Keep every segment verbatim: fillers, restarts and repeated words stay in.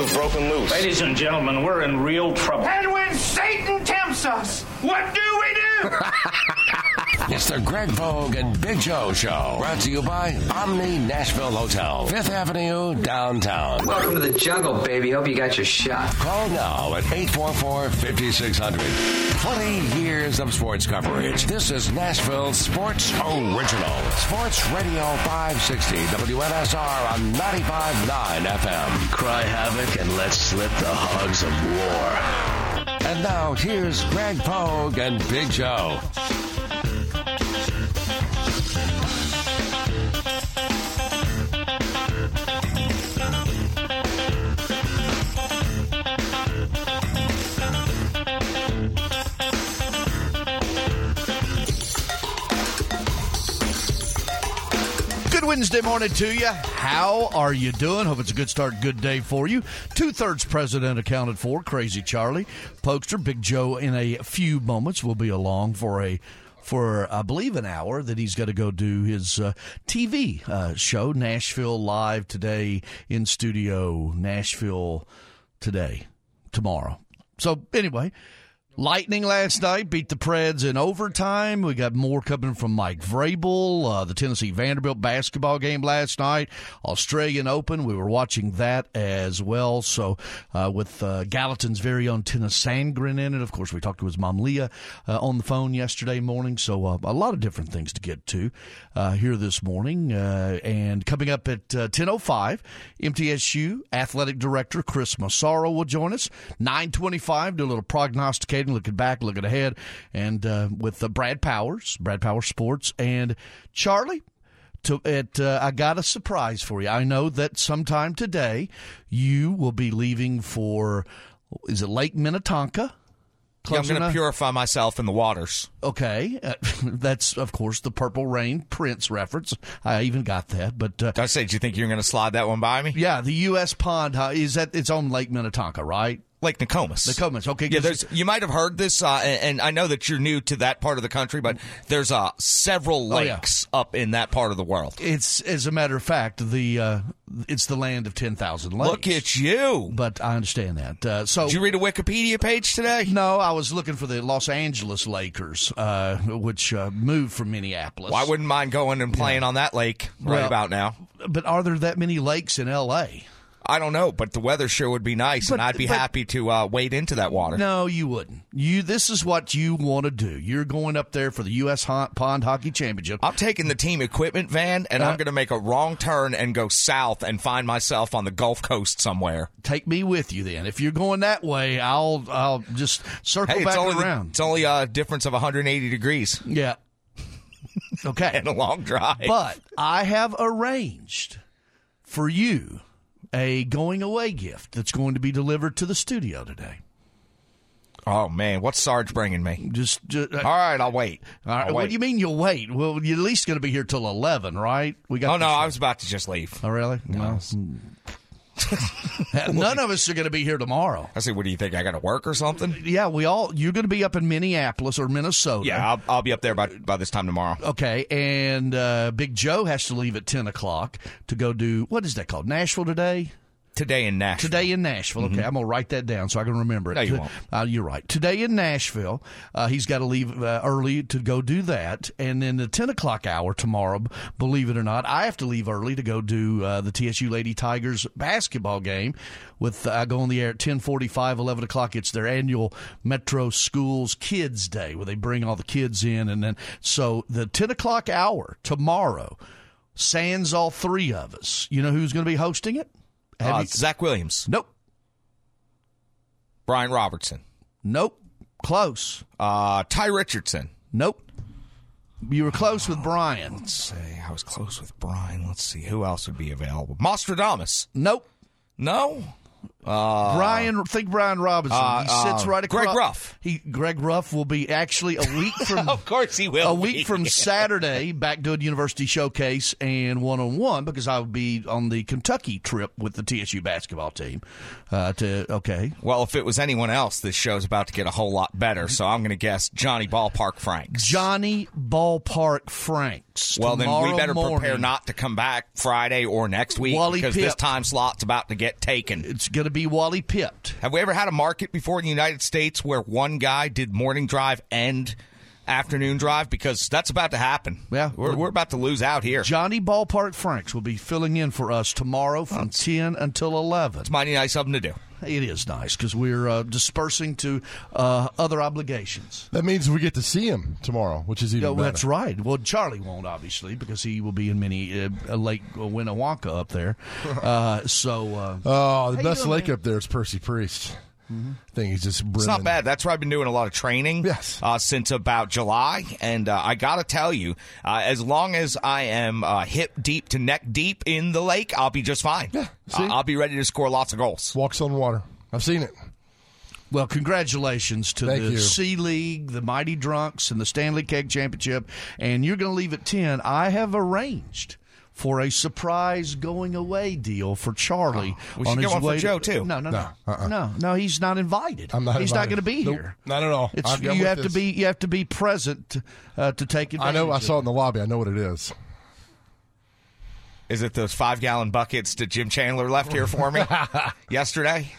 have broken loose. Ladies and gentlemen, we're in real trouble. And when Satan tempts us, what do we do? It's the Greg Vogue and Big Joe Show. Brought to you by Omni Nashville Hotel, Fifth Avenue, downtown. Welcome to the jungle, baby. Hope you got your shot. Call now at eight four four, five six zero zero. twenty years of sports coverage. This is Nashville Sports Original. Sports Radio five sixty W N S R on ninety-five point nine F M. Cry havoc and let slip the hogs of war. And now, here's Greg Vogue and Big Joe. Wednesday morning to you. How are you doing? Hope it's a good start, good day for you. Two-thirds president accounted for. Crazy Charlie. Pokester, Big Joe in a few moments will be along for a for, I believe, an hour that he's got to go do his uh, T V uh, show, Nashville Live Today in studio, Nashville Today, tomorrow. So, anyway, Lightning last night beat the Preds in overtime. We got more coming from Mike Vrabel. Uh, the Tennessee Vanderbilt basketball game last night. Australian Open. We were watching that as well. So uh, with uh, Gallatin's very own Tennis Sandgren in it. Of course, we talked to his mom, Leah, uh, on the phone yesterday morning. So uh, a lot of different things to get to uh, here this morning. Uh, and coming up at uh, ten oh five, M T S U Athletic Director Chris Massaro will join us. nine twenty-five, do a little prognosticating, looking back, looking ahead, and uh, with uh, Brad Powers, Brad Powers Sports, and Charlie. To it, uh, I got a surprise for you. I know that sometime today you will be leaving for, is it Lake Minnetonka? Yeah, I'm going to purify myself in the waters. Okay. Uh, that's, of course, the Purple Rain Prince reference. I even got that. But uh, Did I say, do you think you're going to slide that one by me? Yeah, the U S pond uh, is at its own Lake Minnetonka, right? Lake Nokomis. Nokomis, okay. Yeah, there's, you might have heard this, uh, and, and I know that you're new to that part of the country, but there's uh, several lakes oh, yeah. up in that part of the world. It's, as a matter of fact, the uh, it's the land of ten thousand lakes. Look at you. But I understand that. Uh, so, Did you read a Wikipedia page today? No, I was looking for the Los Angeles Lakers, uh, which uh, moved from Minneapolis. Well, I wouldn't mind going and playing yeah. on that lake right well, about now. But are there that many lakes in L A? I don't know, but the weather sure would be nice, but, and I'd be but, happy to uh, wade into that water. No, you wouldn't. You. This is what you want to do. You're going up there for the U S Pond Hockey Championship. I'm taking the team equipment van, and uh, I'm going to make a wrong turn and go south and find myself on the Gulf Coast somewhere. Take me with you, then. If you're going that way, I'll I'll just circle hey, back only, around. It's only a difference of one hundred eighty degrees. Yeah. Okay. And a long drive. But I have arranged for you a going-away gift that's going to be delivered to the studio today. Oh, man. What's Sarge bringing me? Just, just uh, All right, I'll wait. All right, I'll what wait. do you mean you'll wait? Well, you're at least going to be here till eleven, right? We got. Oh, no, I was about to just leave. Oh, really? No. Well, none of us are going to be here tomorrow. I said, what do you think? I got to work or something? Yeah, we all. You're going to be up in Minneapolis or Minnesota. Yeah, I'll, I'll be up there by by this time tomorrow. Okay, and uh, Big Joe has to leave at ten o'clock to go do, what is that called? Nashville Today? Today in Nashville. Today in Nashville. Okay, mm-hmm. I'm going to write that down so I can remember it. No, you won't. Uh, you're right. Today in Nashville. Uh, he's got to leave uh, early to go do that. And then the ten o'clock hour tomorrow, believe it or not, I have to leave early to go do uh, the T S U Lady Tigers basketball game. With I uh, go on the air at ten forty-five, eleven o'clock. It's their annual Metro Schools Kids Day where they bring all the kids in. And then so the ten o'clock hour tomorrow, sans all three of us. You know who's going to be hosting it? Uh, Zach Williams. Nope. Brian Robertson. Nope. Close. Uh, Ty Richardson. Nope. You were close with Brian. Let's see. I was close with Brian. Let's see. Who else would be available? Mostradamus. Nope. No? Uh, Brian, think Brian Robinson. Uh, he sits uh, right across. Greg Ruff. He, Greg Ruff will be actually a week from. Of course he will. A be. week from Saturday, back doing University Showcase and one on one because I will be on the Kentucky trip with the T S U basketball team. Uh, to okay. Well, if it was anyone else, this show's about to get a whole lot better. So I'm going to guess Johnny Ballpark Franks. Johnny Ballpark Franks. starts Well, then tomorrow we better morning. prepare not to come back Friday or next week Wally because Pipp. this time slot's about to get taken. It's going to be Wally Pipped. Have we ever had a market before in the United States where one guy did morning drive and afternoon drive? Because that's about to happen. Yeah. We're, we're about to lose out here. Johnny Ballpark Franks will be filling in for us tomorrow from That's, ten until eleven. It's mighty nice of him to do. It is nice because we're uh, dispersing to uh, other obligations. That means we get to see him tomorrow, which is even Yeah, well, better. that's right. Well, Charlie won't, obviously, because he will be in many uh, Lake Winnewanka up there. Uh, so, uh, oh, the how best you doing, lake man? up there is Percy Priest. Mm-hmm. I think he's just brimming. It's not bad. That's where I've been doing a lot of training Yes. uh, since about July. And uh, I got to tell you, uh, as long as I am uh, hip deep to neck deep in the lake, I'll be just fine. Yeah, see? Uh, I'll be ready to score lots of goals. Walks on water. I've seen it. Well, congratulations to Thank the you. Sea League, the Mighty Drunks, and the Stanley Keg Championship. And you're going to leave at ten. I have arranged for a surprise going away deal for Charlie. We on should his get one for way Joe, to, too. No, no, No, no, uh-uh. no, no. He's not invited. I'm not He's invited. not going to be Nope, here. not at all. It's, I'm you with have to this. be. You have to be present uh, to take advantage. I know. I of saw it in the lobby. I know what it is. Is it those five-gallon buckets that Jim Chandler left here for me yesterday?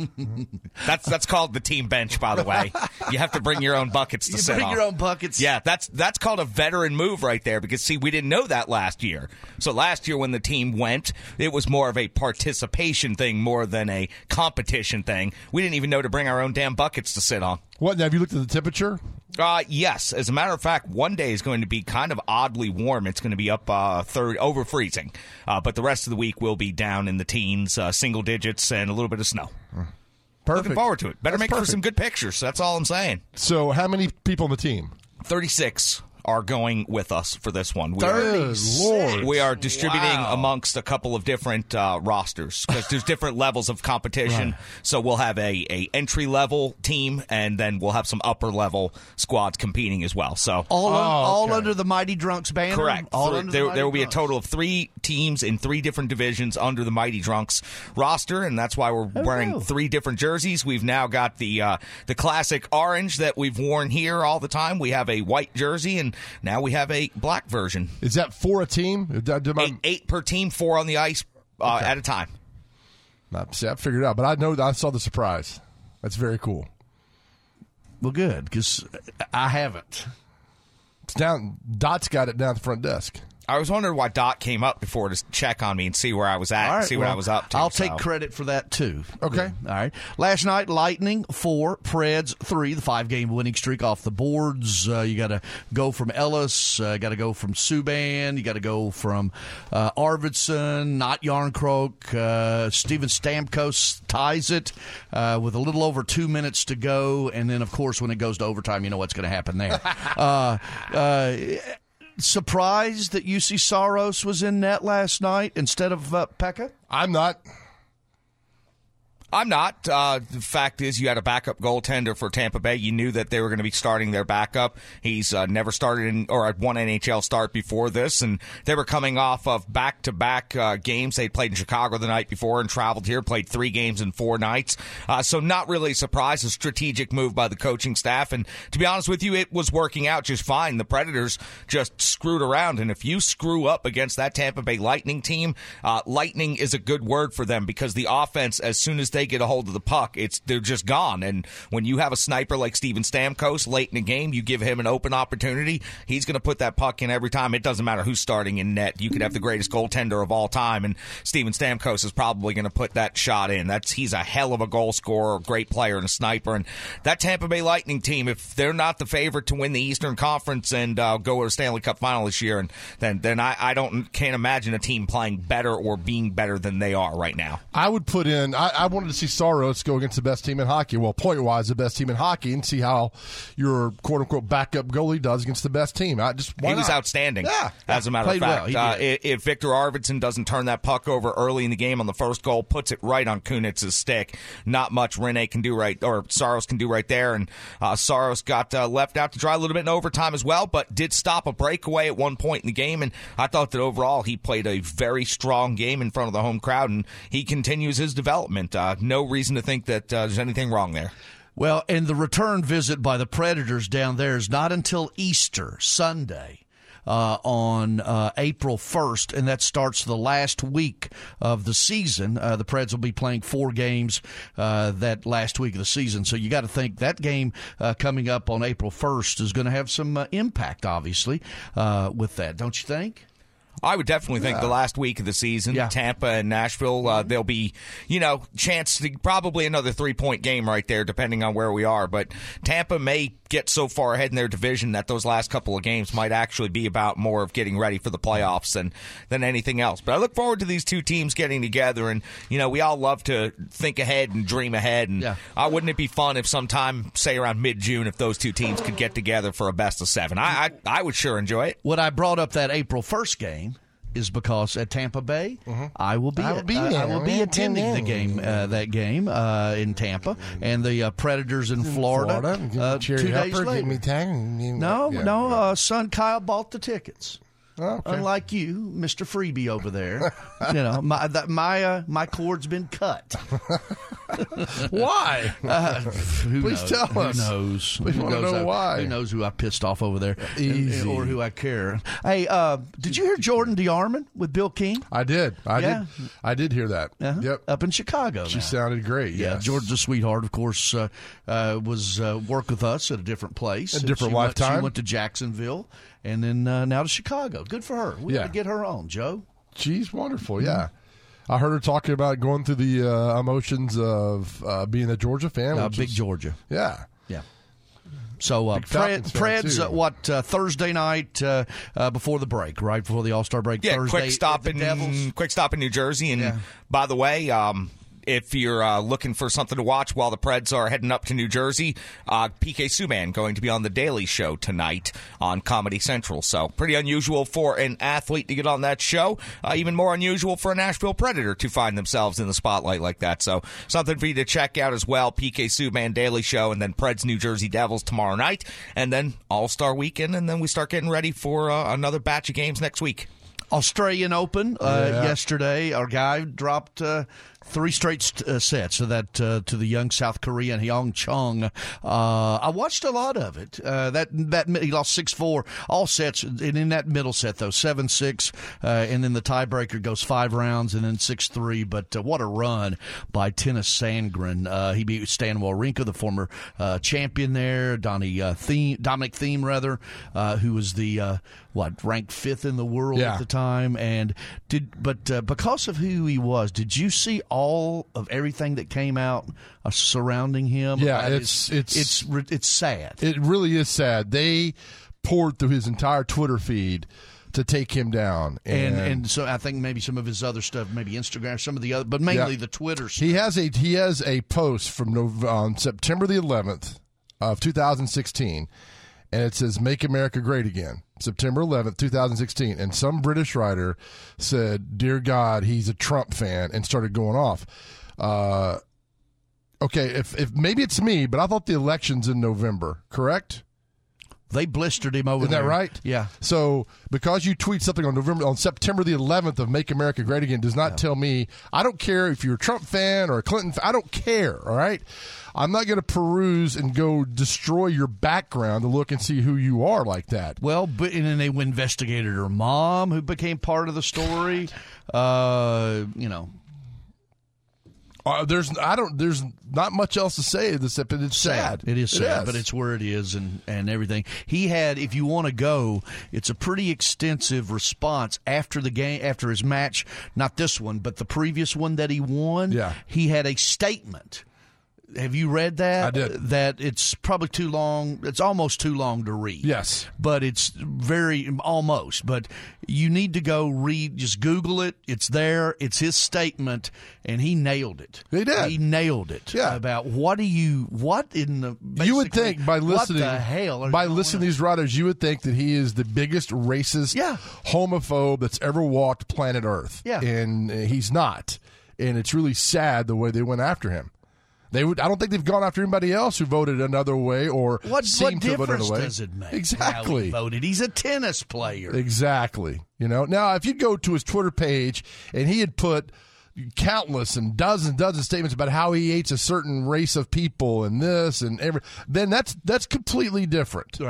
that's that's called the team bench, by the way. You have to bring your own buckets to You sit bring on. your own buckets. Yeah, that's that's called a veteran move right there because, see, we didn't know that last year. So last year when the team went, it was more of a participation thing more than a competition thing. We didn't even know to bring our own damn buckets to sit on. What? Now, have you looked at the temperature? Uh, yes. As a matter of fact, one day is going to be kind of oddly warm. It's going to be up uh, third over freezing. Uh, but the rest of the week will be down in the teens, uh, single digits, and a little bit of snow. Perfect. Looking forward to it. Better That's make it for perfect. some good pictures. That's all I'm saying. So, how many people on the team? thirty-six are going with us for this one. We are, Good Lord. we are distributing Wow. amongst a couple of different uh, rosters because there's different levels of competition. Right. So we'll have a, a entry level team, and then we'll have some upper level squads competing as well. So All, un- Oh, all okay. under the Mighty Drunks banner. correct. All Three- under the there, Mighty there will be a Drunks. total of three teams in three different divisions under the Mighty Drunks roster, and that's why we're wearing wow. three different jerseys. We've now got the uh, the classic orange that we've worn here all the time. We have a white jersey, and now we have a black version. Is that for a team? Did I- did my- Eight, eight per team, four on the ice uh, Okay. at a time. Nah, see, I figured it out, but I know that I saw the surprise. That's very cool. Well, good, because I haven't. It's down. Dot's got it down at the front desk. I was wondering why Dot came up before to check on me and see where I was at, All and right, see what well, I was up to. I'll so. take credit for that, too. Okay. All right. Last night, Lightning, four, Preds, three. The five-game winning streak off the boards. Uh, you got to go from Ellis. Uh, got to go from Subban. You got to go from uh, Arvidsson, not Yarncroke. Uh, Steven Stamkos ties it uh, with a little over two minutes to go. And then, of course, when it goes to overtime, you know what's going to happen there. uh, uh, surprised that U C Saros was in net last night instead of uh, Pekka? I'm not. I'm not. Uh, the fact is, you had a backup goaltender for Tampa Bay. You knew that they were going to be starting their backup. He's uh, never started in, or had one N H L start before this, and they were coming off of back-to-back uh, games. They'd played in Chicago the night before and traveled here, played three games in four nights. Uh, so not really a surprise, a strategic move by the coaching staff. And to be honest with you, it was working out just fine. The Predators just screwed around, and if you screw up against that Tampa Bay Lightning team, uh, lightning is a good word for them because the offense, as soon as they get a hold of the puck, it's they're just gone. And when you have a sniper like Steven Stamkos late in the game, you give him an open opportunity, he's going to put that puck in every time. It doesn't matter who's starting in net. You could have the greatest goaltender of all time, and Steven Stamkos is probably going to put that shot in. That's he's a hell of a goal scorer, great player, and a sniper. And that Tampa Bay Lightning team, if they're not the favorite to win the Eastern Conference and uh, go to a Stanley Cup final this year, and then then I, I don't can't imagine a team playing better or being better than they are right now. I would put in. I, I wanted to see Saros go against the best team in hockey. Well, point wise, the best team in hockey, and see how your quote unquote backup goalie does against the best team. I just why He was not? outstanding. Yeah, as a matter of Played well. fact, He uh, did. if Victor Arvidsson doesn't turn that puck over early in the game on the first goal, puts it right on Kunitz's stick, not much Rene can do right, or Saros can do right there. And uh, Saros got uh, left out to dry a little bit in overtime as well, but did stop a breakaway at one point in the game. And I thought that overall he played a very strong game in front of the home crowd, and he continues his development. Uh, no reason to think that uh, there's anything wrong there. Well, and the return visit by the Predators down there is not until Easter Sunday. uh, on uh, April first, and that starts the last week of the season. Uh, the Preds will be playing four games uh, that last week of the season. So you got to think that game uh, coming up on April first is going to have some uh, impact, obviously, uh, with that, don't you think? I would definitely think yeah. the last week of the season, yeah. Tampa and Nashville, uh, there'll be, you know, chance to probably another three-point game right there, depending on where we are. But Tampa may get so far ahead in their division that those last couple of games might actually be about more of getting ready for the playoffs than, than anything else. But I look forward to these two teams getting together. And, you know, we all love to think ahead and dream ahead. And yeah. uh, wouldn't it be fun if sometime, say around mid-June, if those two teams could get together for a best of seven? I, I, I would sure enjoy it. When I brought up that April first game, is because at Tampa Bay, mm-hmm. I will be, I will be, at, I will be attending the game, uh, that game uh, in Tampa, and the uh, Predators in Florida. Florida. Uh, two days Upper, later. Give me time. No, yeah, no, yeah. Uh, son Kyle bought the tickets. Oh, okay. Unlike you, Mister Freebie over there, you know my that, my uh, my cord's been cut. Why? Uh, who Please knows? tell us. Who knows? We who want to knows know I, why. Who knows who I pissed off over there, Easy. and, or who I care? Hey, uh, did you hear Jordan DeArmond with Bill King? I did. I yeah. did. I did hear that. Uh-huh. Yep. Up in Chicago. She now. sounded great. Yeah, yes. Jordan's a sweetheart. Of course, uh, uh, was uh, work with us at a different place, a different she lifetime. Went, she went to Jacksonville, and then uh, now to Chicago. Good for her. We yeah. got to get her on, Joe. She's wonderful. Yeah. I heard her talking about going through the uh, emotions of uh, being a Georgia fan. Uh, which big is, Georgia. Yeah. Yeah. So, uh, Fred, Fred's, uh, what, uh, Thursday night uh, uh, before the break, right? Before the All-Star break? Yeah, Thursday, quick stop, in, Devils. quick stop in New Jersey. And yeah. by the way, um, if you're uh, looking for something to watch while the Preds are heading up to New Jersey, uh, P K Subban going to be on The Daily Show tonight on Comedy Central. So pretty unusual for an athlete to get on that show. Uh, even more unusual for a Nashville Predator to find themselves in the spotlight like that. So something for you to check out as well. P K Subban Daily Show, and then Preds New Jersey Devils tomorrow night, and then All-Star Weekend, and then we start getting ready for uh, another batch of games next week. Australian Open uh, yeah. yesterday. Our guy dropped uh, three straight st- uh, sets so that uh, to the young South Korean Hyung Chung. Uh, I watched a lot of it. Uh, that that he lost six four all sets, and in that middle set though seven six, uh, and then the tiebreaker goes five rounds and then six three. But uh, what a run by Tennis Sandgren! Uh, he beat Stan Wawrinka, the former uh, champion there. Donnie uh, Thiem, Dominic Thiem rather, uh, who was the uh, what ranked fifth in the world yeah. at the time. And did but uh, because of who he was, did you see all of everything that came out uh, surrounding him? Yeah, it's it's it's it's, it's sad. It really is sad. They poured through his entire Twitter feed to take him down, and and, and so I think maybe some of his other stuff, maybe Instagram, some of the other, but mainly yeah. the Twitter stuff. He has a he has a post from November, on September the eleventh of two thousand sixteen, and it says "Make America Great Again." September eleventh, twenty sixteen, and some British writer said, "Dear God, he's a Trump fan," and started going off. Uh, okay, if if maybe it's me, but I thought the election's in November, correct? They blistered him over Isn't there. that right? Yeah. So because you tweet something on November on September the eleventh of "Make America Great Again" does not yeah. tell me. I don't care if you're a Trump fan or a Clinton fan. I don't care. All right. I'm not going to peruse and go destroy your background to look and see who you are like that. Well, but and then they investigated her mom, who became part of the story. Uh, you know. Uh, there's I don't there's not much else to say except that it's sad. sad. It is sad, it is. but it's where it is and, and everything. He had, if you want to go, it's a pretty extensive response after the game, after his match. Not this one, but the previous one that he won. Yeah. He had a statement. Have you read that? I did. That it's probably too long. It's almost too long to read. Yes. But it's very, almost. But you need to go read, just Google it. It's there. It's his statement, and he nailed it. He did. He nailed it. Yeah. About what do you, what in the, you would think by listening, what the hell by listening to these writers, you would think that he is the biggest racist, yeah. homophobe that's ever walked planet Earth. Yeah. And he's not. And it's really sad the way they went after him. They would. I don't think they've gone after anybody else who voted another way or what, seemed what to vote difference another way. does it make? Exactly. How he voted. He's a tennis player. Exactly. You know. Now, if you go to his Twitter page and he had put countless and dozens and dozens of statements about how he hates a certain race of people and this and every, then that's that's completely different. Right.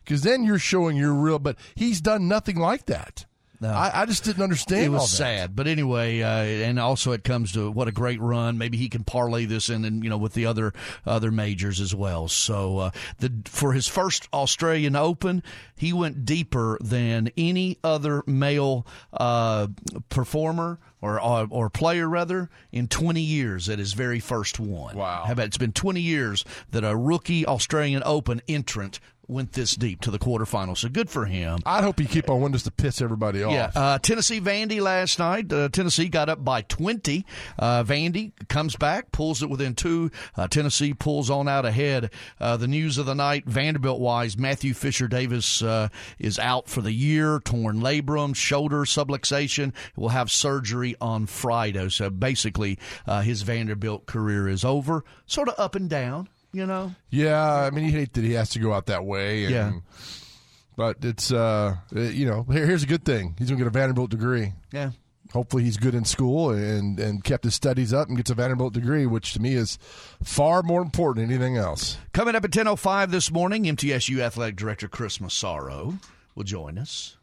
because then you're showing you're real. But he's done nothing like that. No. I, I just didn't understand. It was all that. sad, but anyway, uh, and also it comes to what a great run. Maybe he can parlay this in, and you know, with the other other majors as well. So uh, the for his first Australian Open, he went deeper than any other male uh, performer or, or or player rather in twenty years at his very first one. Wow! How about it's been twenty years that a rookie Australian Open entrant went this deep to the quarterfinals, so good for him. I'd hope he keep on winning just to piss everybody off. Yeah, uh, Tennessee Vandy last night. Uh, Tennessee got up by twenty. Uh, Vandy comes back, pulls it within two. Uh, Tennessee pulls on out ahead. Uh, the news of the night, Vanderbilt-wise, Matthew Fisher-Davis uh, is out for the year, torn labrum, shoulder subluxation. Will have surgery on Friday. So basically, uh, his Vanderbilt career is over. Sort of up and down. You know? Yeah, I mean, you hate that he has to go out that way. And, yeah. But it's, uh, you know, here, here's a good thing. He's going to get a Vanderbilt degree. Yeah. Hopefully he's good in school and, and kept his studies up and gets a Vanderbilt degree, which to me is far more important than anything else. Coming up at ten oh five this morning, M T S U Athletic Director Chris Massaro will join us.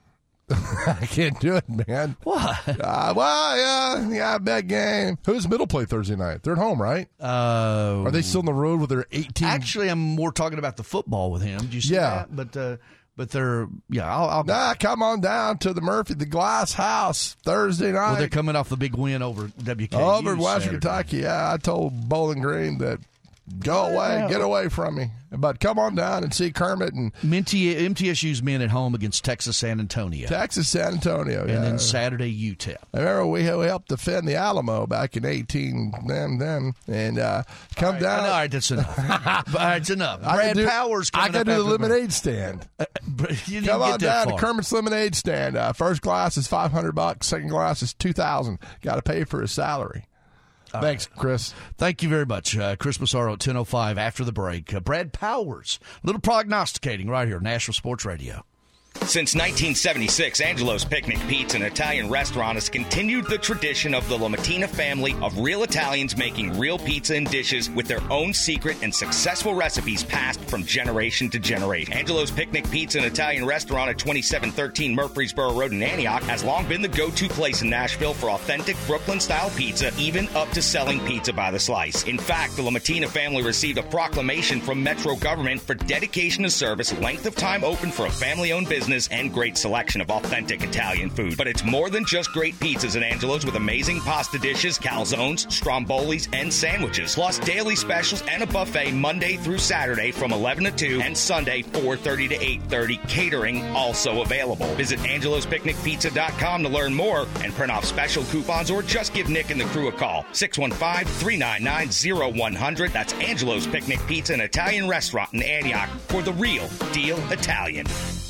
I can't do it, man. What? Uh, well, yeah, yeah, bad game. Who's Middle play Thursday night? They're at home, right? Uh, Are they still on the road with their eighteen? Actually, I'm more talking about the football with him. Do you see Yeah. that? But uh, but they're yeah. I'll, I'll Nah, come on down to the Murphy, the Glass House Thursday night. Well, they're coming off the big win over W K U over Western Saturday. Kentucky. Yeah, I told Bowling Green that go away, get away from me. But come on down and see Kermit and M T S U's men at home against Texas San Antonio. Texas San Antonio. And yeah. then Saturday U T E P. I remember we, we helped defend the Alamo back in eighteen. Them, them, and uh, come All right, down. All right, that's enough. All right, it's enough. I Brad could do, Powers. I Coming could up do the after lemonade stand. Uh, you didn't Come get on that down far. to Kermit's lemonade stand. Uh, first glass is five hundred bucks. Second glass is two thousand. Got to pay for his salary. All Thanks, right. Chris. Thank you very much. Uh, Chris Massaro at ten oh five after the break. Uh, Brad Powers, a little prognosticating right here, Nashville Sports Radio. Since nineteen seventy-six, Angelo's Picnic Pizza, an Italian restaurant, has continued the tradition of the Lomatina family of real Italians making real pizza and dishes with their own secret and successful recipes passed from generation to generation. Angelo's Picnic Pizza, an Italian restaurant at twenty-seven thirteen Murfreesboro Road in Antioch, has long been the go-to place in Nashville for authentic Brooklyn-style pizza, even up to selling pizza by the slice. In fact, the Lomatina family received a proclamation from Metro government for dedication to service, length of time open for a family-owned business, and great selection of authentic Italian food. But it's more than just great pizzas at Angelo's with amazing pasta dishes, calzones, strombolis, and sandwiches, plus daily specials and a buffet Monday through Saturday from eleven to two and Sunday four thirty to eight thirty. Catering also available. Visit angelos picnic pizza dot com to learn more and print off special coupons or just give Nick and the crew a call. six one five, three nine nine, zero one zero zero. That's Angelo's Picnic Pizza, an Italian restaurant in Antioch for the real deal Italian.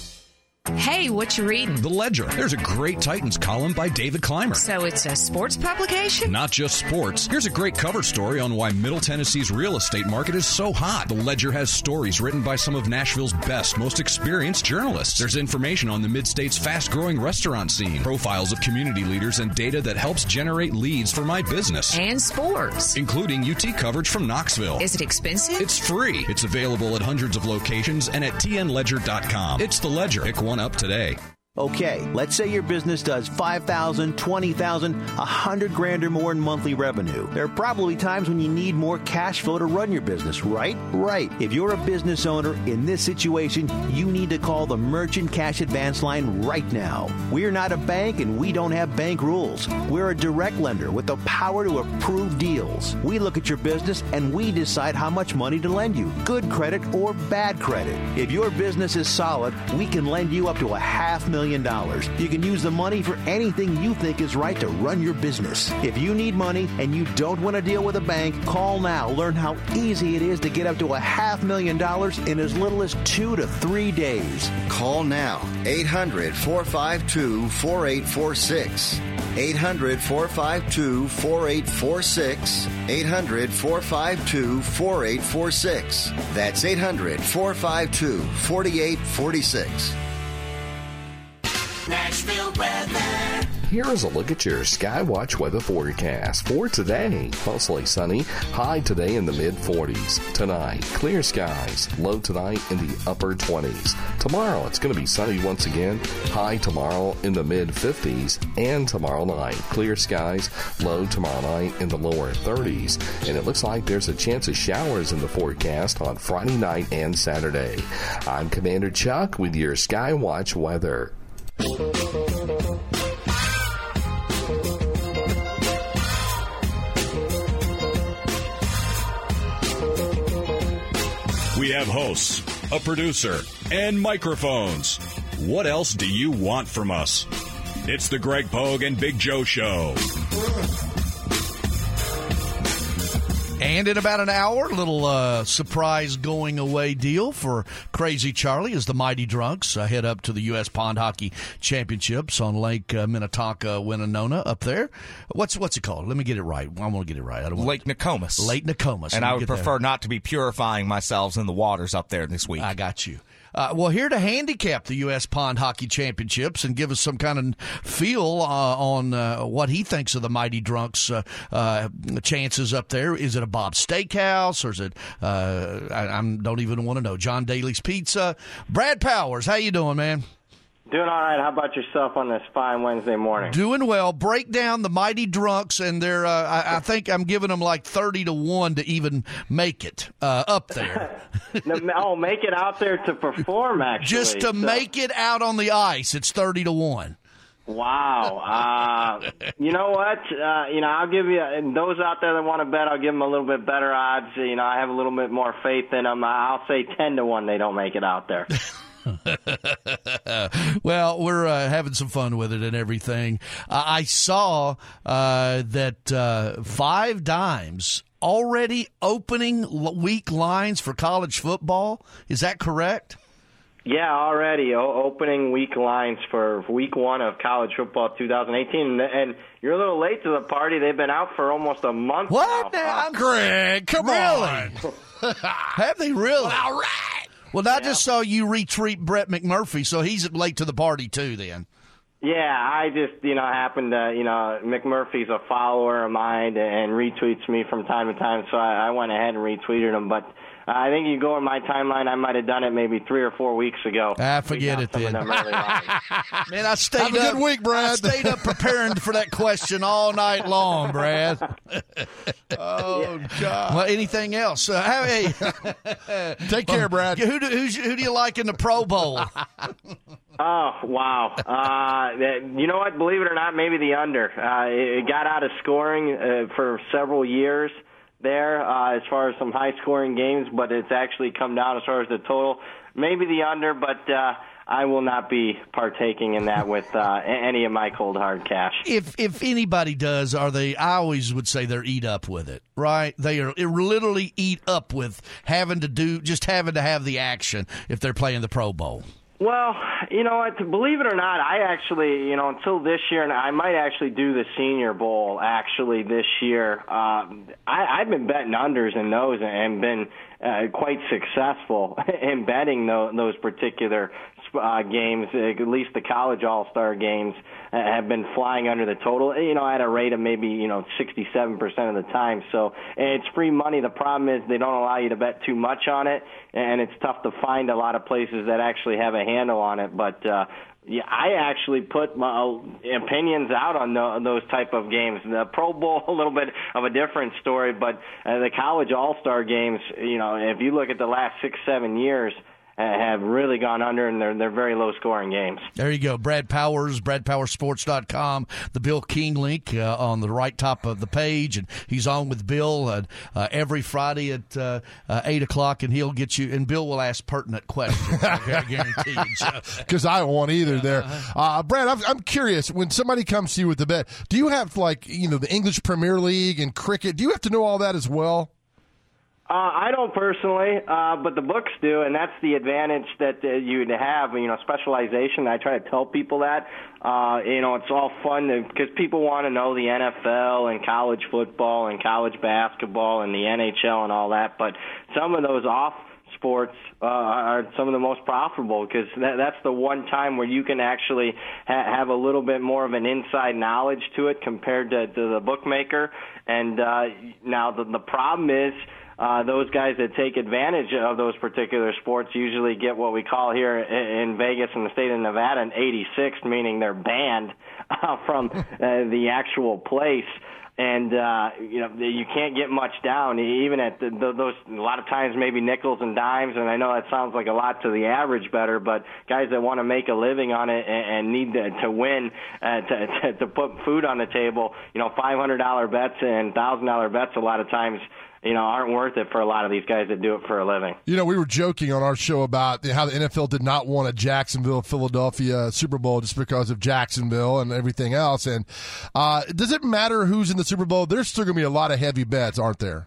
Hey, what you reading? The Ledger. There's a great Titans column by David Clymer. So it's a sports publication? Not just sports. Here's a great cover story on why Middle Tennessee's real estate market is so hot. The Ledger has stories written by some of Nashville's best, most experienced journalists. There's information on the Mid-State's fast-growing restaurant scene, profiles of community leaders, and data that helps generate leads for my business. And sports. Including U T coverage from Knoxville. Is it expensive? It's free. It's available at hundreds of locations and at t n ledger dot com. It's The Ledger. Pick one up today. Okay, let's say your business does five thousand, twenty thousand, one hundred grand or more in monthly revenue. There are probably times when you need more cash flow to run your business, right? Right. If you're a business owner in this situation, you need to call the Merchant Cash Advance line right now. We're not a bank and we don't have bank rules. We're a direct lender with the power to approve deals. We look at your business and we decide how much money to lend you, good credit or bad credit. If your business is solid, we can lend you up to a half million dollars. You can use the money for anything you think is right to run your business. If you need money and you don't want to deal with a bank, call now. Learn how easy it is to get up to a half million dollars in as little as two to three days. Call now. eight hundred, four five two, four eight four six. eight hundred, four five two, four eight four six. eight hundred, four five two, four eight four six. That's eight hundred, four five two, four eight four six. Nashville weather. Here is a look at your Skywatch weather forecast for today. Mostly sunny, high today in the mid forties. Tonight, clear skies, low tonight in the upper twenties. Tomorrow, it's going to be sunny once again, high tomorrow in the mid fifties. And tomorrow night, clear skies, low tomorrow night in the lower thirties. And it looks like there's a chance of showers in the forecast on Friday night and Saturday. I'm Commander Chuck with your Skywatch weather. We have hosts, a producer, and microphones. What else do you want from us? It's the Greg Pogue and Big Joe Show. And in about an hour, a little uh, surprise going away deal for Crazy Charlie as the Mighty Drunks uh, head up to the U S Pond Hockey Championships on Lake uh, Minnetonka, Winona up there. What's what's it called? Let me get it right. I want to get it right. I don't want Lake Nokomis. Lake Nokomis. And I would prefer that. Not to be purifying myself in the waters up there this week. I got you. Uh, well, here to handicap the U S Pond Hockey Championships and give us some kind of feel uh, on uh, what he thinks of the Mighty Drunks' uh, uh, chances up there. Is it a Bob's Steakhouse or is it, uh, I, I don't even want to know, John Daly's Pizza? Brad Powers, how you doing, man? Doing all right. How about yourself on this fine Wednesday morning? Doing well. Break down the Mighty Drunks, and they're, uh, I, I think I'm giving them like thirty to one to even make it uh, up there. Oh, make it out there to perform, actually. Just to so. make it out on the ice, it's thirty to one. Wow. Uh, you know what? Uh, you know, I'll give you, and those out there that want to bet, I'll give them a little bit better odds. You know, I have a little bit more faith in them. I'll say ten to one they don't make it out there. Well, we're uh, having some fun with it and everything. Uh, I saw uh, that uh, Five Dimes already opening week lines for college football. Is that correct? Yeah, already o- opening week lines for week one of college football twenty eighteen. And you're a little late to the party. They've been out for almost a month what? now. What? Greg, come really? on. Have they really? Well, all right. Well, I yeah. just saw you retweet Brett McMurphy, so he's late to the party too then. Yeah, I just, you know, happened to, you know, McMurphy's a follower of mine and retweets me from time to time, so I, I went ahead and retweeted him. But uh, I think you go in my timeline, I might have done it maybe three or four weeks ago. Ah, forget it then. Man, I stayed Have a up, good week, Brad. I stayed up preparing for that question all night long, Brad. Oh, God. Well, anything else? Uh, how, hey, Take care, Brad. Who do, who's, who do you like in the Pro Bowl? Oh, wow. Uh, you know what? Believe it or not, maybe the under. Uh, it got out of scoring uh, for several years there uh, as far as some high-scoring games, but it's actually come down as far as the total. Maybe the under, but uh, I will not be partaking in that with uh, any of my cold, hard cash. If if anybody does, are they, I always would say they're eat up with it, right? They are literally eat up with having to do, just having to have the action if they're playing the Pro Bowl. Well, you know what, believe it or not, I actually, you know, until this year, and I might actually do the Senior Bowl actually this year. Um, I, I've been betting unders in those and been uh, quite successful in betting those, those particular uh, games, at least the college All-Star games, uh, have been flying under the total, you know, at a rate of maybe, you know, sixty-seven percent of the time. So it's free money. The problem is they don't allow you to bet too much on it, and it's tough to find a lot of places that actually have a handle on it. But uh, yeah, I actually put my opinions out on the, those type of games. The Pro Bowl, a little bit of a different story, but uh, the college All-Star games, you know, if you look at the last six, seven years, have really gone under, and they're, they're very low-scoring games. There you go. Brad Powers, brad powers sports dot com, the Bill King link uh, on the right top of the page, and he's on with Bill uh, uh, every Friday at uh, uh, eight o'clock, and he'll get you, and Bill will ask pertinent questions, I guarantee you. Because I don't want either there. Uh, Brad, I'm, I'm curious, when somebody comes to you with the bet, do you have, like, you know, the English Premier League and cricket, do you have to know all that as well? Uh, I don't personally, uh, but the books do, and that's the advantage that uh, you'd have, you know, specialization. I try to tell people that. Uh, you know, it's all fun because people want to know the N F L and college football and college basketball and the N H L and all that, but some of those off sports uh, are some of the most profitable because that, that's the one time where you can actually ha- have a little bit more of an inside knowledge to it compared to, to the bookmaker. And uh, now the, the problem is uh, those guys that take advantage of those particular sports usually get what we call here in Vegas in the state of Nevada an eighty-six, meaning they're banned uh, from uh, the actual place. And, uh, you know, you can't get much down, even at the, the, those, a lot of times maybe nickels and dimes. And I know that sounds like a lot to the average bettor, but guys that want to make a living on it and, and need to, to win, uh, to, to, to put food on the table, you know, five hundred dollars bets and one thousand dollars bets a lot of times, you know, aren't worth it for a lot of these guys that do it for a living. You know, we were joking on our show about how the N F L did not want a Jacksonville, Philadelphia Super Bowl just because of Jacksonville and everything else. And uh, does it matter who's in the Super Bowl? There's still going to be a lot of heavy bets, aren't there?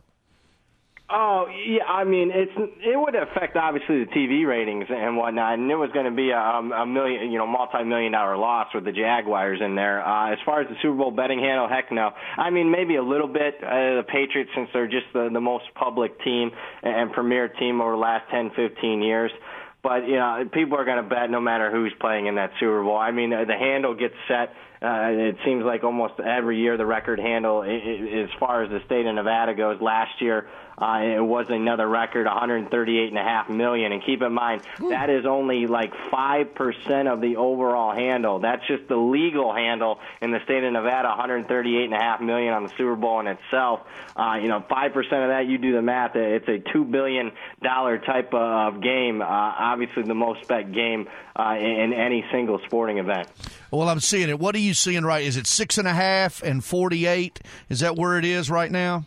Oh, yeah, I mean, it's it would affect, obviously, the T V ratings and whatnot, and it was going to be a, a million, you know, multi-million dollar loss with the Jaguars in there. Uh, as far as the Super Bowl betting handle, heck no. I mean, maybe a little bit. Uh, the Patriots, since they're just the, the most public team and premier team over the last ten, fifteen years. But, you know, people are going to bet no matter who's playing in that Super Bowl. I mean, the handle gets set. Uh, it seems like almost every year the record handle, it, it, as far as the state of Nevada goes, last year uh, it was another record, one hundred thirty-eight point five million. And keep in mind, that is only like five percent of the overall handle. That's just the legal handle in the state of Nevada, one hundred thirty-eight point five million on the Super Bowl in itself. Uh, you know, five percent of that, you do the math, it's a two billion dollars type of game, uh, obviously the most bet game uh, in any single sporting event. Well, I'm seeing it. What are you seeing right? Is it six and a half and forty-eight? Is that where it is right now?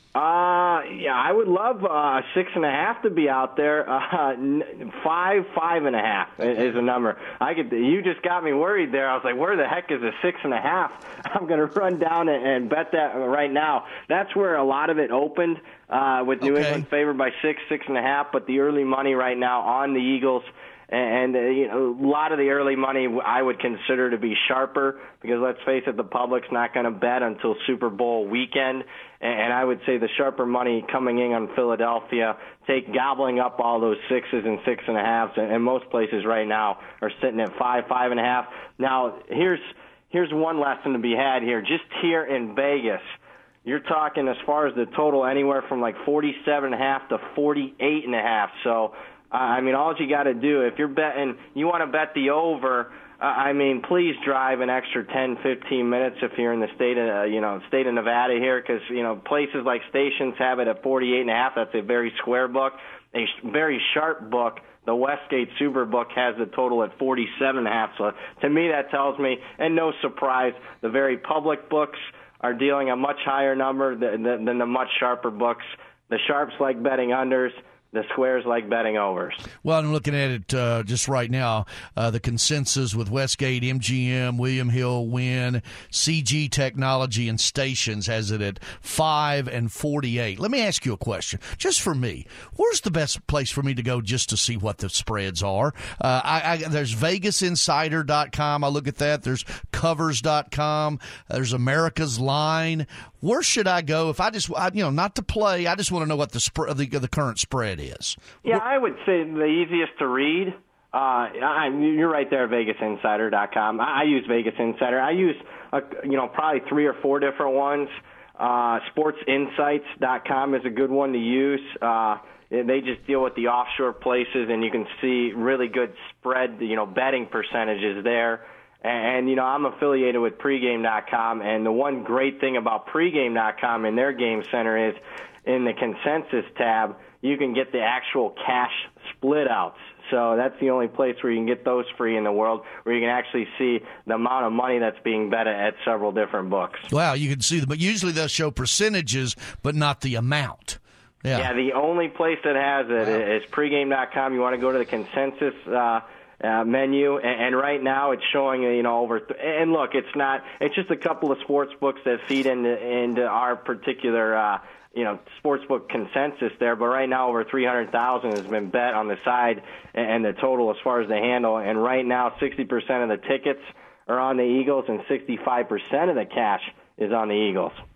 Uh, yeah, I would love uh, six and a half to be out there. Uh, five, five and a half is a number. I could. You just got me worried there. I was like, where the heck is a six and a half? I'm going to run down and, and bet that right now. That's where a lot of it opened uh, with New Okay. England favored by six, six and a half. But the early money right now on the Eagles. And, uh, you know, a lot of the early money I would consider to be sharper because, let's face it, the public's not going to bet until Super Bowl weekend. And I would say the sharper money coming in on Philadelphia, take gobbling up all those sixes and six and a halves, and most places right now are sitting at five, five and a half. Now, here's here's one lesson to be had here. Just here in Vegas, you're talking as far as the total anywhere from like forty-seven and a half to forty-eight and a half. So, I mean, all you got to do, if you're betting, you want to bet the over, uh, I mean, please drive an extra ten, fifteen minutes if you're in the state of, uh, you know, state of Nevada here, because, you know, places like Stations have it at forty-eight and a half. That's a very square book. A very sharp book, the Westgate Superbook, has the total at forty-seven and a half. So to me, that tells me, and no surprise, the very public books are dealing a much higher number than, than, than the much sharper books. The sharps like betting unders. The squares like betting overs. Well, I'm looking at it uh, just right now. Uh, the consensus with Westgate, M G M, William Hill, Wynn, C G Technology, and Stations has it at five and forty-eight. Let me ask you a question, just for me. Where's the best place for me to go just to see what the spreads are? Uh, I, I, there's Vegas Insider dot com. I look at that. There's Covers dot com. There's America's Line. Where should I go if I just, I, you know, not to play? I just want to know what the sp- the, the current spread is. Yeah, I would say the easiest to read. Uh, I, you're right there, Vegas Insider dot com. I, I use Vegas Insider. I use, uh, you know, probably three or four different ones. Uh, Sports Insights dot com is a good one to use. Uh, they just deal with the offshore places, and you can see really good spread, you know, betting percentages there. And, you know, I'm affiliated with pregame dot com, and the one great thing about pregame dot com and their game center is in the consensus tab, you can get the actual cash split outs. So that's the only place where you can get those free in the world, where you can actually see the amount of money that's being bet at several different books. Wow, you can see them, but usually they'll show percentages, but not the amount. Yeah, yeah the only place that has it wow. is pregame dot com. You want to go to the consensus uh Uh, menu, and, and right now it's showing, you know, over. Th- and look, it's not. It's just a couple of sports books that feed into into our particular, uh, you know, sports book consensus there. But right now, over three hundred thousand has been bet on the side, and, and the total as far as the handle. And right now, sixty percent of the tickets are on the Eagles, and sixty-five percent of the cash is on the Eagles.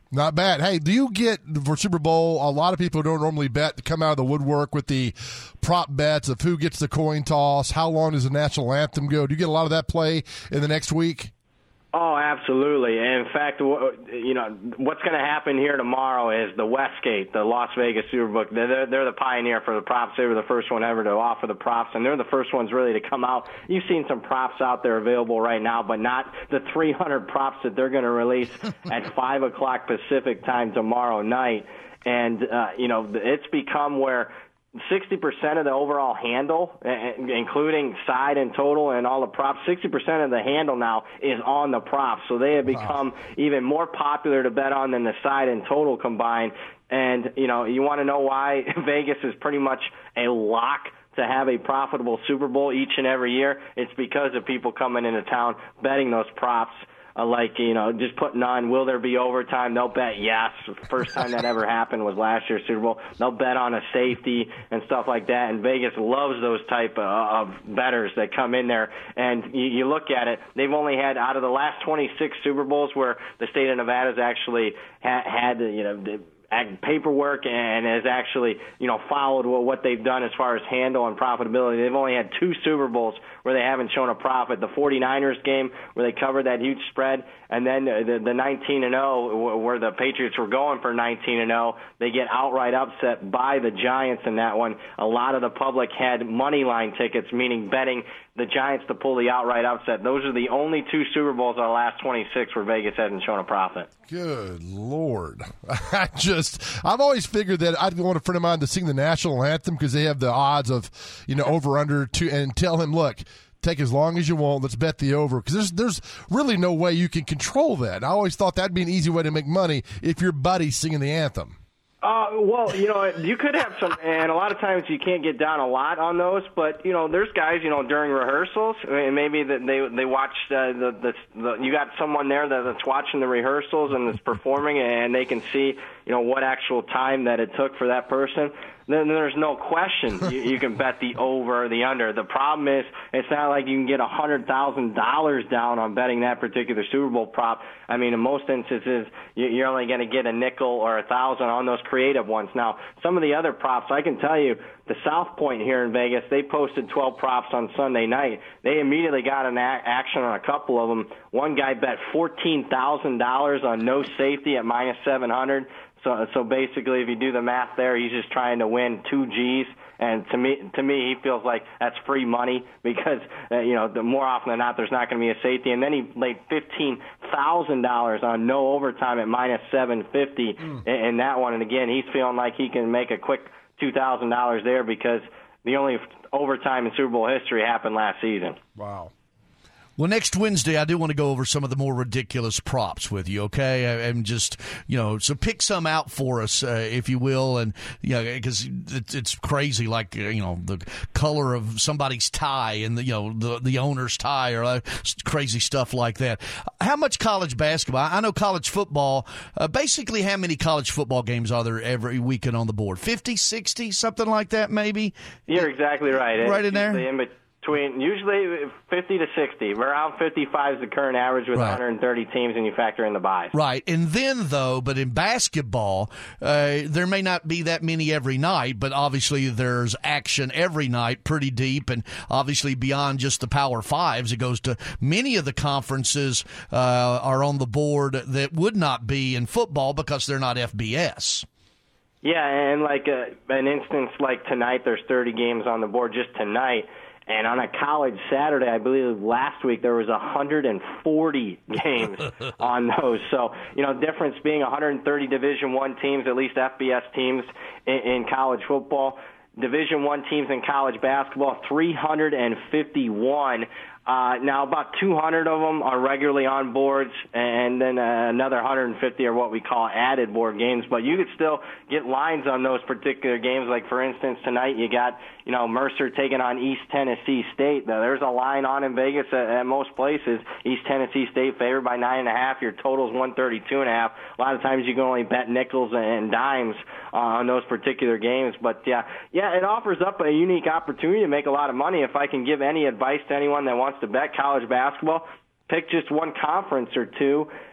Not bad. Hey, do you get for Super Bowl, a lot of people don't normally bet come out of the woodwork with the prop bets of who gets the coin toss, how long does the national anthem go? Do you get a lot of that play in the next week? Oh, absolutely. And in fact, you know, what's going to happen here tomorrow is the Westgate, the Las Vegas Superbook. They're, they're the pioneer for the props. They were the first one ever to offer the props, and they're the first ones really to come out. You've seen some props out there available right now, but not the three hundred props that they're going to release at five o'clock Pacific time tomorrow night. And, uh, you know, it's become where sixty percent of the overall handle, including side and total and all the props, sixty percent of the handle now is on the props. So they have become wow. even more popular to bet on than the side and total combined. And, you know, you want to know why Vegas is pretty much a lock to have a profitable Super Bowl each and every year? It's because of people coming into town betting those props. Uh, like, you know, just putting on, will there be overtime? They'll bet yes. First time that ever happened was last year's Super Bowl. They'll bet on a safety and stuff like that. And Vegas loves those type of, of bettors that come in there. And you, you look at it, they've only had, out of the last twenty-six Super Bowls where the state of Nevada's actually ha- had, you know, the, paperwork and has actually, you know, followed what they've done as far as handle and profitability. They've only had two Super Bowls where they haven't shown a profit. The 49ers game where they covered that huge spread, and then the, the nineteen and oh where the Patriots were going for nineteen and oh. They get outright upset by the Giants in that one. A lot of the public had money line tickets, meaning betting the Giants to pull the outright upset. Those are the only two Super Bowls in the last twenty-six where Vegas hasn't shown a profit. Good Lord. I just, I've always figured that I'd want a friend of mine to sing the national anthem because they have the odds of, you know, over under two, and tell him, look, take as long as you want. Let's bet the over, because there's there's really no way you can control that. I always thought that'd be an easy way to make money if your buddy's singing the anthem. Uh, well, you know, you could have some, and a lot of times you can't get down a lot on those, but, you know, there's guys, you know, during rehearsals, I mean, maybe that they they watch uh, the, the, the, you got someone there that's watching the rehearsals and is performing, and they can see, you know, what actual time that it took for that person. Then there's no question you, you can bet the over or the under. The problem is it's not like you can get one hundred thousand dollars down on betting that particular Super Bowl prop. I mean, in most instances, you're only going to get a nickel or a thousand on those creative ones. Now, some of the other props, I can tell you, the South Point here in Vegas, they posted twelve props on Sunday night. They immediately got an a- action on a couple of them. One guy bet fourteen thousand dollars on no safety at minus seven hundred. So, so basically, if you do the math there, he's just trying to win two G's. And to me, to me, he feels like that's free money because, uh, you know, the more often than not, there's not going to be a safety. And then he laid fifteen thousand dollars on no overtime at minus seven fifty mm. in, in that one. And again, he's feeling like he can make a quick two thousand dollars there because the only overtime in Super Bowl history happened last season. Wow. Well, next Wednesday, I do want to go over some of the more ridiculous props with you, okay? And just, you know, so pick some out for us, uh, if you will. And, you know, because it's, it's crazy, like, you know, the color of somebody's tie and, the, you know, the, the owner's tie or uh, crazy stuff like that. How much college basketball? I know college football. Uh, basically, how many college football games are there every weekend on the board? fifty, sixty, something like that, maybe? You're exactly right. Right in there? Between usually fifty to sixty. Around fifty-five is the current average with right. one hundred thirty teams, and you factor in the buys. Right. And then, though, but in basketball, uh, there may not be that many every night, but obviously there's action every night, pretty deep, and obviously beyond just the Power Fives. It goes to many of the conferences uh, are on the board that would not be in football because they're not F B S. Yeah, and like a, an instance like tonight, there's thirty games on the board just tonight. And on a college Saturday, I believe last week, there was one hundred forty games on those. So, you know, difference being one hundred thirty Division One teams, at least F B S teams in, in college football. Division One teams in college basketball, three hundred fifty-one. Uh, now, about two hundred of them are regularly on boards, and then uh, another one hundred fifty are what we call added board games. But you could still get lines on those particular games. Like, for instance, tonight you got, you know, Mercer taking on East Tennessee State. Now, there's a line on in Vegas at, at most places. East Tennessee State favored by nine and a half. Your total's one thirty-two and a half. A lot of times you can only bet nickels and dimes uh, on those particular games. But yeah, yeah, it offers up a unique opportunity to make a lot of money. If I can give any advice to anyone that wants to bet college basketball, pick just one conference or two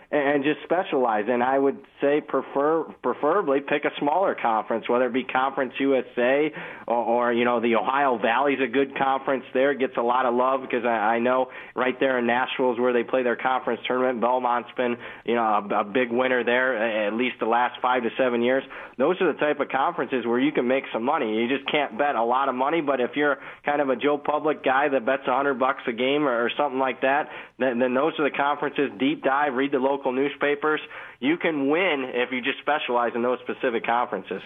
and just specialize. And I would say prefer preferably pick a smaller conference, whether it be Conference U S A or, or you know, the Ohio Valley's a good conference there. It gets a lot of love because I, I know right there in Nashville is where they play their conference tournament. Belmont's been, you know, a, a big winner there at least the last five to seven years. Those are the type of conferences where you can make some money. You just can't bet a lot of money, but if you're kind of a Joe Public guy that bets a hundred bucks a game or, or something like that, then, then those are the conferences. Deep dive, read the local newspapers. You can win if you just specialize in those specific conferences.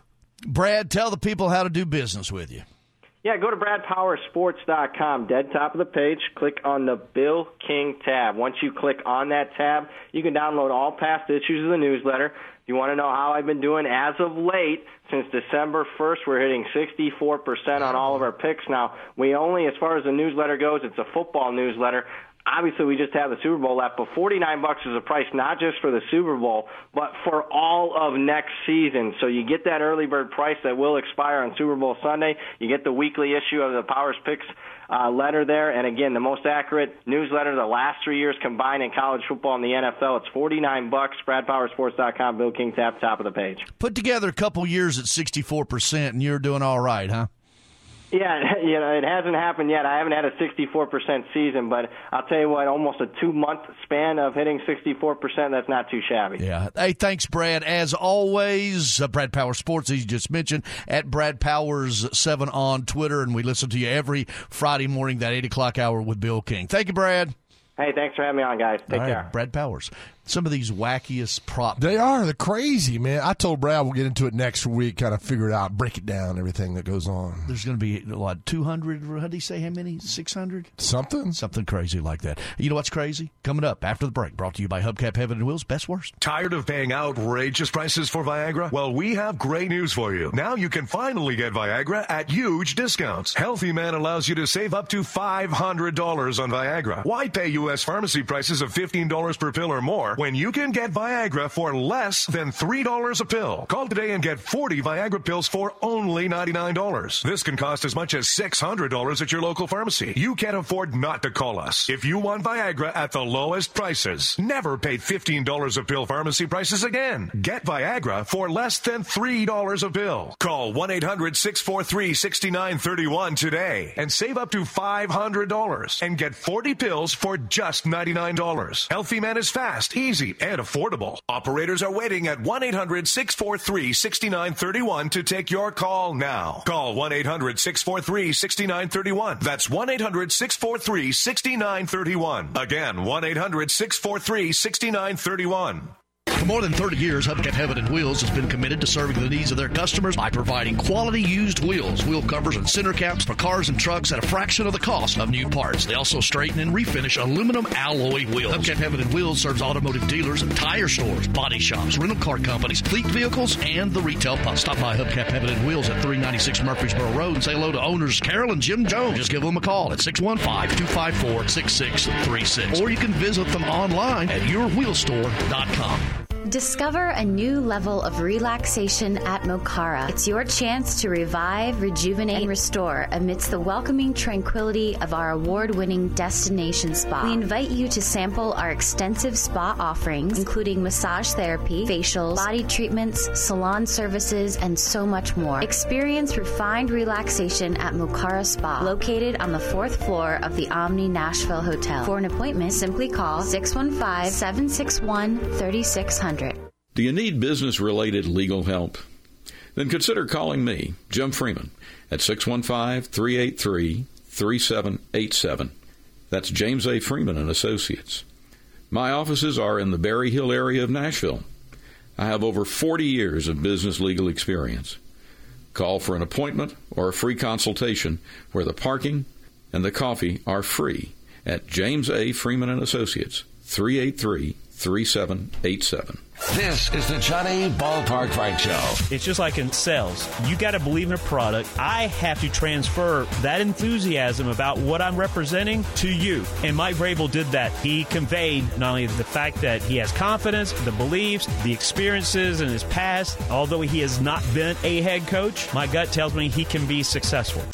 Brad, tell the people how to do business with you. Yeah, go to brad power sports dot com. Dead top of the page, click on the Bill King tab. Once you click on that tab, you can download all past issues of the newsletter. If you want to know how I've been doing as of late, since December first, we're hitting sixty-four percent on all of our picks. Now, we only, as far as the newsletter goes, it's a football newsletter. Obviously, we just have the Super Bowl left, but forty-nine bucks is a price not just for the Super Bowl, but for all of next season. So you get that early bird price that will expire on Super Bowl Sunday. You get the weekly issue of the Powers Picks uh, letter there, and again, the most accurate newsletter the last three years combined in college football and the N F L. It's forty-nine bucks. brad power sports dot com. Bill King tab, top of the page. Put together a couple years at sixty-four percent, and you're doing all right, huh? Yeah, you know, it hasn't happened yet. I haven't had a sixty-four percent season, but I'll tell you what, almost a two-month span of hitting sixty-four percent, that's not too shabby. Yeah. Hey, thanks, Brad. As always, uh, Brad Powers Sports, as you just mentioned, at Brad Powers seven on Twitter, and we listen to you every Friday morning, that eight o'clock hour with Bill King. Thank you, Brad. Hey, thanks for having me on, guys. Take All right, care. Brad Powers. Some of these wackiest prop. They are. They're crazy, man. I told Brad we'll get into it next week, kind of figure it out, break it down, everything that goes on. There's going to be, what, two hundred? How did he say how many? six hundred? Something. Something crazy like that. You know what's crazy? Coming up after the break, brought to you by Hubcap Heaven and Wheels. Best worst. Tired of paying outrageous prices for Viagra? Well, we have great news for you. Now you can finally get Viagra at huge discounts. Healthy Man allows you to save up to five hundred dollars on Viagra. Why pay U S pharmacy prices of fifteen dollars per pill or more when you can get Viagra for less than three dollars a pill? Call today and get forty Viagra pills for only ninety-nine dollars. This can cost as much as six hundred dollars at your local pharmacy. You can't afford not to call us. If you want Viagra at the lowest prices, never pay fifteen dollars a pill pharmacy prices again. Get Viagra for less than three dollars a pill. Call one eight hundred six four three six nine three one today and save up to five hundred dollars and get forty pills for just ninety-nine dollars. Healthy Man is fast, easy, and affordable. Operators are waiting at one eight hundred six four three six nine three one to take your call now. Call one eight hundred six four three six nine three one. That's one eight hundred six four three six nine three one. Again, one eight hundred six four three six nine three one. For more than thirty years, Hubcap Heaven and Wheels has been committed to serving the needs of their customers by providing quality used wheels, wheel covers, and center caps for cars and trucks at a fraction of the cost of new parts. They also straighten and refinish aluminum alloy wheels. Hubcap Heaven and Wheels serves automotive dealers and tire stores, body shops, rental car companies, fleet vehicles, and the retail pub. Stop by Hubcap Heaven and Wheels at three ninety-six Murfreesboro Road and say hello to owners Carol and Jim Jones. Just give them a call at six one five, two five four, six six three six. Or you can visit them online at your wheel store dot com. Discover a new level of relaxation at Mokara. It's your chance to revive, rejuvenate, and restore amidst the welcoming tranquility of our award-winning destination spa. We invite you to sample our extensive spa offerings, including massage therapy, facials, body treatments, salon services, and so much more. Experience refined relaxation at Mokara Spa, located on the fourth floor of the Omni Nashville Hotel. For an appointment, simply call six one five, seven six one, three six zero zero. Do you need business-related legal help? Then consider calling me, Jim Freeman, at six one five, three eight three, three seven eight seven. That's James A. Freeman and Associates. My offices are in the Berry Hill area of Nashville. I have over forty years of business legal experience. Call for an appointment or a free consultation where the parking and the coffee are free at James A. Freeman and Associates, three eight three, three seven eight seven. This is the Johnny Ballpark Frank Show. It's just like in sales. You got to believe in a product. I have to transfer that enthusiasm about what I'm representing to you. And Mike Vrabel did that. He conveyed not only the fact that he has confidence, the beliefs, the experiences in his past. Although he has not been a head coach, my gut tells me he can be successful.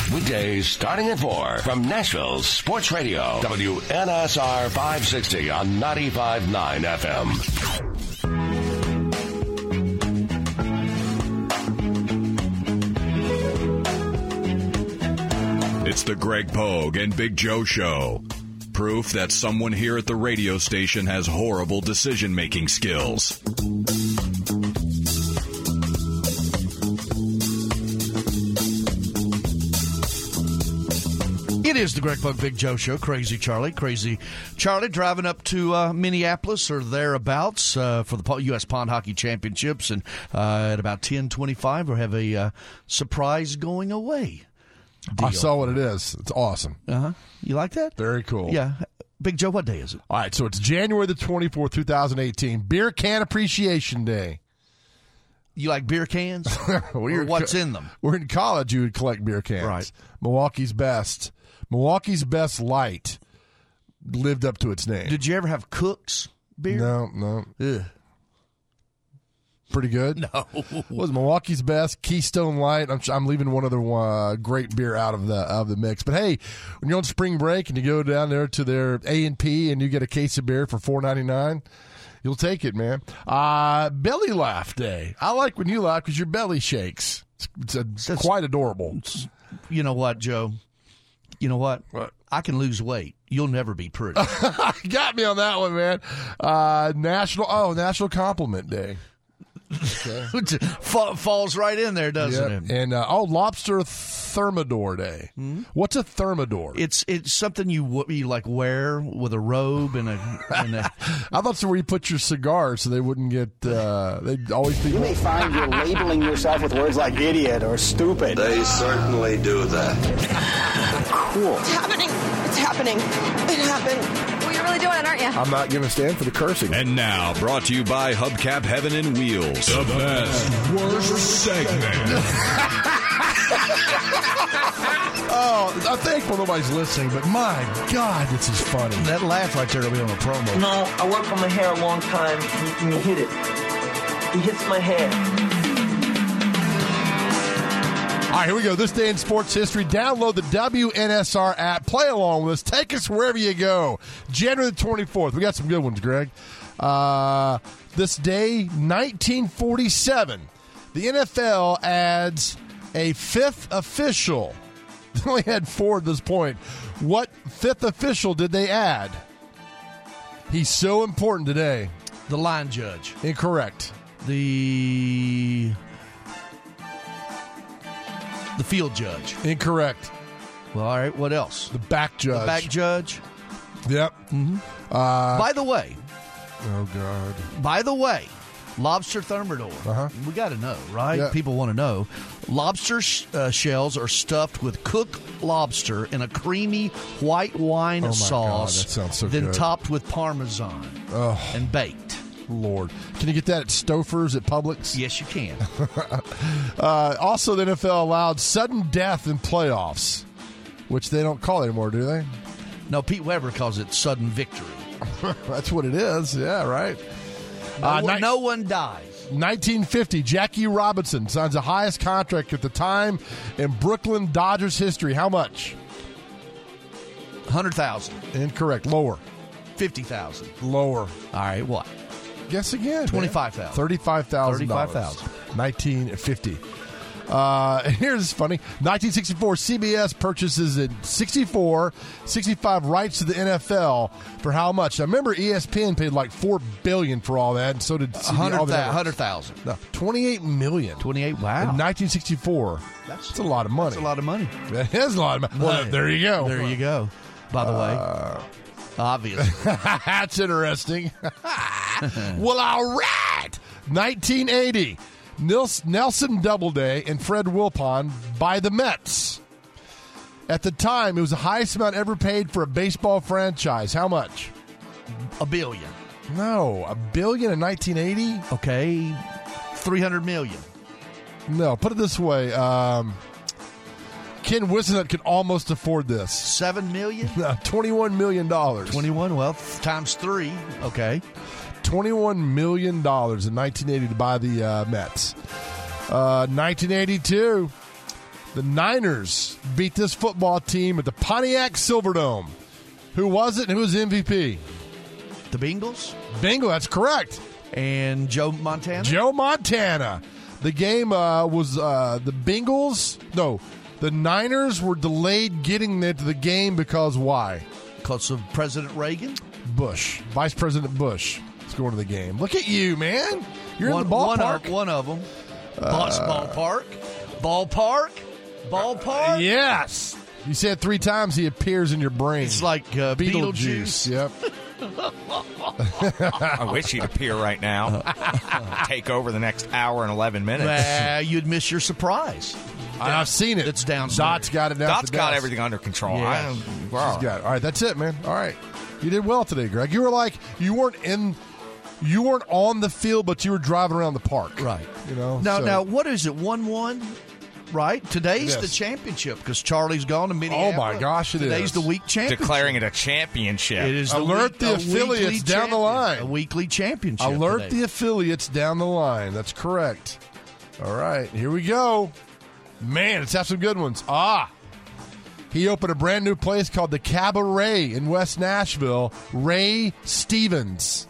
Weekdays starting at four from Nashville's Sports Radio, W N S R five sixty on ninety-five point nine F M. It's the Greg Pogue and Big Joe Show. Proof that someone here at the radio station has horrible decision-making skills. It is the Greg Pogue Big Joe Show. Crazy Charlie. Crazy Charlie driving up to uh, Minneapolis or thereabouts uh, for the U S Pond Hockey Championships. And uh, at about ten twenty-five, we'll have a uh, surprise going away deal. I saw what it is. It's awesome. Uh-huh. You like that? Very cool. Yeah. Big Joe, what day is it? All right, so it's January the twenty-fourth, twenty eighteen. Beer Can Appreciation Day. You like beer cans? Or what's in them? We're in college, you would collect beer cans. Right. Milwaukee's Best. Milwaukee's Best Light lived up to its name. Did you ever have Cook's beer? No, no. Ugh. Pretty good? No. What was Milwaukee's Best, Keystone Light. I'm, I'm leaving one other uh, great beer out of the of the mix. But hey, when you're on spring break and you go down there to their A and P and you get a case of beer for four ninety-nine, you'll take it, man. Uh, belly laugh day. I like when you laugh because your belly shakes. It's, it's, it's quite adorable. You know what, Joe? You know what? What? I can lose weight. You'll never be pretty. Got me on that one, man. Uh, national oh, National Compliment Day. Okay. Falls right in there, doesn't yep. it? And uh, oh, Lobster Thermidor Day. Mm-hmm. What's a thermidor? It's it's something you you like wear with a robe and a. And a I thought it's where you put your cigars so they wouldn't get. Uh, they'd always be. You may find you're labeling yourself with words like idiot or stupid. They certainly do that. Cool. It's happening. It's happening. It happened. Well, you're really doing it, aren't you? I'm not going to stand for the cursing. And now, brought to you by Hubcap Heaven and Wheels. The best, worst segment. Oh, I'm thankful nobody's listening, but my God, this is funny. That laugh right there will be on a promo. No, I work on my hair a long time, and you hit it. He hits my hair. All right, here we go. This day in sports history. Download the W N S R app. Play along with us. Take us wherever you go. January the twenty-fourth. We got some good ones, Greg. Uh, this day, nineteen forty-seven. The N F L adds a fifth official. They only had four at this point. What fifth official did they add? He's so important today. The line judge. Incorrect. The... The field judge. Incorrect. Well, all right. What else? The back judge. The back judge. Yep. Mm-hmm. Uh, by the way. Oh, God. By the way, lobster thermidor. Uh-huh. We got to know, right? Yep. People want to know. Lobster sh- uh, shells are stuffed with cooked lobster in a creamy white wine oh my sauce. God, that sounds so then good. topped with Parmesan oh. and baked. Lord. Can you get that at Stouffer's at Publix? Yes, you can. uh, also, the N F L allowed sudden death in playoffs, which they don't call it anymore, do they? No, Pete Weber calls it sudden victory. That's what it is. Yeah, right. No, uh, one, ni- no one dies. nineteen fifty, Jackie Robinson signs the highest contract at the time in Brooklyn Dodgers history. How much? one hundred thousand dollars. Incorrect. Lower. fifty thousand dollars. Lower. All right, what? Guess again. twenty-five thousand dollars. thirty-five thousand dollars. thirty-five thousand dollars. nineteen fifty. Uh, here's funny. nineteen sixty-four, C B S purchases in sixty-four, sixty-five rights to the N F L for how much? Now, remember, E S P N paid like four billion dollars for all that, and so did C B S. one hundred thousand dollars. No, twenty-eight million dollars. twenty-eight, wow. In nineteen sixty-four. That's, that's a lot of money. That's a lot of money. That is a lot of money. Well, there you go. There you go. By the way, uh, obviously. That's interesting. Well, all right. nineteen eighty. Nelson Doubleday and Fred Wilpon buy the Mets. At the time, it was the highest amount ever paid for a baseball franchise. How much? A billion. No, a billion in nineteen eighty? Okay, three hundred million. No, put it this way. Um, Ken Whisenhunt could almost afford this. Seven million? No, twenty-one million dollars. twenty-one, well, times three. Okay. twenty-one million dollars in nineteen eighty to buy the uh, Mets. Uh, nineteen eighty-two, The Niners beat this football team at the Pontiac Silverdome. Who was it and who was the M V P? The Bengals? Bingo, that's correct. And Joe Montana? Joe Montana. The game uh, was uh, the Bengals. No, the Niners were delayed getting into the game because why? Because of President Reagan? Bush. Vice President Bush is going to the game. Look at you, man. You're one, in the ballpark. One of, one of them. Uh, ballpark. Ballpark. Ballpark. Yes. You said three times he appears in your brain. It's like uh, Beetlejuice. Beetlejuice. Yep. I wish he'd appear right now. Take over the next hour and eleven minutes. Uh, you'd miss your surprise. I've seen it. It's down. Dot's got it down. Dot's got everything under control. Yeah. I don't, wow. She's got it. All right, that's it, man. All right. You did well today, Greg. You were like, you weren't in, you weren't on the field, but you were driving around the park. Right. You know? Now, so. now, what is it? one one? Right? Today's Yes. the championship because Charlie's gone to Minneapolis. Oh, my gosh, it Today's is. the week championship. Declaring it a championship. It is the Alert week, the a affiliates weekly down the champion- line. A weekly championship. Alert today. the affiliates down the line. That's correct. All right, here we go. Man, let's have some good ones. Ah, he opened a brand new place called the Cabaret in West Nashville. Ray Stevens.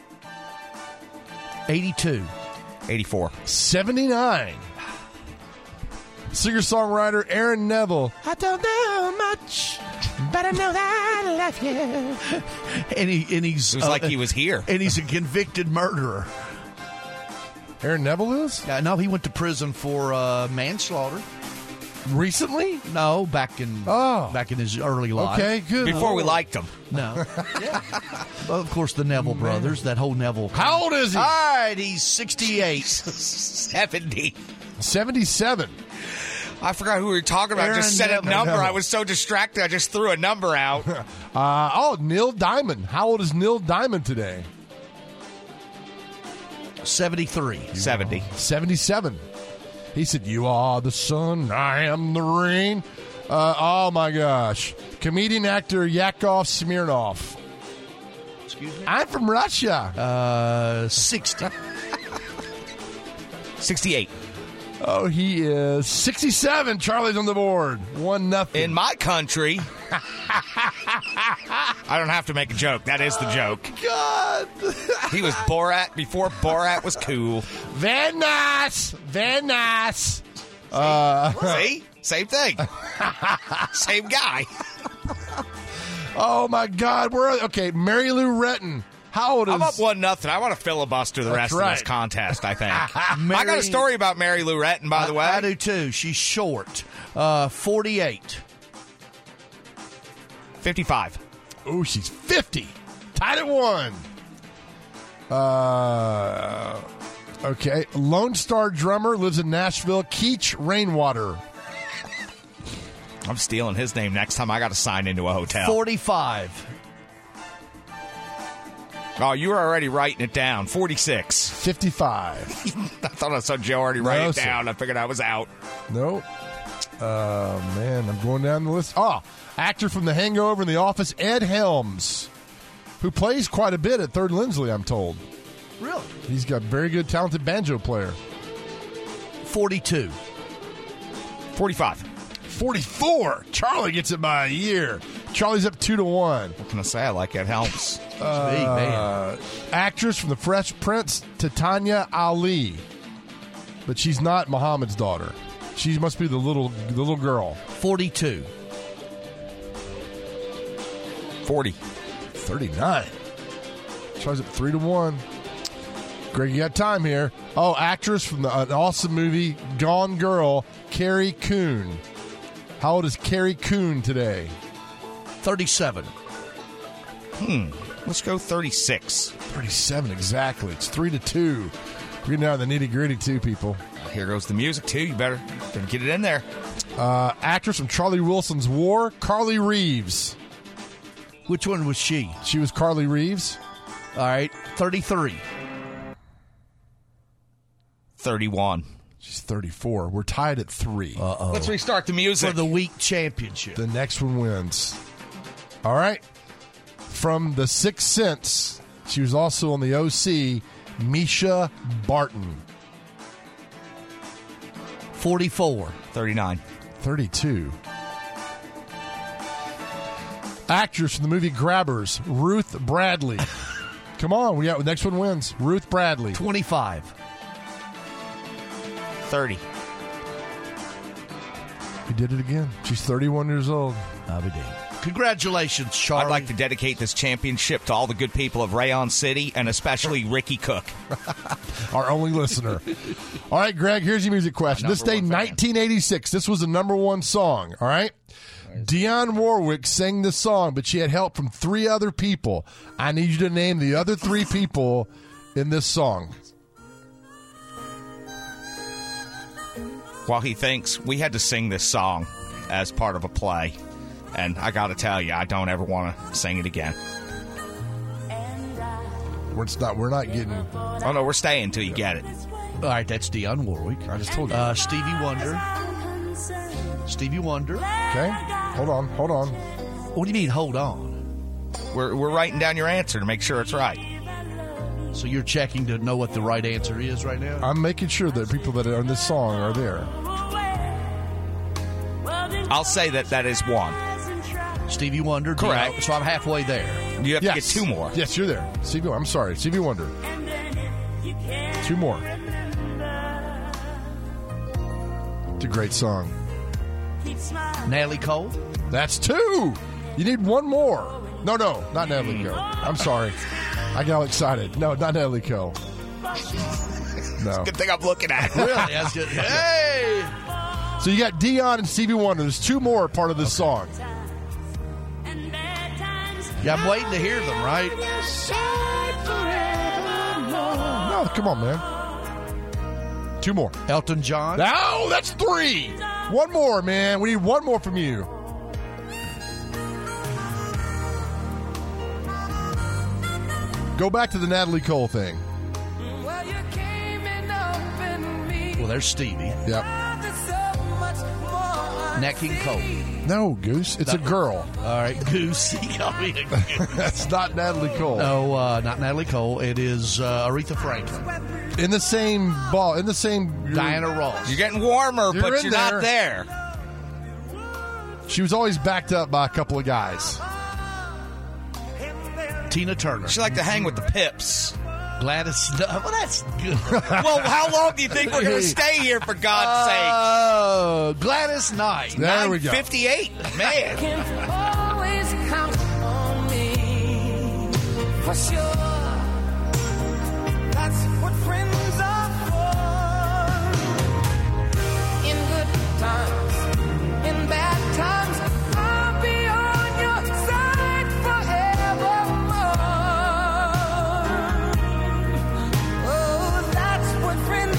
eighty-two. eighty-four. seventy-nine. Singer-songwriter Aaron Neville. I don't know much, but I know that I love you. And, he, and he's... It was like he was here. And he's a convicted murderer. Aaron Neville is? Yeah, no, he went to prison for uh, manslaughter. Recently? No, back in Oh. back in his early life. Okay, good. Before we liked him. No. Yeah. Well, of course, the Neville brothers, that whole Neville. How old is he? All right, he's sixty-eight. seventy. seventy-seven. I forgot who we were talking about. I just said a Aaron number. Neville. I was so distracted. I just threw a number out. Uh, oh, Neil Diamond. How old is Neil Diamond today? seventy-three. seventy. seventy-seven. He said, "You are the sun, I am the rain." Uh, oh, my gosh. Comedian actor Yakov Smirnoff. Excuse me? I'm from Russia. Uh, sixty. sixty-eight. Oh, he is sixty-seven. Charlie's on the board. One nothing. In my country, I don't have to make a joke. That is the joke. God. He was Borat before Borat was cool. Very nice. Very nice. Uh, See? Same thing. Same guy. oh, my God. We're okay. Mary Lou Retton. How old is... I'm up one nothing. I want to filibuster the That's rest right. of this contest, I think. I Mary- got a story about Mary Lou Retton, by the way. I, I do too. She's short. Uh, forty-eight. fifty-five. Oh, she's fifty. Tied at one. Uh, okay. Lone Star drummer lives in Nashville. Keach Rainwater. I'm stealing his name next time I got to sign into a hotel. forty-five. Oh, you were already writing it down. forty-six. fifty-five. I thought I saw Joe already No, write it sir. down. I figured I was out. Nope. Uh, man, I'm going down the list. Oh, actor from The Hangover and The Office, Ed Helms, who plays quite a bit at Third Lindsley, I'm told. Really? He's got a very good, talented banjo player. forty-two. forty-five. forty-four. Charlie gets it by a year. Charlie's up two to one. What can I say? I like Ed Helms. Uh, actress from The Fresh Prince, Titania Ali, but she's not Muhammad's daughter. She must be the little the little girl. forty-two. forty. thirty-nine. Charlie's up three to one. Greg, you got time here. Oh, actress from the, an awesome movie, Gone Girl, Carrie Coon. How old is Carrie Coon today? thirty-seven. Hmm. Let's go thirty-six. thirty-seven, exactly. It's three to two. We're getting down to the nitty gritty, too, people. Here goes the music, too. You better, better get it in there. Uh, actress from Charlie Wilson's War, Carly Reeves. Which one was she? She was Carly Reeves. All right, thirty-three. thirty-one. She's thirty-four. We're tied at three. Uh-oh. Let's restart the music. For the week championship. The next one wins. All right. From The Sixth Sense, she was also on the O C, Misha Barton. forty-four. thirty-nine. thirty-two. Actress from the movie Grabbers, Ruth Bradley. Come on, we got the next one wins. Ruth Bradley. twenty-five. thirty. He did it again. She's thirty-one years old. I'll be damned. Congratulations, Charlie. I'd like to dedicate this championship to all the good people of Rayon City and especially Ricky Cook. Our only listener. All right, Greg, here's your music question. This day, nineteen eighty-six, this was the number one song, all right? Dionne Warwick sang this song, but she had help from three other people. I need you to name the other three people in this song. While he thinks, we had to sing this song as part of a play. And I got to tell you, I don't ever want to sing it again. We're not, we're not getting... Oh, no, we're staying until you get it. All right, that's Dionne Warwick. I just told you. Uh, Stevie Wonder. Stevie Wonder. Okay. Hold on. Hold on. What do you mean, hold on? We're, we're writing down your answer to make sure it's right. So you're checking to know what the right answer is right now? I'm making sure that people that are in this song are there. I'll say that that is one. Stevie Wonder. Correct. Dionne, so I'm halfway there. You have yes. to get two more. Yes, you're there. Stevie I'm sorry. Stevie Wonder. Two more. It's a great song. Natalie Cole. That's two. You need one more. No, no, not Natalie Cole. I'm sorry. I got all excited. No, not Natalie Cole. No. Good thing I'm looking at. Really? That's good. Hey! So you got Dionne and Stevie Wonder. There's two more part of this okay. song. Yeah, I'm waiting to hear them, right? No, come on, man. Two more. Elton John. No, that's three. One more, man. We need one more from you. Go back to the Natalie Cole thing. Well, there's Stevie. Yep. Nat King Cole. No, Goose. It's Not, a girl. All right, Goose. He got me a goose. That's not Natalie Cole. No, uh, not Natalie Cole. It is uh, Aretha Franklin. In the same ball. In the same. Diana Ross. You're getting warmer, you're but you're there. not there. She was always backed up by a couple of guys. Tina Turner. She liked to hang with the Pips. Gladys. Well, that's good. Well, how long do you think we're going to stay here, for God's sake? Oh, Gladys Knight. There we go. fifty-eight. Man. Can always count on me for sure. That's what friends are for. In good times, in bad times, I'll be on your side forevermore. Oh, that's what friends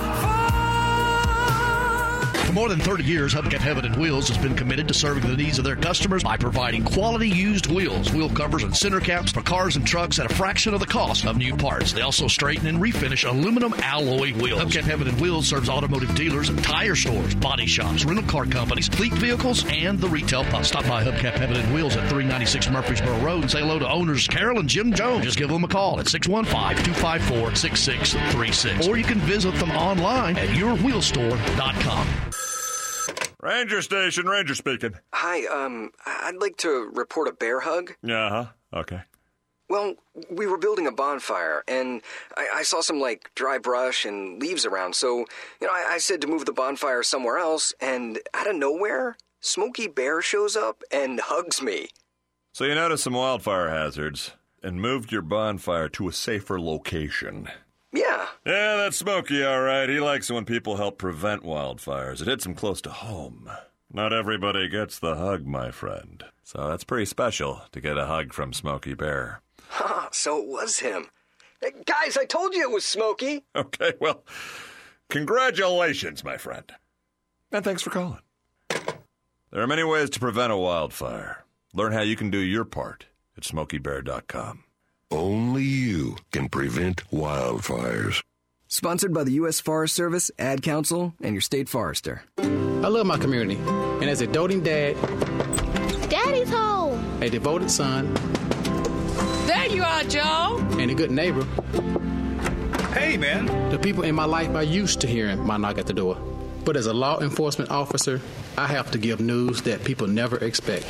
are for. For more than thirty years, Hubcap Heaven and Wheels has been committed to serving the needs of their customers by providing quality used wheels, wheel covers, and center caps for cars and trucks at a fraction of the cost of new parts. They also straighten and refinish aluminum alloy wheels. Hubcap Heaven and Wheels serves automotive dealers and tire stores, body shops, rental car companies, fleet vehicles, and the retail pub. Stop by Hubcap Heaven and Wheels at three ninety-six Murfreesboro Road and say hello to owners Carol and Jim Jones. Just give them a call at six one five, two five four, six six three six. Or you can visit them online at your wheel store dot com. Ranger Station, Ranger speaking. Hi, um, I'd like to report a bear hug. Uh-huh, okay. Well, we were building a bonfire, and I, I saw some, like, dry brush and leaves around, so, you know, I, I said to move the bonfire somewhere else, and out of nowhere, Smokey Bear shows up and hugs me. So you noticed some wildfire hazards and moved your bonfire to a safer location. Yeah. Yeah, that's Smokey, all right. He likes it when people help prevent wildfires. It hits him close to home. Not everybody gets the hug, my friend. So that's pretty special to get a hug from Smokey Bear. Huh, so it was him. Hey, guys, I told you it was Smokey. Okay, well, congratulations, my friend. And thanks for calling. There are many ways to prevent a wildfire. Learn how you can do your part at smokey bear dot com. Only you can prevent wildfires. Sponsored by the U S Forest Service, Ad Council, and your state forester. I love my community, and as a doting dad, Daddy's home, a devoted son, there you are, Joe, and a good neighbor. Hey, man. The people in my life are used to hearing my knock at the door. But as a law enforcement officer, I have to give news that people never expect.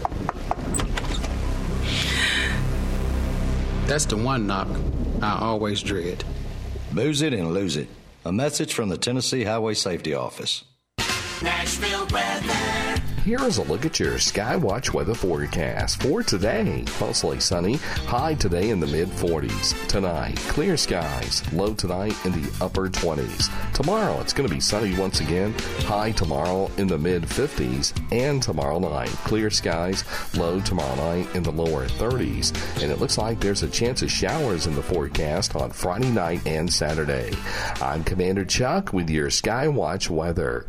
That's the one knock I always dread. Booze it and lose it. A message from the Tennessee Highway Safety Office. Nashville weather. Here is a look at your Skywatch weather forecast for today. Mostly sunny, high today in the mid forties. Tonight, clear skies, low tonight in the upper twenties. Tomorrow, it's going to be sunny once again, high tomorrow in the mid fifties. And tomorrow night, clear skies, low tomorrow night in the lower thirties. And it looks like there's a chance of showers in the forecast on Friday night and Saturday. I'm Commander Chuck with your Skywatch weather.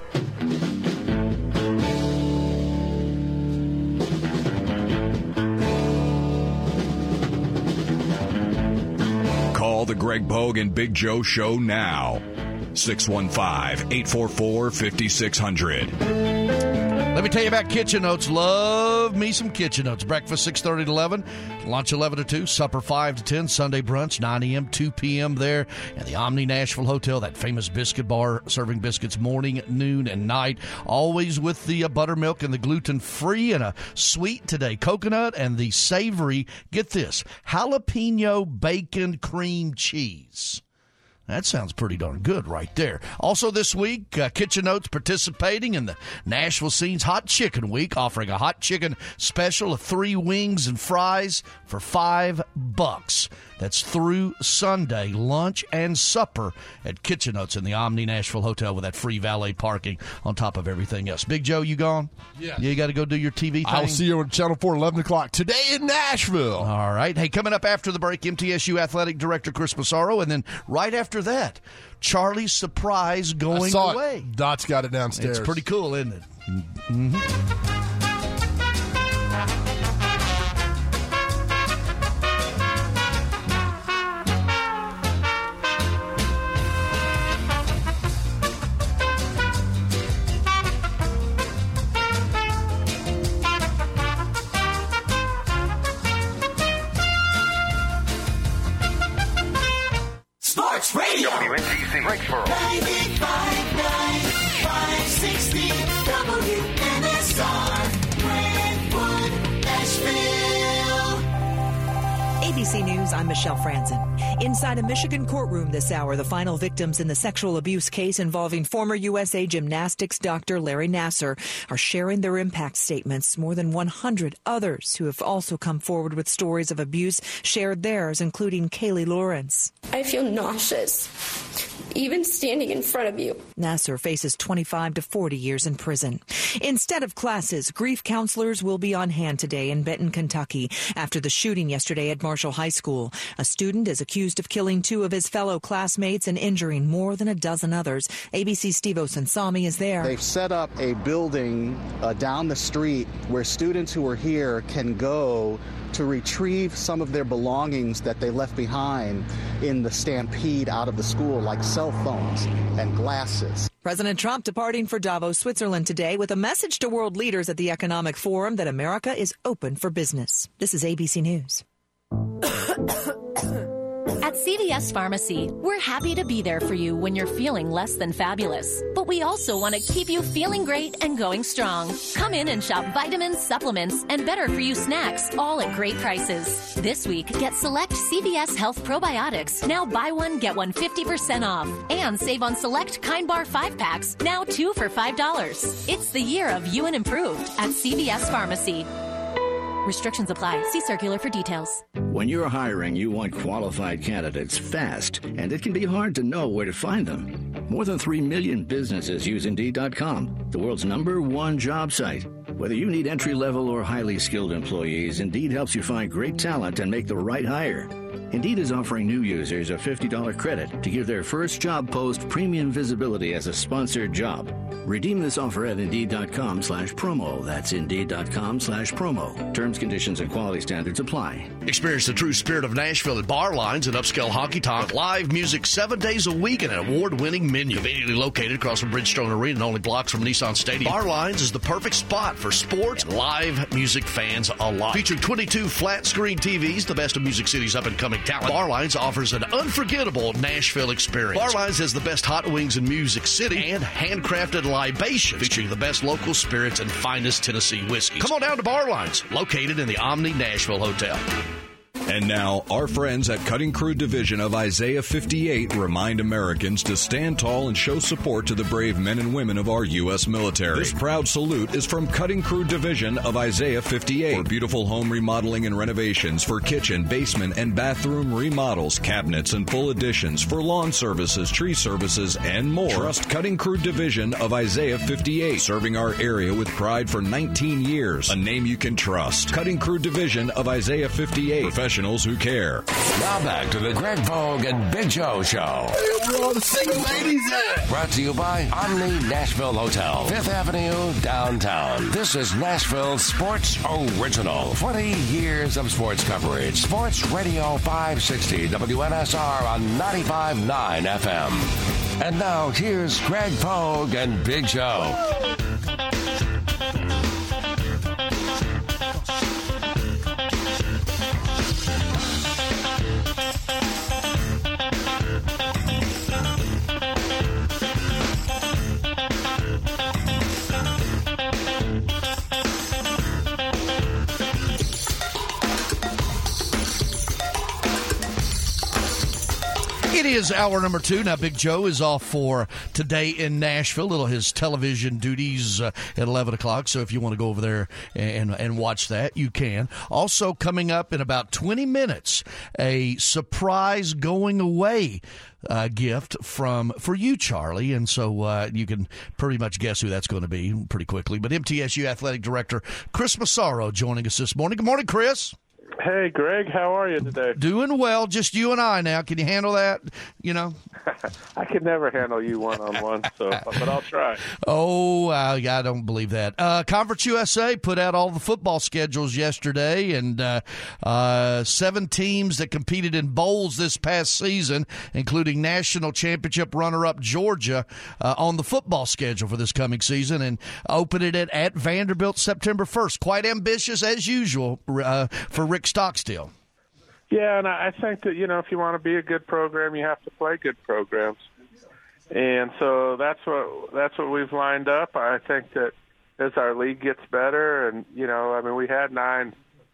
Call the Greg Pogue and Big Joe Show now. six one five, eight four four, five six zero zero. Let me tell you about Kitchen Notes. Love me some Kitchen Notes. Breakfast six thirty to eleven, lunch eleven to two, supper five to ten, Sunday brunch nine a.m., two p.m. there at the Omni Nashville Hotel, that famous biscuit bar serving biscuits morning, noon, and night. Always with the uh, buttermilk and the gluten-free and a sweet today coconut and the savory, get this, jalapeno bacon cream cheese. That sounds pretty darn good right there. Also this week, uh, Kitchen Notes participating in the Nashville Scenes Hot Chicken Week, offering a hot chicken special of three wings and fries for five bucks. That's through Sunday, lunch and supper at Kitchen Notes in the Omni Nashville Hotel with that free valet parking on top of everything else. Big Joe, you gone? Yeah. Yeah, you got to go do your T V thing? I'll see you on Channel four, eleven o'clock today in Nashville. All right. Hey, coming up after the break, M T S U Athletic Director Chris Massaro, and then right after that, Charlie's surprise going I saw away. It. Dot's got it downstairs. It's pretty cool, isn't it? Mm-hmm. Sports Radio. W N C C Rexboro. ninety-five point nine, five sixty W N S R. Brentwood, Nashville. A B C News, I'm Michelle Franzen. Inside a Michigan courtroom this hour, the final victims in the sexual abuse case involving former U S A gymnastics doctor Larry Nassar are sharing their impact statements. More than one hundred others who have also come forward with stories of abuse shared theirs, including Kaylee Lawrence. I feel nauseous, even standing in front of you. Nassar faces twenty-five to forty years in prison. Instead of classes, grief counselors will be on hand today in Benton, Kentucky, after the shooting yesterday at Marshall High School. A student is accused of killing two of his fellow classmates and injuring more than a dozen others. A B C's Steve Osunsami is there. They've set up a building uh, down the street where students who are here can go to retrieve some of their belongings that they left behind in the stampede out of the school, like cell phones and glasses. President Trump departing for Davos, Switzerland today with a message to world leaders at the Economic Forum that America is open for business. This is A B C News. At C V S Pharmacy, we're happy to be there for you when you're feeling less than fabulous. But we also want to keep you feeling great and going strong. Come in and shop vitamins, supplements, and better for you snacks, all at great prices. This week, get select C V S Health Probiotics. Now buy one, get one fifty percent off. And save on select Kind Bar five packs. Now two for five dollars. It's the year of you and improved at C V S Pharmacy. Restrictions apply. See circular for details. When you're hiring, you want qualified candidates fast, and it can be hard to know where to find them. More than three million businesses use Indeed dot com, the world's number one job site. Whether you need entry-level or highly skilled employees, Indeed helps you find great talent and make the right hire. Indeed is offering new users a fifty dollars credit to give their first job post premium visibility as a sponsored job. Redeem this offer at Indeed.com slash promo. That's Indeed.com slash promo. Terms, conditions, and quality standards apply. Experience the true spirit of Nashville at Bar Lines and upscale honky tonk. Live music seven days a week and an award-winning menu. Conveniently located across from Bridgestone Arena and only blocks from Nissan Stadium. Bar Lines is the perfect spot for sports and live music fans alike. Featuring twenty-two flat-screen T Vs, the best of Music City's up-and-coming talent, Bar Lines offers an unforgettable Nashville experience. Bar Lines has the best hot wings in Music City and handcrafted libations featuring the best local spirits and finest Tennessee whiskey. Come on down to Bar Lines, located in the Omni Nashville Hotel. And now, our friends at Cutting Crew Division of Isaiah fifty-eight remind Americans to stand tall and show support to the brave men and women of our U S military. This proud salute is from Cutting Crew Division of Isaiah fifty-eight. For beautiful home remodeling and renovations, for kitchen, basement, and bathroom remodels, cabinets and full additions, for lawn services, tree services, and more. Trust Cutting Crew Division of Isaiah fifty-eight, serving our area with pride for nineteen years. A name you can trust. Cutting Crew Division of Isaiah fifty-eight. Professionals who care. Now back to the Greg Vogue and Big Joe Show. Hey, where all the single ladies at? Brought to you by Omni Nashville Hotel, Fifth Avenue, downtown. This is Nashville Sports Original. twenty years of sports coverage. Sports Radio five sixty W N S R on ninety-five point nine F M. And now here's Greg Vogue and Big Joe. It is hour number two. Now, Big Joe is off for today in Nashville. Little his television duties uh, at eleven o'clock. So if you want to go over there and and watch that, you can. Also coming up in about twenty minutes, a surprise going away uh, gift from for you, Charlie. And so uh, you can pretty much guess who that's going to be pretty quickly. But M T S U Athletic Director Chris Massaro joining us this morning. Good morning, Chris. Hey, Greg, how are you today? Doing well. Just you and I now. Can you handle that? You know? I could never handle you one-on-one, so but I'll try. Oh, uh, I don't believe that. Uh, Conference U S A put out all the football schedules yesterday, and uh, uh, seven teams that competed in bowls this past season, including national championship runner-up Georgia, uh, on the football schedule for this coming season, and opening it at Vanderbilt September first. Quite ambitious, as usual, uh, for Rick Stockstill. Yeah, and I think that, you know, if you want to be a good program, you have to play good programs. And so that's what that's what we've lined up. I think that as our league gets better, and, you know, I mean, we had nine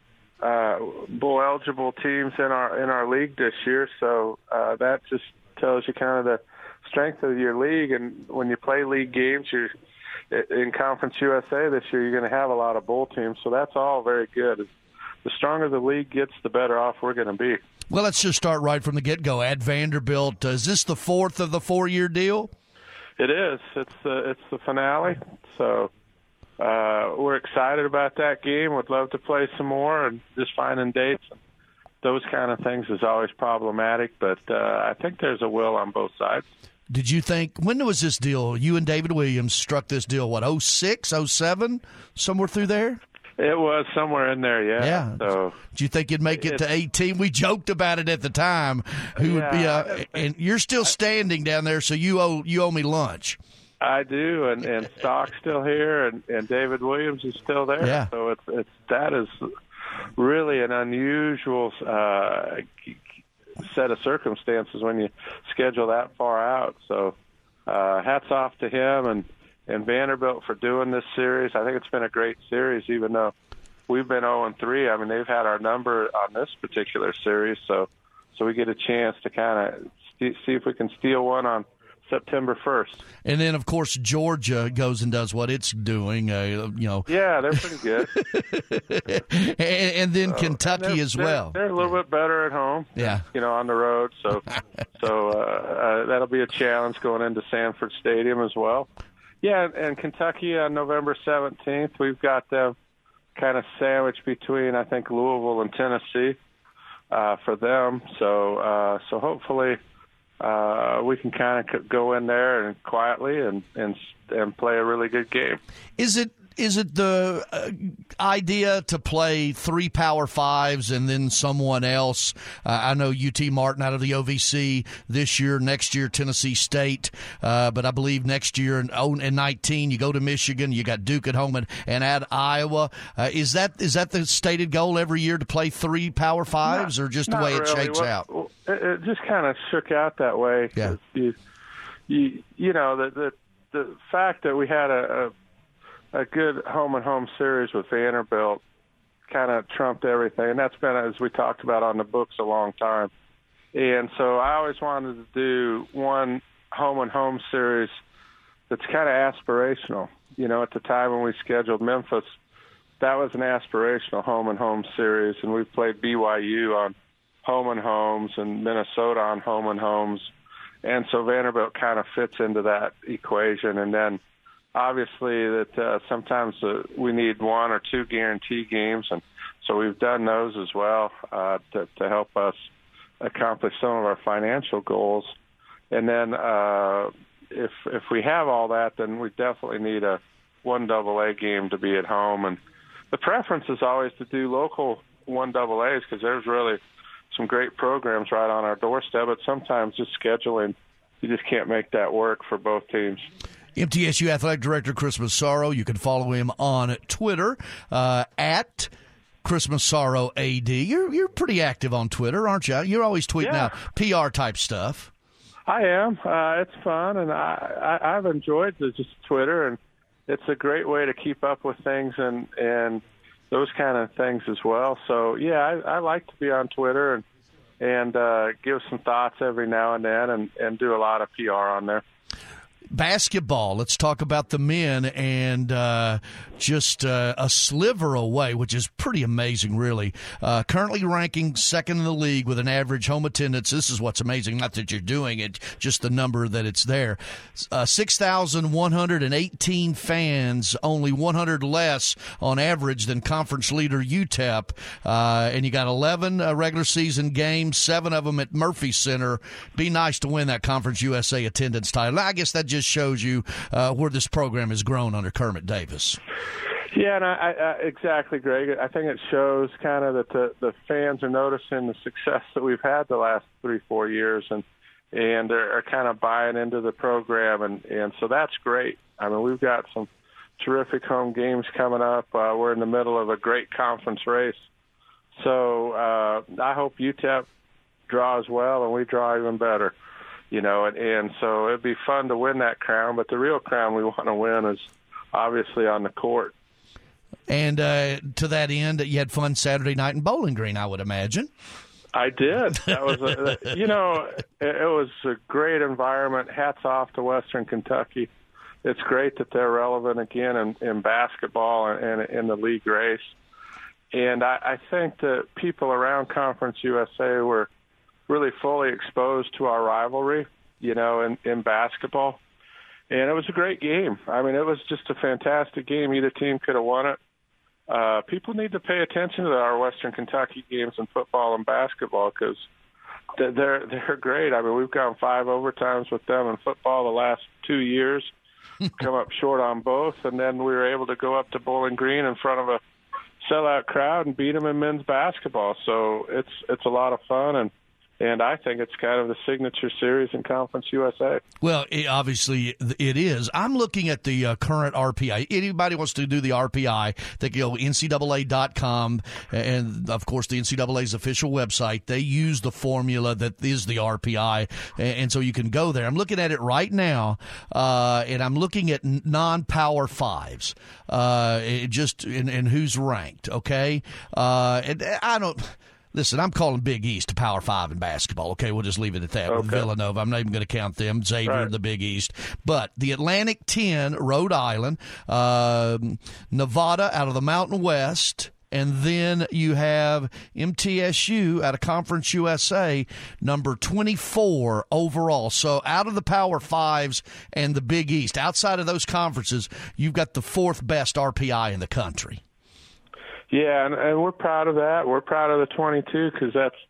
uh, bowl-eligible teams in our in our league this year, so uh, that just tells you kind of the strength of your league. And when you play league games, you're in Conference U S A this year, you're going to have a lot of bowl teams, so that's all very good. The stronger the league gets, the better off we're going to be. Well, let's just start right from the get-go. At Vanderbilt, uh, is this the fourth of the four-year deal? It is. It's the it's the finale. So uh, we're excited about that game. Would love to play some more, and just finding dates and those kind of things is always problematic. But uh, I think there's a will on both sides. Did you think, when was this deal? You and David Williams struck this deal, what, oh six, oh seven, somewhere through there? It was somewhere in there, yeah. Yeah. So, do you think you'd make it to eighteen? We joked about it at the time. Who would be? Uh, and you're still standing down there, so you owe you owe me lunch. I do, and and Stock's still here, and, and David Williams is still there. Yeah. So it's it's that is really an unusual uh, set of circumstances when you schedule that far out. So uh, hats off to him and. and Vanderbilt for doing this series. I think it's been a great series, even though we've been oh and three. I mean, they've had our number on this particular series, so so we get a chance to kind of st- see if we can steal one on September first. And then, of course, Georgia goes and does what it's doing. Uh, you know, yeah, they're pretty good. and, and then so, Kentucky and as they're, well. They're a little bit better at home. Yeah, you know, on the road. So so uh, uh, that'll be a challenge going into Sanford Stadium as well. Yeah, and Kentucky on November seventeenth, we've got them kind of sandwiched between, I think, Louisville and Tennessee uh, for them. So, uh, so hopefully, uh, we can kind of go in there and quietly and, and and play a really good game. Is it is it the uh, idea to play three Power Fives and then someone else? Uh, I know U T Martin out of the O V C this year, next year Tennessee State, uh, but I believe next year in, in nineteen you go to Michigan, you got Duke at home and, and at Iowa. Uh, is that is that the stated goal every year to play three Power Fives, not, or just the way really. it shakes well, out? Well, it, it just kind of shook out that way. Yeah. You, you, you know, the, the the fact that we had a, a a good home and home series with Vanderbilt kind of trumped everything. And that's been, as we talked about on the books, a long time. And so I always wanted to do one home and home series that's kind of aspirational. You know, at the time when we scheduled Memphis, that was an aspirational home and home series. And we played B Y U on home and homes and Minnesota on home and homes. And so Vanderbilt kind of fits into that equation. And then obviously that uh, sometimes uh, we need one or two guarantee games, and so we've done those as well uh, to, to help us accomplish some of our financial goals. And then uh, if if we have all that, then we definitely need a one double A game to be at home. And the preference is always to do local one double A's because there's really some great programs right on our doorstep, but sometimes just scheduling, you just can't make that work for both teams. M T S U Athletic Director Chris Massaro. You can follow him on Twitter uh, at Chris Massaro A D. You're you're pretty active on Twitter, aren't you? You're always tweeting yeah. out P R type stuff. I am. Uh, it's fun, and I, I I've enjoyed the, just Twitter, and it's a great way to keep up with things and and those kind of things as well. So yeah, I, I like to be on Twitter and and uh, give some thoughts every now and then, and, and do a lot of P R on there. Basketball, let's talk about the men, and uh, just uh, a sliver away, which is pretty amazing, really. Uh, currently ranking second in the league with an average home attendance. This is what's amazing, not that you're doing it, just the number that it's there. Uh, six thousand one hundred eighteen fans, only one hundred less on average than conference leader U T E P. Uh, and you got eleven uh, regular season games, seven of them at Murphy Center. Be nice to win that Conference U S A attendance title. I guess that just shows you uh, where this program has grown under Kermit Davis. Yeah, and I, I, exactly, Greg. I think it shows kind of that the, the fans are noticing the success that we've had the last three, four years, and and they're are kind of buying into the program, and, and so that's great. I mean, we've got some terrific home games coming up. Uh, we're in the middle of a great conference race. So uh, I hope U T E P draws well, and we draw even better. You know, and, and so it'd be fun to win that crown, but the real crown we want to win is obviously on the court. And uh, to that end, you had fun Saturday night in Bowling Green, I would imagine. I did. That was, a, you know, it, it was a great environment. Hats off to Western Kentucky. It's great that they're relevant again in, in basketball and, and in the league race. And I, I think that people around Conference U S A were really fully exposed to our rivalry, you know, in, in basketball. And it was a great game. I mean, it was just a fantastic game. Either team could have won it. Uh, people need to pay attention to our Western Kentucky games in football and basketball because they're, they're great. I mean, we've gone five overtimes with them in football the last two years, come up short on both, and then we were able to go up to Bowling Green in front of a sellout crowd and beat them in men's basketball. So it's it's a lot of fun, and And I think it's kind of the signature series in Conference U S A. Well, it, obviously it is. I'm looking at the uh, current R P I. Anybody wants to do the R P I, they can go N C double A dot com, and, of course, the N C double A's official website. They use the formula that is the R P I, and, and so you can go there. I'm looking at it right now, uh, and I'm looking at non-power fives, uh, it just and, and who's ranked, okay? Uh, and I don't – Listen, I'm calling Big East a Power Five in basketball. Okay, we'll just leave it at that. Okay. With Villanova, I'm not even going to count them. Xavier, right. The Big East. But the Atlantic ten, Rhode Island, uh, Nevada out of the Mountain West, and then you have M T S U out of Conference U S A, number twenty-four overall. So out of the Power Fives and the Big East, outside of those conferences, you've got the fourth best R P I in the country. Yeah, and, and we're proud of that. We're proud of the twenty-two because that's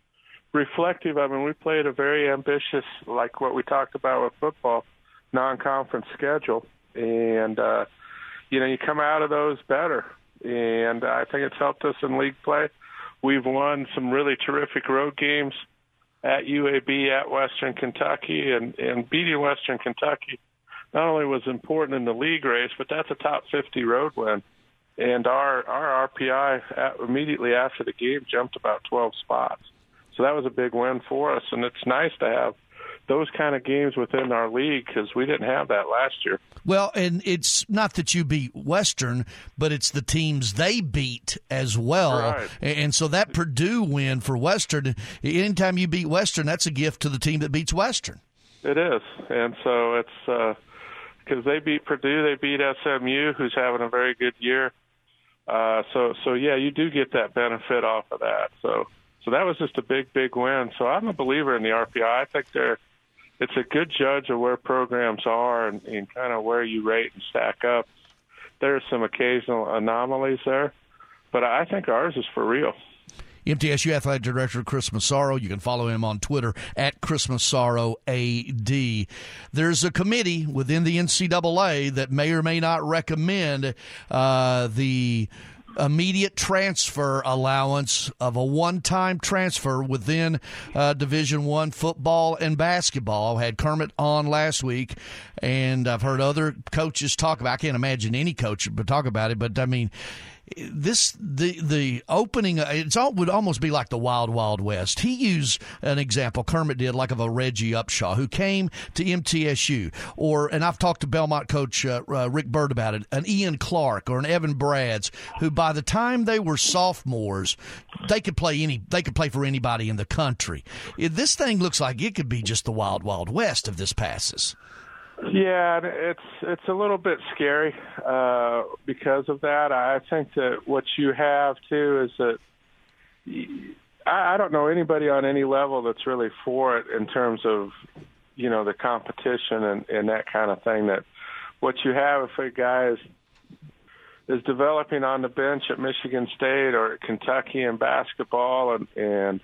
reflective. I mean, we played a very ambitious, like what we talked about with football, non-conference schedule. And, uh, you know, you come out of those better. And I think it's helped us in league play. We've won some really terrific road games at U A B, at Western Kentucky, and, and beating Western Kentucky not only was important in the league race, but that's a top fifty road win. And our, our R P I at, immediately after the game jumped about twelve spots. So that was a big win for us, and it's nice to have those kind of games within our league because we didn't have that last year. Well, and it's not that you beat Western, but it's the teams they beat as well. Right. And so that Purdue win for Western, anytime you beat Western, that's a gift to the team that beats Western. It is. And so it's because uh, they beat Purdue, they beat S M U, who's having a very good year. Uh, so, so yeah, you do get that benefit off of that. So, so that was just a big, big win. So I'm a believer in the R P I. I think they're it's a good judge of where programs are and, and kind of where you rate and stack up. There are some occasional anomalies there, but I think ours is for real. M T S U Athletic Director Chris Massaro. You can follow him on Twitter at Chris Massaro A D. There's a committee within the N C double A that may or may not recommend uh, the immediate transfer allowance of a one-time transfer within uh, Division One football and basketball. I had Kermit on last week, and I've heard other coaches talk about. I can't imagine any coach would talk about it, but I mean, this the the opening. It's all would almost be like the Wild Wild West. He used an example Kermit did, like of a Reggie Upshaw who came to M T S U, or and I've talked to Belmont coach uh, uh, Rick Byrd about it. An Ian Clark or an Evan Brads, who by the time they were sophomores, they could play any. They could play for anybody in the country. This thing looks like it could be just the Wild Wild West if this passes. Yeah, it's it's a little bit scary uh, because of that. I think that what you have, too, is that I, I don't know anybody on any level that's really for it in terms of, you know, the competition and, and that kind of thing. That what you have if a guy is, is developing on the bench at Michigan State or at Kentucky in basketball and, and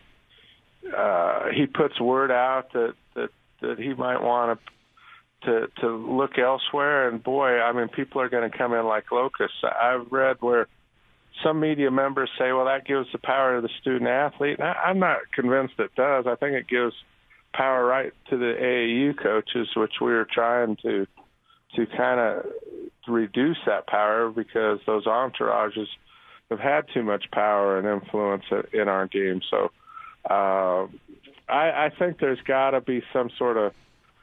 uh, he puts word out that, that, that he might want to To, to look elsewhere, and boy, I mean, people are going to come in like locusts. I've read where some media members say, well, that gives the power to the student athlete. And I, I'm not convinced it does. I think it gives power right to the A A U coaches, which we are trying to to kind of reduce that power because those entourages have had too much power and influence in our game. So uh, I, I think there's got to be some sort of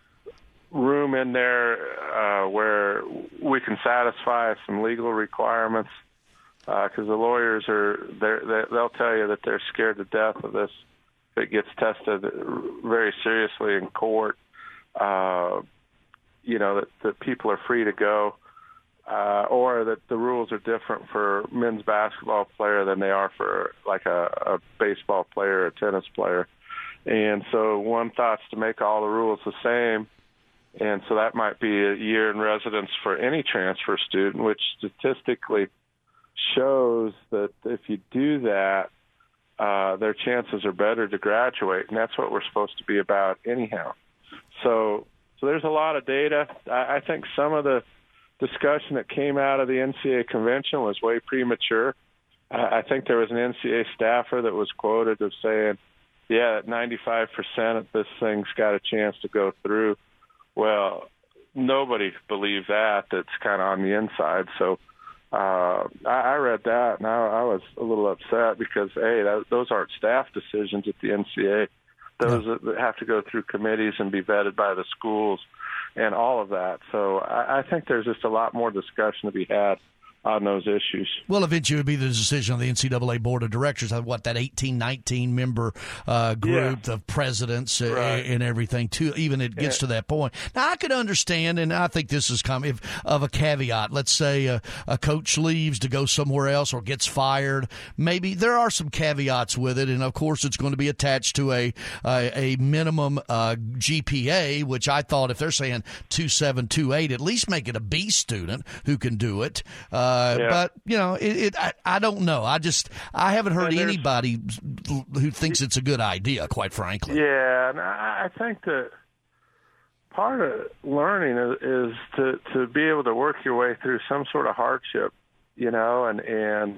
room in there uh, where we can satisfy some legal requirements because uh, the lawyers are they're, they'll tell you that they're scared to death of this if it gets tested very seriously in court. Uh, you know that, that people are free to go, uh, or that the rules are different for men's basketball player than they are for like a, a baseball player or a tennis player. And so one thought's to make all the rules the same. And so that might be a year in residence for any transfer student, which statistically shows that if you do that, uh, their chances are better to graduate. And that's what we're supposed to be about anyhow. So so there's a lot of data. I, I think some of the discussion that came out of the N C double A convention was way premature. I, I think there was an N C double A staffer that was quoted as saying, yeah, ninety-five percent of this thing's got a chance to go through. Well, nobody believed that. That's kind of on the inside. So uh, I, I read that, and I, I was a little upset because, hey, that, those aren't staff decisions at the N C double A. Those no. have to go through committees and be vetted by the schools and all of that. So I, I think there's just a lot more discussion to be had on those issues. Well, eventually it would be the decision of the N C double A Board of Directors, of what, that eighteen, nineteen member uh, group yeah. of presidents uh, right. and everything, too, even it gets yeah. to that point. Now, I could understand, and I think this is kind of, of a caveat. Let's say a, a coach leaves to go somewhere else or gets fired. Maybe there are some caveats with it, and, of course, it's going to be attached to a a, a minimum uh, G P A, which I thought if they're saying two seven, two eight, at least make it a B student who can do it. Uh, Uh, Yeah. But, you know, it, it I, I don't know. I just I haven't heard anybody who thinks it's a good idea, quite frankly. Yeah, and I, I think that part of learning is, is to, to be able to work your way through some sort of hardship, you know, and, and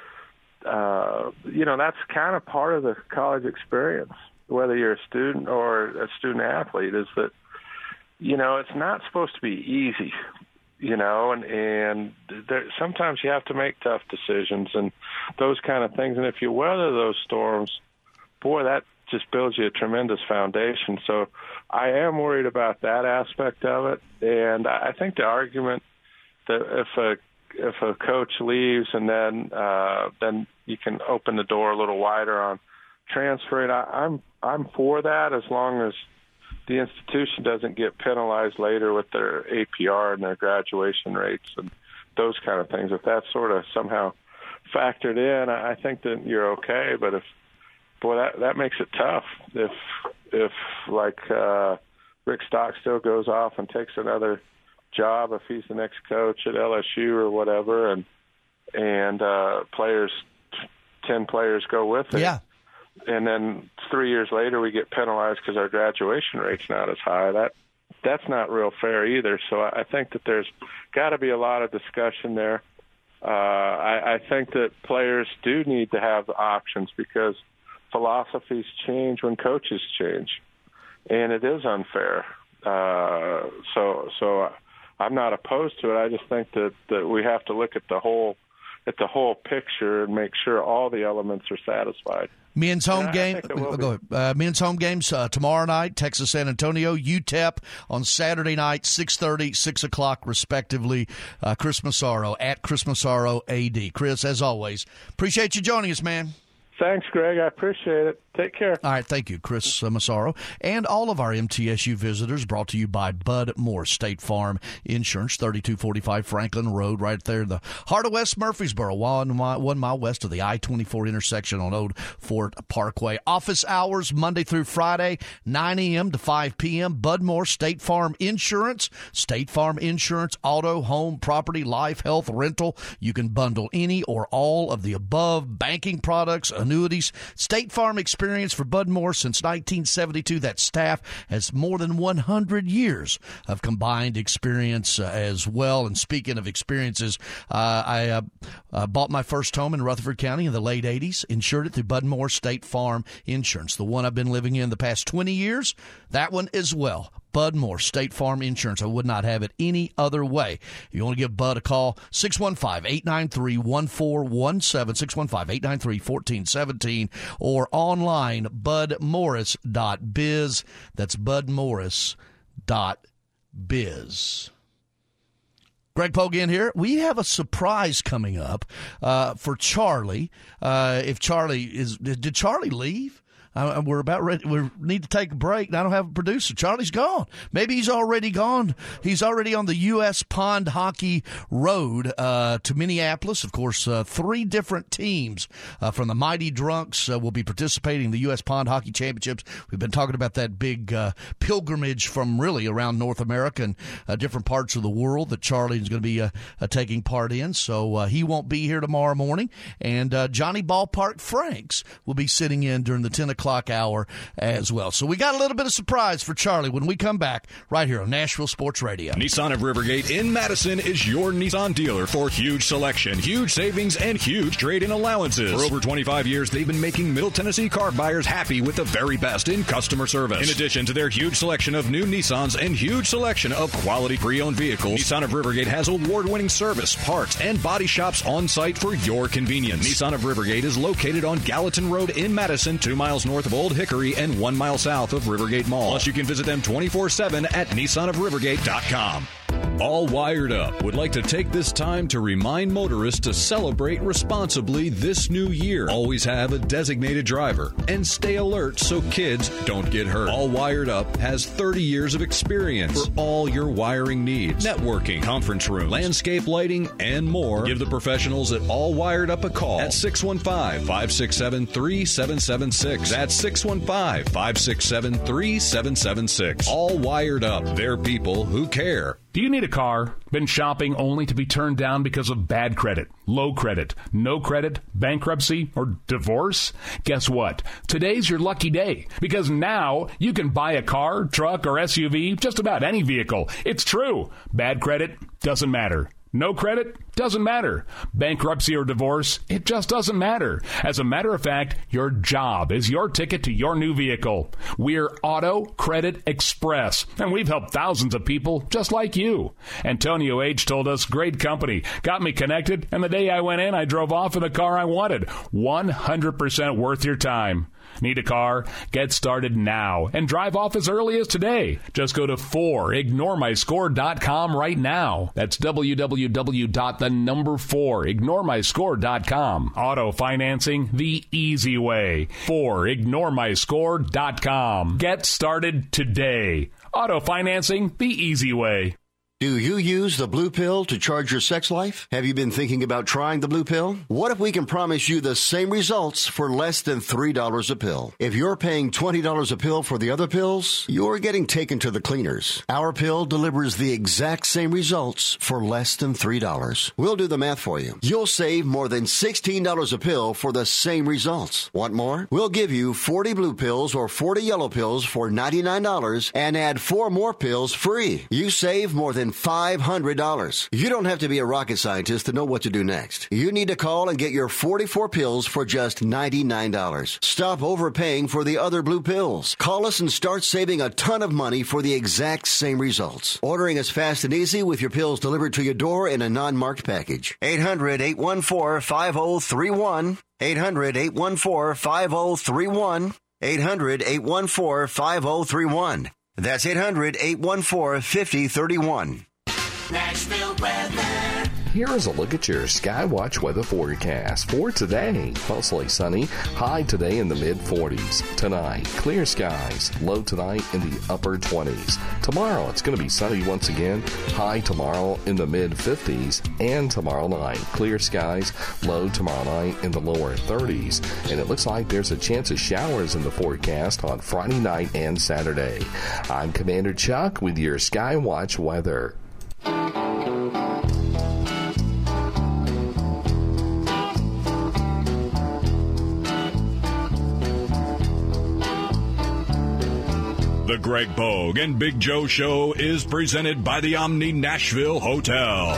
uh, you know, that's kind of part of the college experience, whether you're a student or a student athlete, is that, you know, it's not supposed to be easy, you know, and, and there, sometimes you have to make tough decisions and those kind of things. And if you weather those storms, boy, that just builds you a tremendous foundation. So I am worried about that aspect of it. And I think the argument that if a if a coach leaves and then uh, then you can open the door a little wider on transferring, I, I'm I'm for that as long as the institution doesn't get penalized later with their A P R and their graduation rates and those kind of things. If that's sort of somehow factored in, I think that you're okay. But if boy, that that makes it tough. If if like uh, Rick Stockstill goes off and takes another job, if he's the next coach at L S U or whatever, and and uh, players, ten players go with it, yeah, and then three years later we get penalized because our graduation rate's not as high. That that's not real fair either. So I think that there's got to be a lot of discussion there. Uh, I, I think that players do need to have options because philosophies change when coaches change, and it is unfair. Uh, so, so I'm not opposed to it. I just think that, that we have to look at the whole at the whole picture and make sure all the elements are satisfied. Men's home And I game. think it will Go ahead. Uh, men's home games uh, tomorrow night. Texas San Antonio, U T E P on Saturday night, six thirty, six o'clock respectively. Uh, Chris Massaro at Chris Massaro A D. Chris, as always, appreciate you joining us, man. Thanks, Greg. I appreciate it. Take care. All right, thank you, Chris uh, Massaro. And all of our M T S U visitors brought to you by Bud Moore State Farm Insurance, thirty-two forty-five Franklin Road, right there in the heart of West Murfreesboro, one mile, one mile west of the I twenty-four intersection on Old Fort Parkway. Office hours Monday through Friday, nine a.m. to five p.m. Bud Moore State Farm Insurance. State Farm Insurance, auto, home, property, life, health, rental. You can bundle any or all of the above. Banking products, annuities. State Farm experience for Bud Moore since nineteen seventy-two. That staff has more than one hundred years of combined experience uh, as well. And speaking of experiences, uh, I uh, uh, bought my first home in Rutherford County in the late eighties, insured it through Bud Moore State Farm Insurance. The one I've been living in the past twenty years, that one as well. Bud Moore State Farm Insurance. I would not have it any other way. If you want to give Bud a call, six one five, eight nine three, one four one seven, six one five, eight nine three, one four one seven, or online, bud morris dot biz. That's bud morris dot biz. Greg Pogan here. We have a surprise coming up uh, for Charlie. Uh, if Charlie is, did Charlie leave? Uh, we're about ready. We need to take a break. And I don't have a producer. Charlie's gone. Maybe he's already gone. He's already on the U S Pond Hockey Road uh, to Minneapolis. Of course, uh, three different teams uh, from the Mighty Drunks uh, will be participating in the U S Pond Hockey Championships. We've been talking about that big uh, pilgrimage from really around North America and uh, different parts of the world that Charlie is going to be uh, uh, taking part in. So uh, he won't be here tomorrow morning. And uh, Johnny Ballpark Franks will be sitting in during the ten o'clock hour as well. So we got a little bit of surprise for Charlie when we come back right here on Nashville Sports Radio. Nissan of Rivergate in Madison is your Nissan dealer for huge selection, huge savings, and huge trade-in allowances. For over twenty-five years, they've been making Middle Tennessee car buyers happy with the very best in customer service. In addition to their huge selection of new Nissans and huge selection of quality pre-owned vehicles, Nissan of Rivergate has award-winning service, parts, and body shops on site for your convenience. Nissan of Rivergate is located on Gallatin Road in Madison, two miles north north of Old Hickory and one mile south of Rivergate Mall. Plus, you can visit them twenty-four seven at nissan of rivergate dot com. All Wired Up would like to take this time to remind motorists to celebrate responsibly this new year. Always have a designated driver and stay alert so kids don't get hurt. All Wired Up has thirty years of experience for all your wiring needs. Networking, conference room, landscape lighting, and more. Give the professionals at All Wired Up a call at six one five, five six seven, three seven seven six. That's six one five, five six seven, three seven seven six. All Wired Up. They're people who care. Do you need a car? Been shopping only to be turned down because of bad credit, low credit, no credit, bankruptcy, or divorce? Guess what? Today's your lucky day, because now you can buy a car, truck, or S U V, just about any vehicle. It's true. Bad credit doesn't matter. No credit? Doesn't matter. Bankruptcy or divorce? It just doesn't matter. As a matter of fact, your job is your ticket to your new vehicle. We're Auto Credit Express, and we've helped thousands of people just like you. Antonio H. told us, great company, got me connected, and the day I went in, I drove off in the car I wanted. one hundred percent worth your time. Need a car? Get started now and drive off as early as today. Just go to four ignore my score dot com right now. That's w w w dot the number four ignore my score dot com. Auto financing the easy way. four ignore my score dot com. Get started today. Auto financing the easy way. Do you use the Blue Pill to charge your sex life? Have you been thinking about trying the Blue Pill? What if we can promise you the same results for less than three dollars a pill? If you're paying twenty dollars a pill for the other pills, you're getting taken to the cleaners. Our pill delivers the exact same results for less than three dollars. We'll do the math for you. You'll save more than sixteen dollars a pill for the same results. Want more? We'll give you forty blue pills or forty yellow pills for ninety-nine dollars and add four more pills free. You save more than five hundred dollars. You don't have to be a rocket scientist to know what to do next. You need to call and get your forty-four pills for just ninety-nine dollars. Stop overpaying for the other blue pills. Call us and start saving a ton of money for the exact same results. Ordering is fast and easy with your pills delivered to your door in a non-marked package. eight hundred, eight one four, five oh three one. eight hundred, eight one four, five oh three one. eight hundred, eight one four, five oh three one. That's eight hundred, eight one four, five oh three one. Nashville weather. Here is a look at your Skywatch weather forecast for today. Mostly sunny, high today in the mid forties. Tonight, clear skies, low tonight in the upper twenties. Tomorrow, it's going to be sunny once again, high tomorrow in the mid fifties. And tomorrow night, clear skies, low tomorrow night in the lower thirties. And it looks like there's a chance of showers in the forecast on Friday night and Saturday. I'm Commander Chuck with your Skywatch weather. The Greg Bogue and Big Joe Show is presented by the Omni Nashville Hotel.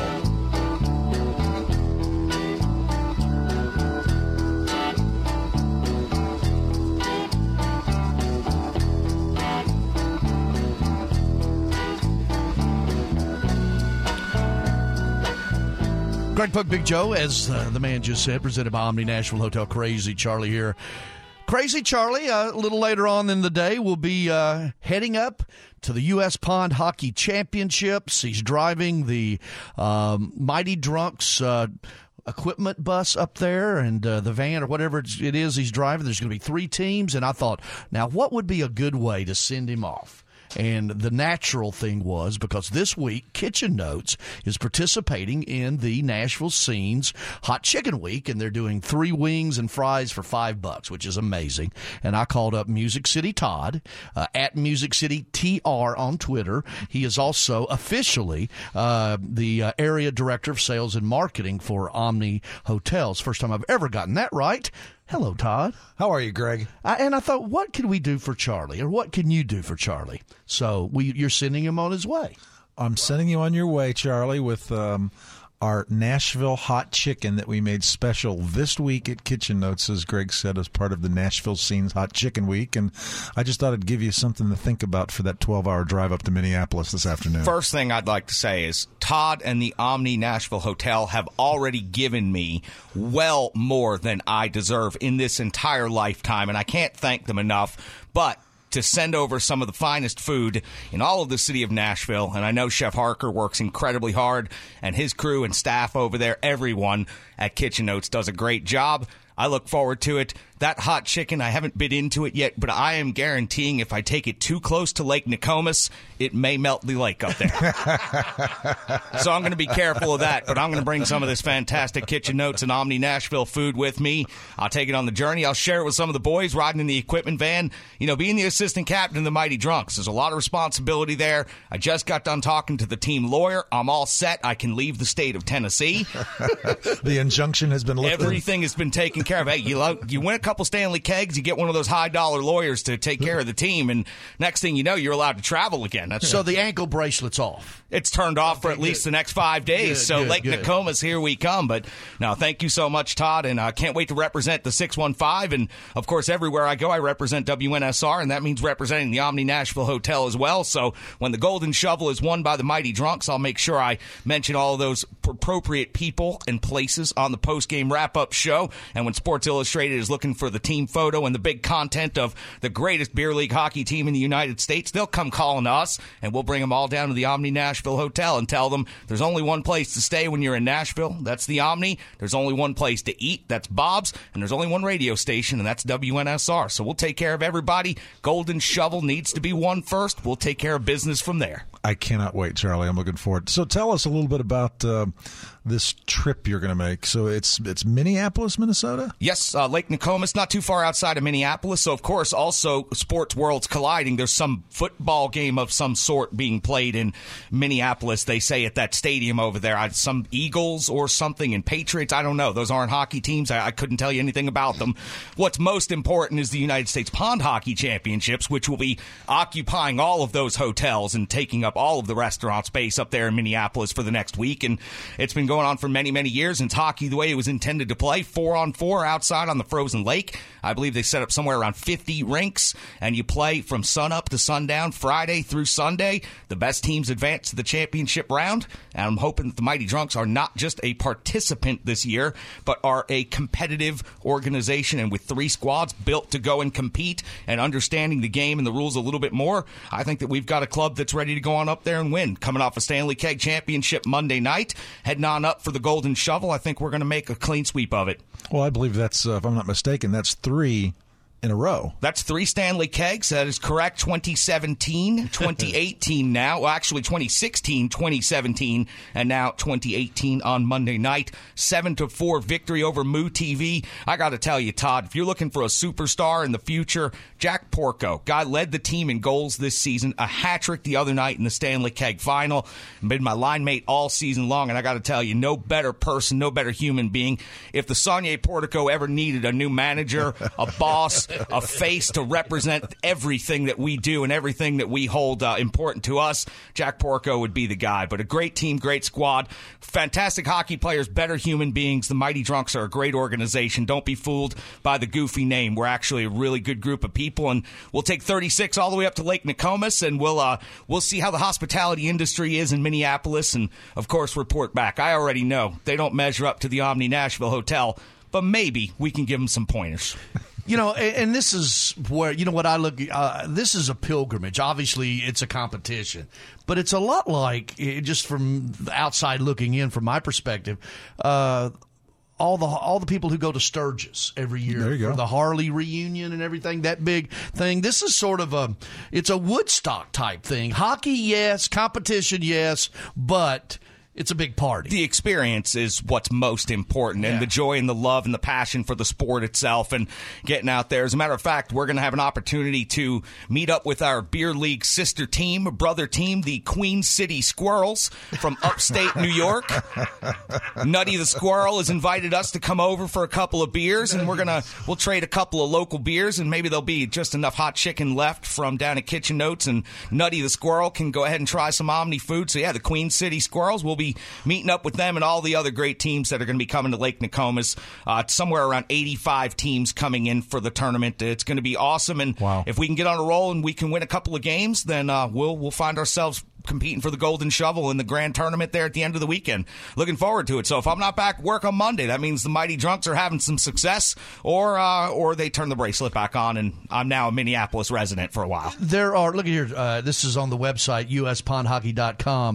Greg Bogue, Big Joe, as uh, the man just said, presented by Omni Nashville Hotel. Crazy Charlie here. Crazy Charlie, uh, a little later on in the day, will be uh, heading up to the U S Pond Hockey Championships. He's driving the um, Mighty Drunks uh, equipment bus up there, and uh, the van or whatever it is he's driving. There's going to be three teams, and I thought, now what would be a good way to send him off? And the natural thing was, because this week Kitchen Notes is participating in the Nashville Scenes Hot Chicken Week, and they're doing three wings and fries for five bucks, which is amazing. And I called up Music City Todd uh, at Music City T R on Twitter. He is also officially uh, the uh, area director of sales and marketing for Omni Hotels. First time I've ever gotten that right. Hello, Todd. How are you, Greg? I, and I thought, what can we do for Charlie, or what can you do for Charlie? So we, you're sending him on his way. I'm sending you on your way, Charlie, with um, our Nashville hot chicken that we made special this week at Kitchen Notes, as Greg said, as part of the Nashville Scenes Hot Chicken Week. And I just thought I'd give you something to think about for that twelve-hour drive up to Minneapolis this afternoon. First thing I'd like to say is Todd and the Omni Nashville Hotel have already given me well more than I deserve in this entire lifetime, and I can't thank them enough. But to send over some of the finest food in all of the city of Nashville, and I know Chef Harker works incredibly hard, and his crew and staff over there, everyone at Kitchen Notes does a great job. I look forward to it. That hot chicken, I haven't bit into it yet, but I am guaranteeing if I take it too close to Lake Nokomis, it may melt the lake up there. So I'm going to be careful of that, but I'm going to bring some of this fantastic Kitchen Notes and Omni Nashville food with me. I'll take it on the journey. I'll share it with some of the boys riding in the equipment van. You know, being the assistant captain of the Mighty Drunks, there's a lot of responsibility there. I just got done talking to the team lawyer. I'm all set. I can leave the state of Tennessee. The injunction has been lifted. Everything has been taken care of. Hey, you, lo- you win a couple Stanley Kegs, you get one of those high-dollar lawyers to take care of the team, and next thing you know, you're allowed to travel again. That's so the ankle bracelet's off. It's turned off for Okay, at least good. the next five days. Good, so good, Lake good. Nokomis, here we come. But no, thank you so much, Todd, and I uh, can't wait to represent the six one five. And, of course, everywhere I go, I represent W N S R, and that means representing the Omni Nashville Hotel as well. So when the Golden Shovel is won by the Mighty Drunks, I'll make sure I mention all of those appropriate people and places on the post-game wrap-up show. And when Sports Illustrated is looking for the team photo and the big content of the greatest beer league hockey team in the United States, they'll come calling to us, and we'll bring them all down to the Omni Nashville Hotel and tell them there's only one place to stay when you're in Nashville. That's the Omni. There's only one place to eat. That's Bob's. And there's only one radio station, and that's W N S R. So we'll take care of everybody. Golden Shovel needs to be won first. We'll take care of business from there. I cannot wait, Charlie. I'm looking forward. So tell us a little bit about uh, this trip you're going to make. So it's it's Minneapolis, Minnesota? Yes, uh, Lake Nokomis, not too far outside of Minneapolis. So, of course, also sports worlds colliding. There's some football game of some sort being played in Minneapolis, they say, at that stadium over there. I, some Eagles or something and Patriots. I don't know. Those aren't hockey teams. I, I couldn't tell you anything about them. What's most important is the United States Pond Hockey Championships, which will be occupying all of those hotels and taking up all of the restaurant space up there in Minneapolis for the next week. And it's been going on for many, many years. And it's hockey the way it was intended to play, four on four outside on the frozen lake. I believe they set up somewhere around fifty rinks, and you play from sunup to sundown, Friday through Sunday. The best teams advance to the championship round, and I'm hoping that the Mighty Drunks are not just a participant this year, but are a competitive organization, and with three squads built to go and compete and understanding the game and the rules a little bit more, I think that we've got a club that's ready to go on up there and win. Coming off a Stanley Keg Championship Monday night, heading on up for the Golden Shovel, I think we're going to make a clean sweep of it. Well, I believe that's, uh, if I'm not mistaken, that's three in a row. That's three Stanley Kegs. That is correct. twenty seventeen, twenty eighteen now. Well, actually, twenty sixteen, twenty seventeen, and now twenty eighteen on Monday night. seven to four victory over Moo T V. I got to tell you, Todd, if you're looking for a superstar in the future, Jack Porco, guy led the team in goals this season, a hat trick the other night in the Stanley Keg final, been my line mate all season long, and I got to tell you, no better person, no better human being. If the Sonia Portico ever needed a new manager, a boss, a face to represent everything that we do and everything that we hold uh, important to us, Jack Porco would be the guy. But a great team, great squad, fantastic hockey players, better human beings. The Mighty Drunks are a great organization. Don't be fooled by the goofy name. We're actually a really good group of people, and we'll take thirty-six all the way up to Lake Nokomis, and we'll uh, we'll see how the hospitality industry is in Minneapolis, and, of course, report back. I already know they don't measure up to the Omni Nashville Hotel, but maybe we can give them some pointers. You know, and, and this is where, you know what I look, uh, this is a pilgrimage. Obviously, it's a competition, but it's a lot like, just from the outside looking in, from my perspective, uh, all the all the people who go to Sturgis every year There you go. for the Harley reunion and everything, that big thing. This is sort of a, it's a Woodstock type thing. Hockey, yes. Competition, yes. But it's a big party. The experience is what's most important, and Yeah. the joy and the love and the passion for the sport itself and getting out there. As a matter of fact, we're going to have an opportunity to meet up with our beer league sister team, brother team, the Queen City Squirrels from upstate New York. Nutty the Squirrel has invited us to come over for a couple of beers, and we're going to we'll trade a couple of local beers, and maybe there'll be just enough hot chicken left from down at Kitchen Notes, and Nutty the Squirrel can go ahead and try some Omni food. So, yeah, the Queen City Squirrels will be meeting up with them and all the other great teams that are going to be coming to Lake Nokomis. Uh, somewhere around eighty-five teams coming in for the tournament. It's going to be awesome, and Wow. if we can get on a roll and we can win a couple of games, then uh, we'll we'll find ourselves competing for the Golden Shovel in the grand tournament there at the end of the weekend. Looking forward to it. So if I'm not back work on Monday, that means the Mighty Drunks are having some success, or uh, or they turn the bracelet back on, and I'm now a Minneapolis resident for a while. There are, look at here, uh, this is on the website, U S pond hockey dot com.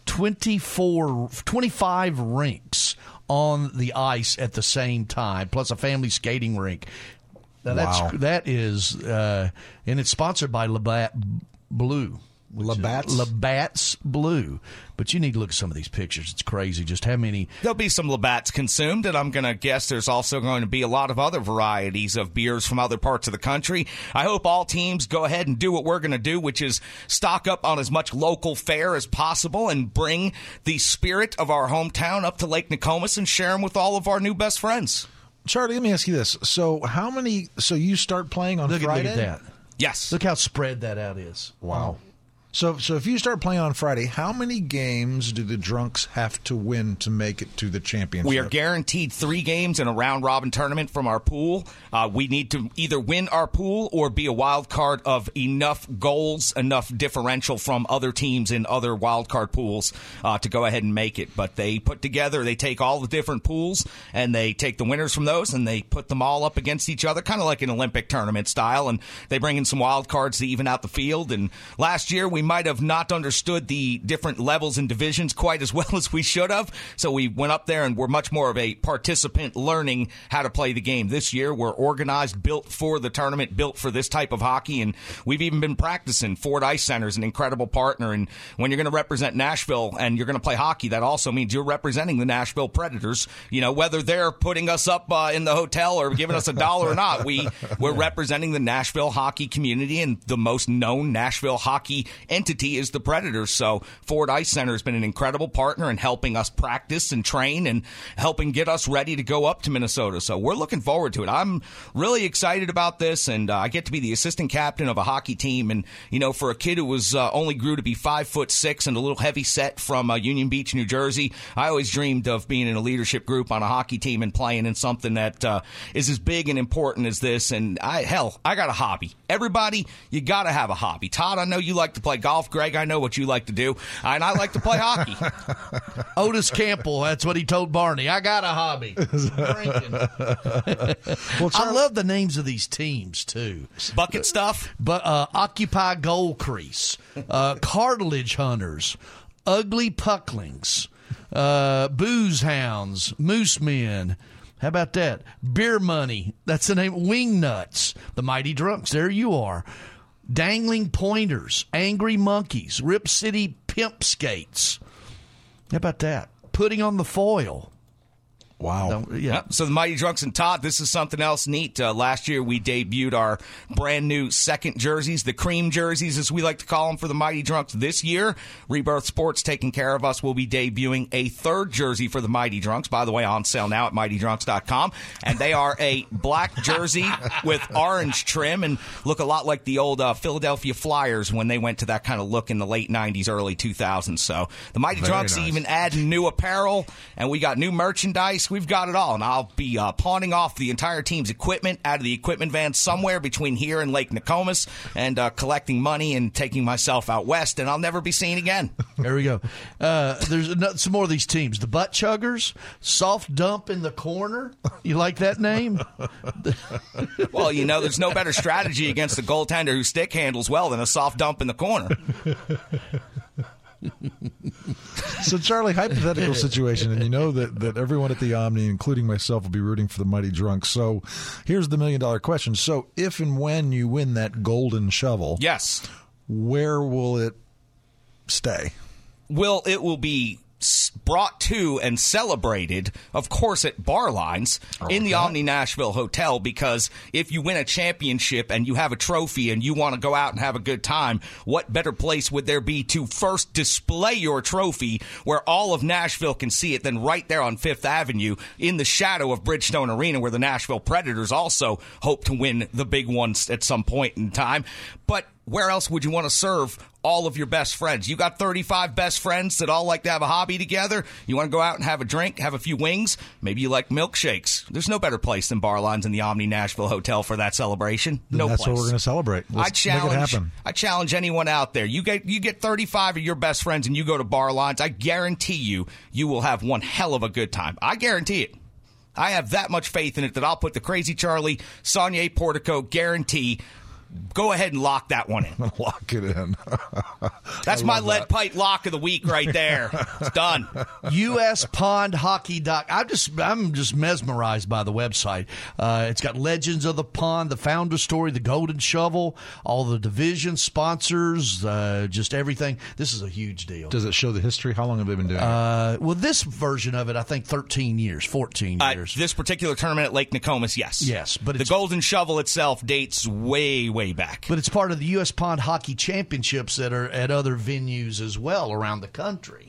twenty-four, twenty-five rinks on the ice at the same time, plus a family skating rink. Now that's Wow. that is, uh, and it's sponsored by Labatt Blue. Labatt's? Labatt's Blue. But you need to look at some of these pictures. It's crazy just how many. There'll be some Labatt's consumed, and I'm going to guess there's also going to be a lot of other varieties of beers from other parts of the country. I hope all teams go ahead and do what we're going to do, which is stock up on as much local fare as possible and bring the spirit of our hometown up to Lake Nokomis and share them with all of our new best friends. Charlie, let me ask you this. So how many – so you start playing on Look at, Friday? look at that. Yes. Look how spread that out is. Wow. So so if you start playing on Friday, how many games do the Drunks have to win to make it to the championship? We are guaranteed three games in a round-robin tournament from our pool. Uh, we need to either win our pool or be a wild card of enough goals, enough differential from other teams in other wild card pools uh, to go ahead and make it. But they put together, they take all the different pools, and they take the winners from those, and they put them all up against each other, kind of like an Olympic tournament style, and they bring in some wild cards to even out the field. And last year, we might have not understood the different levels and divisions quite as well as we should have. So we went up there and we're much more of a participant learning how to play the game. This year we're organized, built for the tournament, built for this type of hockey, and we've even been practicing. Ford Ice Center is an incredible partner, and when you're going to represent Nashville and you're going to play hockey, that also means you're representing the Nashville Predators. You know, whether they're putting us up uh, in the hotel or giving us a dollar or not, we, we're representing the Nashville hockey community, and the most known Nashville hockey entity is the Predators. So Ford Ice Center has been an incredible partner in helping us practice and train and helping get us ready to go up to Minnesota. So we're looking forward to it. I'm really excited about this, and uh, I get to be the assistant captain of a hockey team. And, you know, for a kid who was uh, only grew to be five foot six and a little heavy set from uh, Union Beach, New Jersey, I always dreamed of being in a leadership group on a hockey team and playing in something that uh, is as big and important as this. And I, hell, I got a hobby. Everybody, you got to have a hobby. Todd, I know you like to play golf. Greg, I know what you like to do, and I like to play hockey. Otis Campbell, that's what he told Barney. I got a hobby. Drinking. Well, I love the names of these teams, too. Bucket stuff? But uh, Occupy Goal Crease, uh, Cartilage Hunters, Ugly Pucklings, uh, Booze Hounds, Moose Men. How about that? Beer Money. That's the name. Wing Nuts. The Mighty Drunks. There you are. Dangling Pointers, Angry Monkeys, Rip City Pimp Skates. How about that? Putting on the Foil. Wow. Yeah. So the Mighty Drunks and Todd, this is something else neat. Uh, last year we debuted our brand new second jerseys, the cream jerseys as we like to call them for the Mighty Drunks. This year, Rebirth Sports taking care of us will be debuting a third jersey for the Mighty Drunks. By the way, on sale now at mighty drunks dot com. And they are a black jersey with orange trim and look a lot like the old uh, Philadelphia Flyers when they went to that kind of look in the late nineties, early two thousands. So the Mighty Very Drunks nice. even adding new apparel, and we got new merchandise. We've got it all, and I'll be uh, pawning off the entire team's equipment out of the equipment van somewhere between here and Lake Nokomis and uh, collecting money and taking myself out west, and I'll never be seen again. There we go. Uh, there's another, some more of these teams. The Butt Chuggers, Soft Dump in the Corner. You like that name? Well, you know, there's no better strategy against a goaltender who stick handles well than a soft dump in the corner. So, Charlie, hypothetical situation, and you know that, that everyone at the Omni, including myself, will be rooting for the Mighty Drunks. So here's the million-dollar question. So if and when you win that golden shovel, yes, where will it stay? Well, it will be brought to and celebrated, of course, at Bar Lines in the Omni Nashville Hotel, because if you win a championship and you have a trophy and you want to go out and have a good time, what better place would there be to first display your trophy where all of Nashville can see it than right there on Fifth Avenue in the shadow of Bridgestone Arena, where the Nashville Predators also hope to win the big ones at some point in time. But where else would you want to serve all of your best friends? You got thirty-five best friends that all like to have a hobby together. You want to go out and have a drink, have a few wings. Maybe you like milkshakes. There's no better place than Bar Lines in the Omni Nashville Hotel for that celebration. No That's place. what we're going to celebrate. Let's I challenge, make it happen. I challenge anyone out there. You get you get thirty-five of your best friends and you go to Bar Lines. I guarantee you, you will have one hell of a good time. I guarantee it. I have that much faith in it that I'll put the Crazy Charlie, Saunier Portico guarantee Go ahead and lock that one in. Lock it in. That's my lead that. pipe lock of the week right there. It's done. U S Pond Hockey Doc. I'm just I'm just mesmerized by the website. Uh, it's got legends of the pond, the founder story, the Golden Shovel, all the division sponsors, uh, just everything. This is a huge deal. Does it show the history? How long have they been doing uh, it? Well, this version of it, I think thirteen years, fourteen years. Uh, this particular tournament at Lake Nokomis, yes. Yes, but the Golden Shovel itself dates way, way back. But it's part of the U S Pond Hockey Championships that are at other venues as well around the country.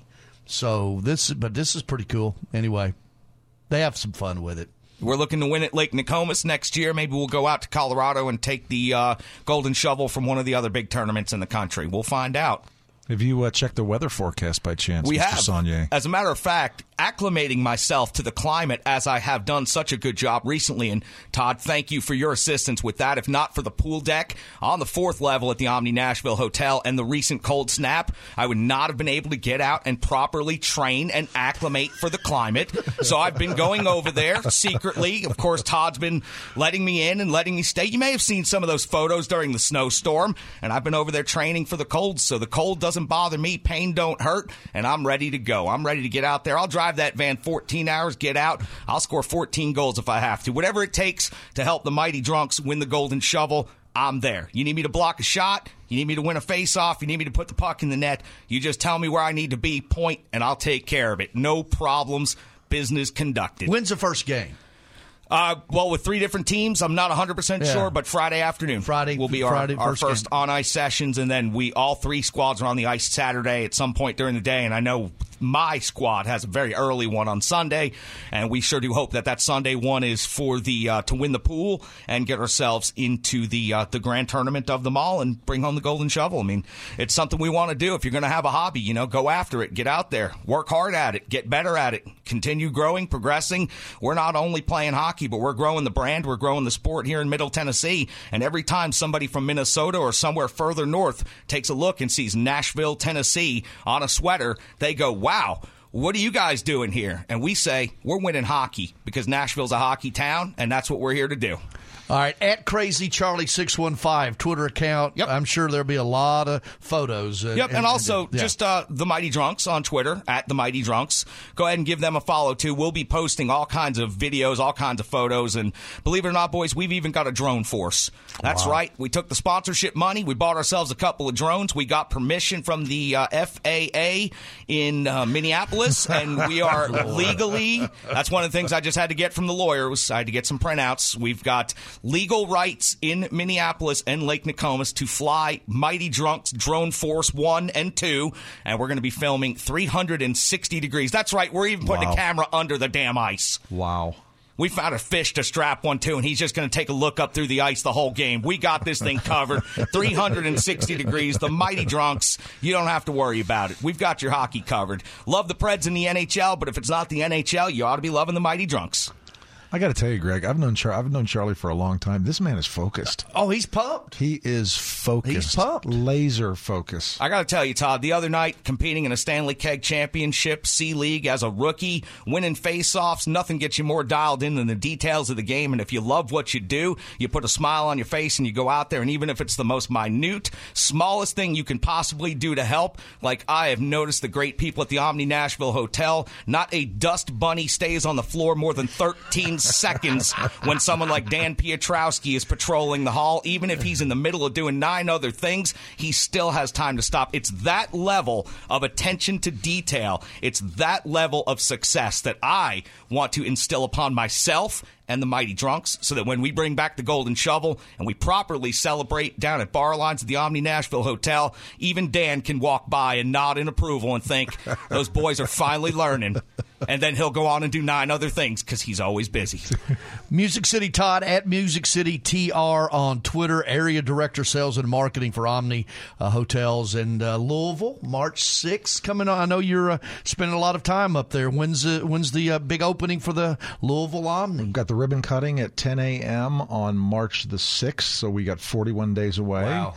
So this, but this is pretty cool. Anyway, they have some fun with it. We're looking to win at Lake Nokomis next year. Maybe we'll go out to Colorado and take the uh, Golden Shovel from one of the other big tournaments in the country. We'll find out. Have you uh, checked the weather forecast by chance, we Mister have. Saunier? As a matter of fact, acclimating myself to the climate as I have done such a good job recently. And, Todd, thank you for your assistance with that. If not for the pool deck on the fourth level at the Omni Nashville Hotel and the recent cold snap, I would not have been able to get out and properly train and acclimate for the climate. So I've been going over there secretly. Of course, Todd's been letting me in and letting me stay. You may have seen some of those photos during the snowstorm, and I've been over there training for the cold. So the cold doesn't bother me. Pain don't hurt, and I'm ready to go. I'm ready to get out there. I'll drive that van fourteen hours, get out. I'll score fourteen goals if I have to. Whatever it takes to help the Mighty Drunks win the Golden Shovel, I'm there. You need me to block a shot? You need me to win a face-off? You need me to put the puck in the net? You just tell me where I need to be, point, and I'll take care of it. No problems. Business conducted. When's the first game? Uh, well, with three different teams, I'm not one hundred percent Yeah. sure, but Friday afternoon Friday will be our, Friday, our first first game. on-ice sessions, and then we all three squads are on the ice Saturday at some point during the day, and I know my squad has a very early one on Sunday, and we sure do hope that that Sunday one is for the uh, to win the pool and get ourselves into the uh, the grand tournament of them all and bring home the Golden Shovel. I mean, it's something we want to do. If you're going to have a hobby, you know, go after it, get out there, work hard at it, get better at it, continue growing, progressing. We're not only playing hockey, but we're growing the brand, we're growing the sport here in Middle Tennessee, and every time somebody from Minnesota or somewhere further north takes a look and sees Nashville, Tennessee on a sweater, they go, wow, what are you guys doing here? And we say, we're winning hockey because Nashville's a hockey town, and that's what we're here to do. All right, at Crazy Charlie six one five Twitter account. Yep. I'm sure there'll be a lot of photos. Uh, yep, and, and also and, yeah. just uh, the Mighty Drunks on Twitter, at the Mighty Drunks. Go ahead and give them a follow, too. We'll be posting all kinds of videos, all kinds of photos, and believe it or not, boys, we've even got a drone force. That's wow. right. We took the sponsorship money. We bought ourselves a couple of drones. We got permission from the uh, F A A in uh, Minneapolis, and we are legally, that's one of the things I just had to get from the lawyers. I had to get some printouts. We've got legal rights in Minneapolis and Lake Nokomis to fly Mighty Drunks Drone Force one and two, and we're going to be filming three hundred sixty degrees. That's right, we're even putting Wow. a camera under the damn ice. Wow. We found a fish to strap one to, and he's just going to take a look up through the ice the whole game. We got this thing covered. three hundred sixty degrees. The Mighty Drunks, you don't have to worry about it. We've got your hockey covered. Love the Preds in the N H L, but if it's not the N H L, you ought to be loving the Mighty Drunks. I got to tell you, Greg, I've known Char- I've known Charlie for a long time. This man is focused. Oh, he's pumped. He is focused. He's pumped. Laser focus. I got to tell you, Todd, the other night, competing in a Stanley Keg Championship, C-League as a rookie, winning face-offs, nothing gets you more dialed in than the details of the game. And if you love what you do, you put a smile on your face and you go out there, and even if it's the most minute, smallest thing you can possibly do to help, like I have noticed the great people at the Omni Nashville Hotel, not a dust bunny stays on the floor more than thirteen seconds when someone like Dan Pietrowski is patrolling the hall. Even if he's in the middle of doing nine other things, he still has time to stop. It's that level of attention to detail. It's that level of success that I want to instill upon myself and the Mighty Drunks, so that when we bring back the Golden Shovel and we properly celebrate down at Bar Lines at the Omni Nashville Hotel, even Dan can walk by and nod in approval and think, those boys are finally learning. And then he'll go on and do nine other things because he's always busy. Music City Todd at Music City T R on Twitter, Area Director Sales and Marketing for Omni uh, Hotels in uh, Louisville, March sixth coming on. I know you're uh, spending a lot of time up there. When's, uh, when's the uh, big opening for the Louisville Omni? We've got the ribbon cutting at ten a.m. on March the sixth, so we got forty-one days away. Wow.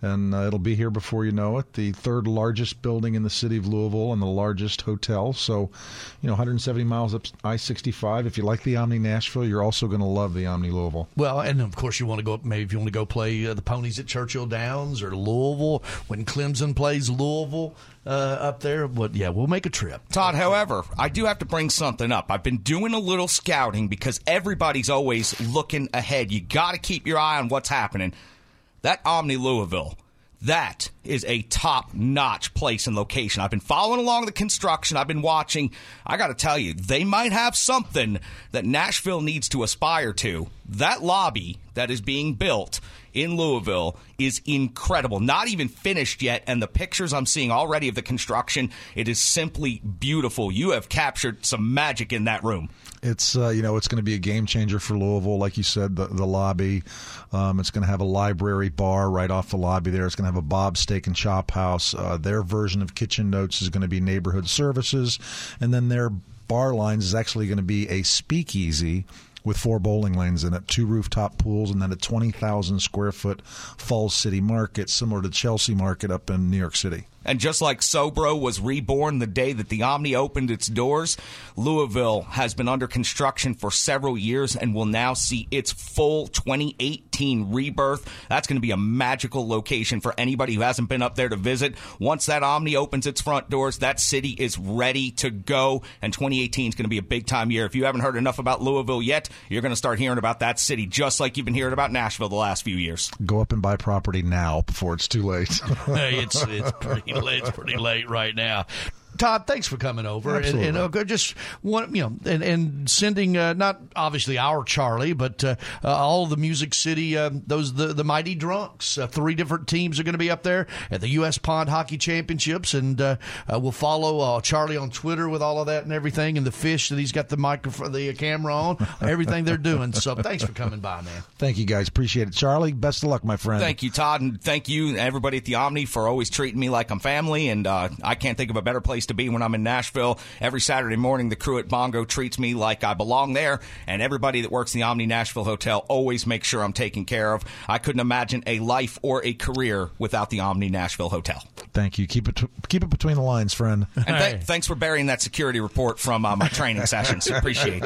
and uh, it'll be here before you know it. The third largest building in the city of Louisville and the largest hotel. So, you know, one hundred seventy miles up I sixty-five. If you like the Omni Nashville, you're also going to love the Omni Louisville. Well, and of course you want to go, maybe if you want to go play uh, the Ponies at Churchill Downs or Louisville, when Clemson plays Louisville uh, up there. But yeah, we'll make a trip. Todd, however, I do have to bring something up. I've been doing a little scouting because everybody's always looking ahead. You got to keep your eye on what's happening. That Omni Louisville, that is a top-notch place and location. I've been following along the construction. I've been watching. I got to tell you, they might have something that Nashville needs to aspire to. That lobby that is being built in Louisville is incredible. Not even finished yet, and the pictures I'm seeing already of the construction, it is simply beautiful. You have captured some magic in that room. It's uh, you know it's going to be a game changer for Louisville, like you said. The the lobby, um, it's going to have a library bar right off the lobby there. It's going to have a Bob's Steak and Chop House. Uh, their version of Kitchen Notes is going to be neighborhood services, and then their bar lines is actually going to be a speakeasy with four bowling lanes in it, two rooftop pools, and then a twenty thousand square foot Falls City Market, similar to Chelsea Market up in New York City. And just like Sobro was reborn the day that the Omni opened its doors, Louisville has been under construction for several years and will now see its full twenty eighteen rebirth. That's going to be a magical location for anybody who hasn't been up there to visit. Once that Omni opens its front doors, that city is ready to go, and twenty eighteen is going to be a big-time year. If you haven't heard enough about Louisville yet, you're going to start hearing about that city just like you've been hearing about Nashville the last few years. Go up and buy property now before it's too late. Hey, it's, it's pretty It's pretty late right now. Todd, thanks for coming over. Absolutely. And, and uh, just one, you know, and, and sending uh, not obviously our Charlie, but uh, uh, all the Music City, uh, those the the Mighty Drunks. Uh, three different teams are going to be up there at the U S Pond Hockey Championships, and uh, uh, we'll follow uh, Charlie on Twitter with all of that and everything, and the fish that he's got the microphone, the camera on, everything they're doing. So thanks for coming by, man. Thank you, guys. Appreciate it, Charlie. Best of luck, my friend. Thank you, Todd, and thank you, everybody at the Omni, for always treating me like I'm family. And uh, I can't think of a better place to be when I'm in Nashville. Every Saturday morning, the crew at Bongo treats me like I belong there, and everybody that works in the Omni Nashville Hotel always makes sure I'm taken care of. I couldn't imagine a life or a career without the Omni Nashville Hotel. Thank you. Keep it keep it between the lines, friend. And th- thanks for burying that security report from uh, my training sessions. Appreciate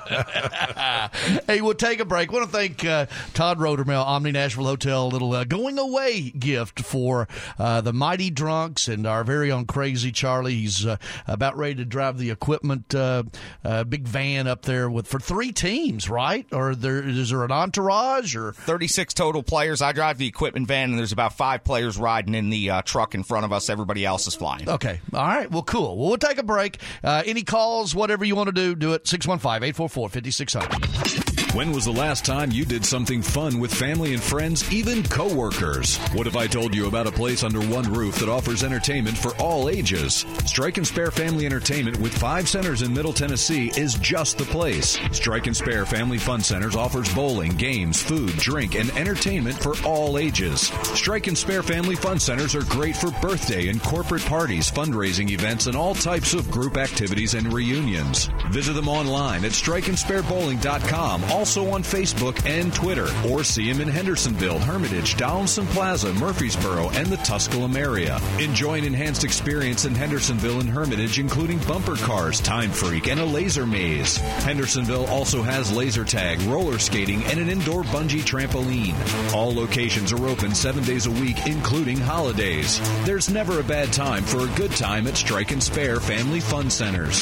that. Hey, we'll take a break. I want to thank uh, Todd Rodermel, Omni Nashville Hotel, a little uh, going away gift for uh, the Mighty Drunks and our very own Crazy Charlie. He's uh, about ready to drive the equipment, uh, uh, big van up there with for three teams, right? Or there, is there an entourage? Or thirty-six total players. I drive the equipment van, and there's about five players riding in the uh, truck in front of us. Everybody else is flying. Okay. All right. Well, cool. Well, we'll take a break. Uh, any calls, whatever you want to do, do it. six one five, eight four four, five six zero zero. When was the last time you did something fun with family and friends, even coworkers? What if I told you about a place under one roof that offers entertainment for all ages? Strike and Spare Family Entertainment with five centers in Middle Tennessee is just the place. Strike and Spare Family Fun Centers offers bowling, games, food, drink, and entertainment for all ages. Strike and Spare Family Fun Centers are great for birthday and corporate parties, fundraising events, and all types of group activities and reunions. Visit them online at strike and spare bowling dot com. Also on Facebook and Twitter, or see him in Hendersonville, Hermitage, Donaldson Plaza, Murfreesboro, and the Tusculum area. Enjoy an enhanced experience in Hendersonville and Hermitage, including bumper cars, Time Freak, and a laser maze. Hendersonville also has laser tag, roller skating, and an indoor bungee trampoline. All locations are open seven days a week, including holidays. There's never a bad time for a good time at Strike and Spare Family Fun Centers.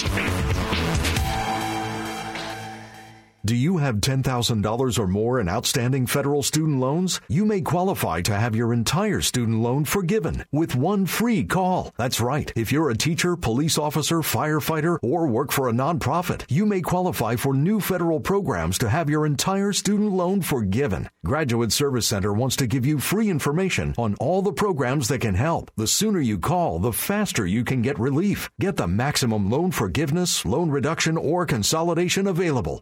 Do you have ten thousand dollars or more in outstanding federal student loans? You may qualify to have your entire student loan forgiven with one free call. That's right. If you're a teacher, police officer, firefighter, or work for a nonprofit, you may qualify for new federal programs to have your entire student loan forgiven. Graduate Service Center wants to give you free information on all the programs that can help. The sooner you call, the faster you can get relief. Get the maximum loan forgiveness, loan reduction, or consolidation available. Plus,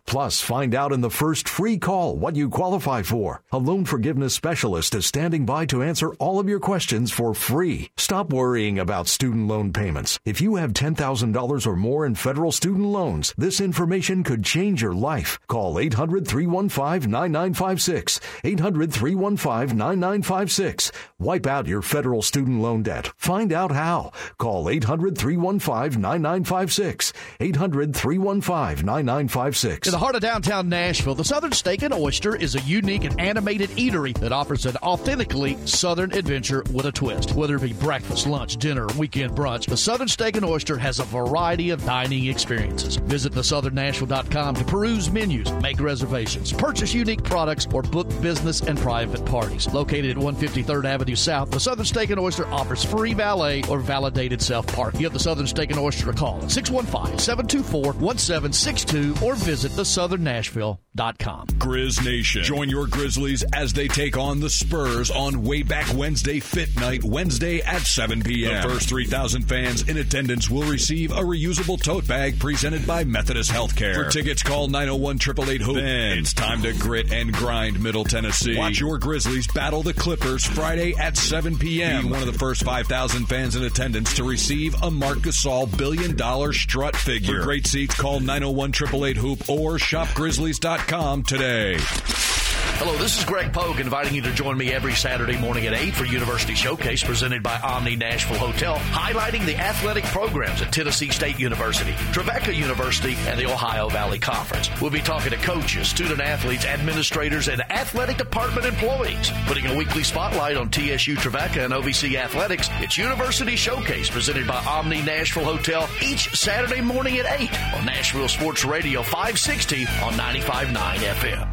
Find out in the first free call what you qualify for. A loan forgiveness specialist is standing by to answer all of your questions for free. Stop worrying about student loan payments. If you have ten thousand dollars or more in federal student loans, this information could change your life. Call eight hundred, three one five, nine nine five six. eight hundred, three one five, nine nine five six. Wipe out your federal student loan debt. Find out how. Call eight hundred, three one five, nine nine five six. eight hundred, three one five, nine nine five six. In the heart of downtown Nashville, the Southern Steak and Oyster is a unique and animated eatery that offers an authentically Southern adventure with a twist. Whether it be breakfast, lunch, dinner, or weekend brunch, the Southern Steak and Oyster has a variety of dining experiences. Visit the southern nashville dot com to peruse menus, make reservations, purchase unique products, or book business and private parties. Located at one fifty-third Avenue South, the Southern Steak and Oyster offers free valet or validated self-parking. Give the Southern Steak and Oyster a call at six one five, seven two four, one seven six two or visit the southern nashville dot com. Grizz Nation. Join your Grizzlies as they take on the Spurs on Way Back Wednesday Fit Night, Wednesday at seven p.m. The first three thousand fans in attendance will receive a reusable tote bag presented by Methodist Healthcare. For tickets, call nine oh one, eight eight eight, HOOP. Then it's time to grit and grind Middle Tennessee. Watch your Grizzlies battle the Clippers Friday at seven p.m. Be one of the first five thousand fans in attendance to receive a Marc Gasol billion dollar strut figure. For great seats, call nine oh one, eight eight eight, HOOP or shop grizzlies dot com today. Hello, this is Greg Pogue inviting you to join me every Saturday morning at eight for University Showcase presented by Omni Nashville Hotel, highlighting the athletic programs at Tennessee State University, Trevecca University, and the Ohio Valley Conference. We'll be talking to coaches, student athletes, administrators, and athletic department employees. Putting a weekly spotlight on T S U Trevecca and O V C athletics, it's University Showcase presented by Omni Nashville Hotel each Saturday morning at eight on Nashville Sports Radio five sixty on ninety-five point nine F M.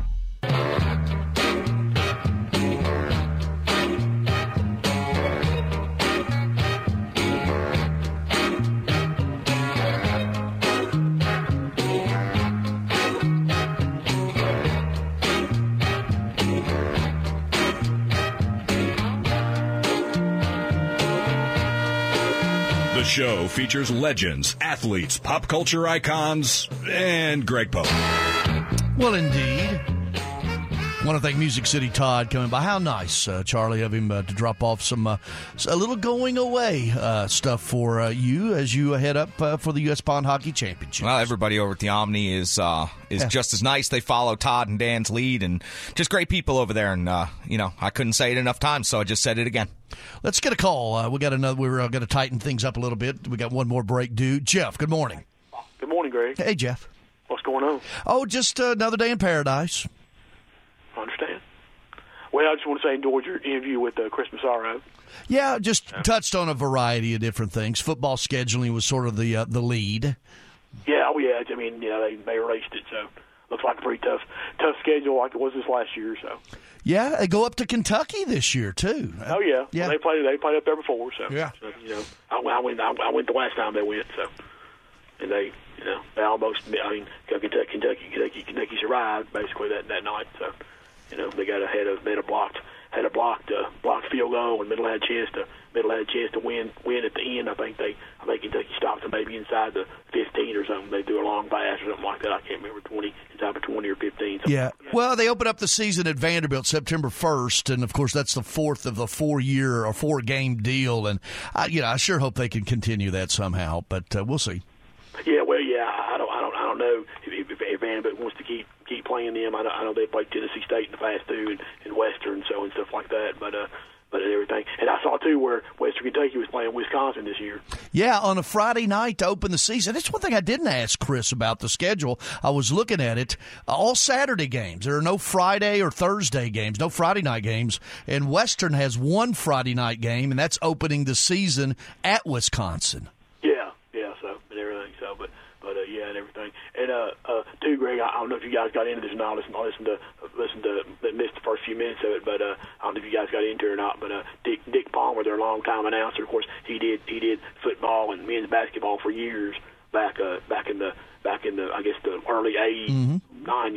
The show features legends, athletes, pop culture icons, and Greg Pogue. Well, indeed. Want to thank Music City Todd coming by. How nice, uh, Charlie, of him uh, to drop off some uh, a little going away uh, stuff for uh, you as you head up uh, for the U S Pond Hockey Championship. Well, everybody over at the Omni is uh, is yeah. just as nice. They follow Todd and Dan's lead, and just great people over there. And uh, you know, I couldn't say it enough times, so I just said it again. Let's get a call. Uh, we got another. We're uh, going to tighten things up a little bit. We got one more break due. Jeff, good morning. Good morning, Greg. Hey, Jeff. What's going on? Oh, just uh, another day in paradise. I understand. Well, I just want to say, enjoyed your interview with uh, Chris Massaro. Yeah, just yeah. touched on a variety of different things. Football scheduling was sort of the uh, the lead. Yeah, oh yeah. I mean, you know, they they erased it, so looks like a pretty tough tough schedule, like it was this last year. So. Yeah, they go up to Kentucky this year too. Oh yeah, yeah. Well, they played they played up there before, so yeah. So, you know, I, I went I, I went the last time they went, so and they you know they almost I mean Kentucky Kentucky Kentucky Kentucky survived basically that that night, so. You know, they got ahead of, they had a blocked, had a blocked, uh, blocked field goal, and Middle had a chance to, Middle had a chance to win, win at the end. I think they, I think Kentucky stopped them maybe inside the fifteen or something. They threw a long pass or something like that. I can't remember twenty, inside of twenty or fifteen. Yeah. Like well, they open up the season at Vanderbilt September first, and of course that's the fourth of the four-year or four-game deal. And I, you know, I sure hope they can continue that somehow, but uh, we'll see. Yeah. Well, yeah. I don't, I don't, I don't know if, if, if Vanderbilt wants to keep. keep playing them. I know, I know they played Tennessee State in the past too, and, and Western, so and stuff like that. But uh, but everything, and I saw too where Western Kentucky was playing Wisconsin this year. Yeah, on a Friday night to open the season. That's one thing I didn't ask Chris about the schedule. I was looking at it. All Saturday games. There are no Friday or Thursday games. No Friday night games. And Western has one Friday night game, and that's opening the season at Wisconsin. Yeah, yeah. So and everything. So, but. But uh, yeah, and everything, and uh, uh, too, Greg. I don't know if you guys got into this or not. Listen, I listened to, listened to, missed the first few minutes of it, but uh, I don't know if you guys got into it or not. But uh, Dick, Dick Palmer, their longtime announcer, of course, he did, he did football and men's basketball for years back, uh, back in the, back in the, I guess the early eighties, nineties.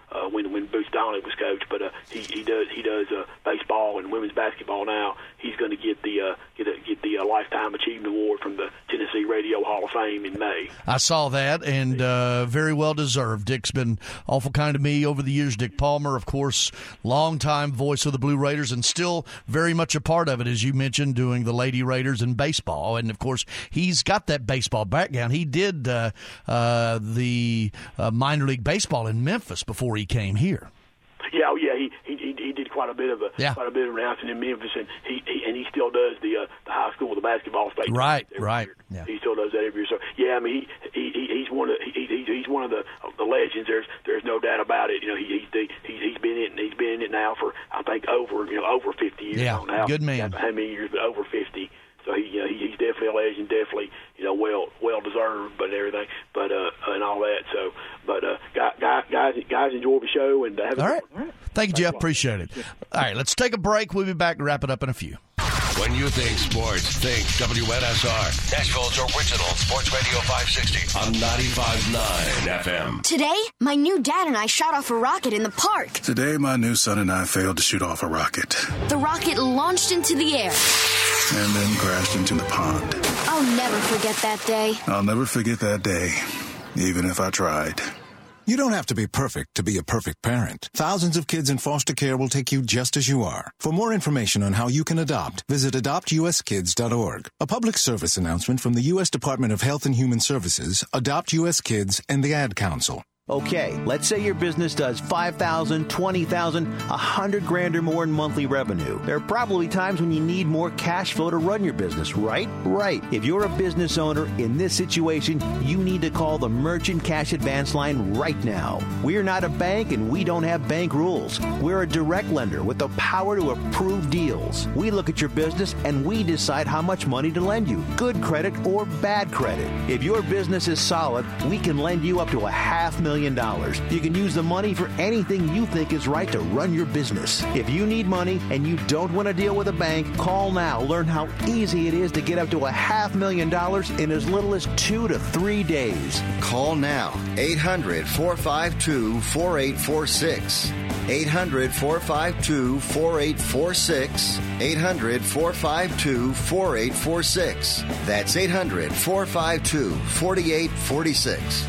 uh, when when Boots Donnelly was coach. But uh, he he does he does uh, baseball and women's basketball now. He's going to get the uh, get a, get the uh, Lifetime Achievement Award from the Tennessee Radio Hall of Fame in May. I saw that, and uh, very well deserved. Dick's been awful kind to me over the years. Dick Palmer, of course, longtime voice of the Blue Raiders, and still very much a part of it, as you mentioned, doing the Lady Raiders and baseball. And of course, he's got that baseball background. He did uh, uh, the uh, minor league baseball in Memphis before he came here. Yeah, oh yeah, he he he did quite a bit of a yeah. quite a bit of announcing in Memphis, and he, he and he still does the uh, the high school the basketball state. Right, right. Yeah. He still does that every year. So yeah, I mean he, he he's one of he, he he's one of the the legends. There's there's no doubt about it. You know he he he's he's been in he's been in it now for I think over you know over fifty years. Yeah, I don't know how, good man. How many years? But over fifty. So he, you know, he he's definitely a legend, definitely you know well well deserved, but everything, but uh and all that. So, but uh guys guys guys enjoy the show and uh, have a all good right. one. Thank you, Jeff. Appreciate it. All right, let's take a break. We'll be back and wrap it up in a few. When you think sports, think W N S R, Nashville's original Sports Radio five sixty on ninety-five point nine F M. Today, my new dad and I shot off a rocket in the park. Today, my new son and I failed to shoot off a rocket. The rocket launched into the air and then crashed into the pond. I'll never forget that day. I'll never forget that day, even if I tried. You don't have to be perfect to be a perfect parent. Thousands of kids in foster care will take you just as you are. For more information on how you can adopt, visit adopt u s kids dot org. A public service announcement from the U S Department of Health and Human Services, Adopt U S Kids, and the Ad Council. Okay, let's say your business does five thousand, twenty thousand, one hundred grand or more in monthly revenue. There are probably times when you need more cash flow to run your business, right? Right. If you're a business owner in this situation, you need to call the Merchant Cash Advance line right now. We're not a bank and we don't have bank rules. We're a direct lender with the power to approve deals. We look at your business and we decide how much money to lend you, good credit or bad credit. If your business is solid, we can lend you up to a half million dollars. You can use the money for anything you think is right to run your business. If you need money and you don't want to deal with a bank, call now. Learn how easy it is to get up to a half million dollars in as little as two to three days. Call now. eight hundred, four five two, four eight four six. eight hundred, four five two, four eight four six. eight hundred, four five two, four eight four six. That's eight hundred, four five two, four eight four six.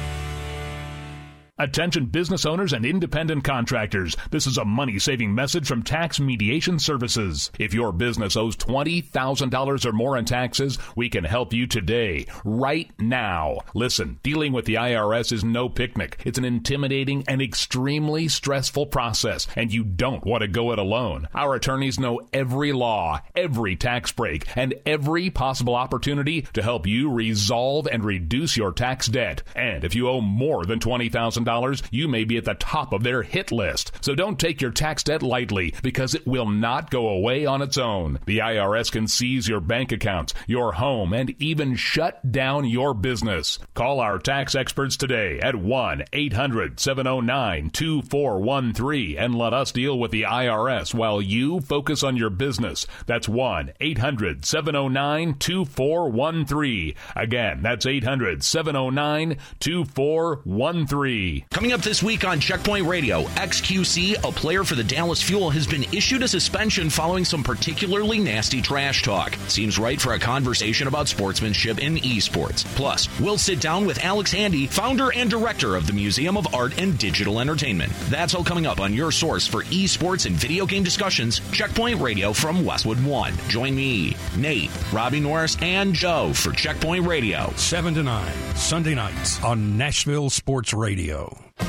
Attention business owners and independent contractors. This is a money-saving message from Tax Mediation Services. If your business owes twenty thousand dollars or more in taxes, we can help you today, right now. Listen, dealing with the I R S is no picnic. It's an intimidating and extremely stressful process, and you don't want to go it alone. Our attorneys know every law, every tax break, and every possible opportunity to help you resolve and reduce your tax debt. And if you owe more than twenty thousand dollars, you may be at the top of their hit list. So don't take your tax debt lightly, because it will not go away on its own. The I R S can seize your bank accounts, your home, and even shut down your business. Call our tax experts today at one eight hundred, seven oh nine, two four one three and let us deal with the I R S while you focus on your business. That's one eight hundred, seven oh nine, two four one three. Again, that's eight hundred, seven oh nine, two four one three. Coming up this week on Checkpoint Radio, X Q C, a player for the Dallas Fuel, has been issued a suspension following some particularly nasty trash talk. Seems right for a conversation about sportsmanship in esports. Plus, we'll sit down with Alex Handy, founder and director of the Museum of Art and Digital Entertainment. That's all coming up on your source for esports and video game discussions, Checkpoint Radio from Westwood One. Join me, Nate, Robbie Norris, and Joe for Checkpoint Radio. seven to nine, Sunday nights on Nashville Sports Radio.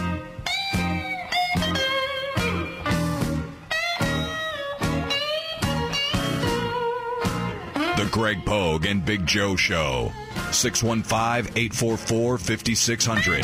The Greg Pogue and Big Joe Show. six one five, eight four four, five six zero zero.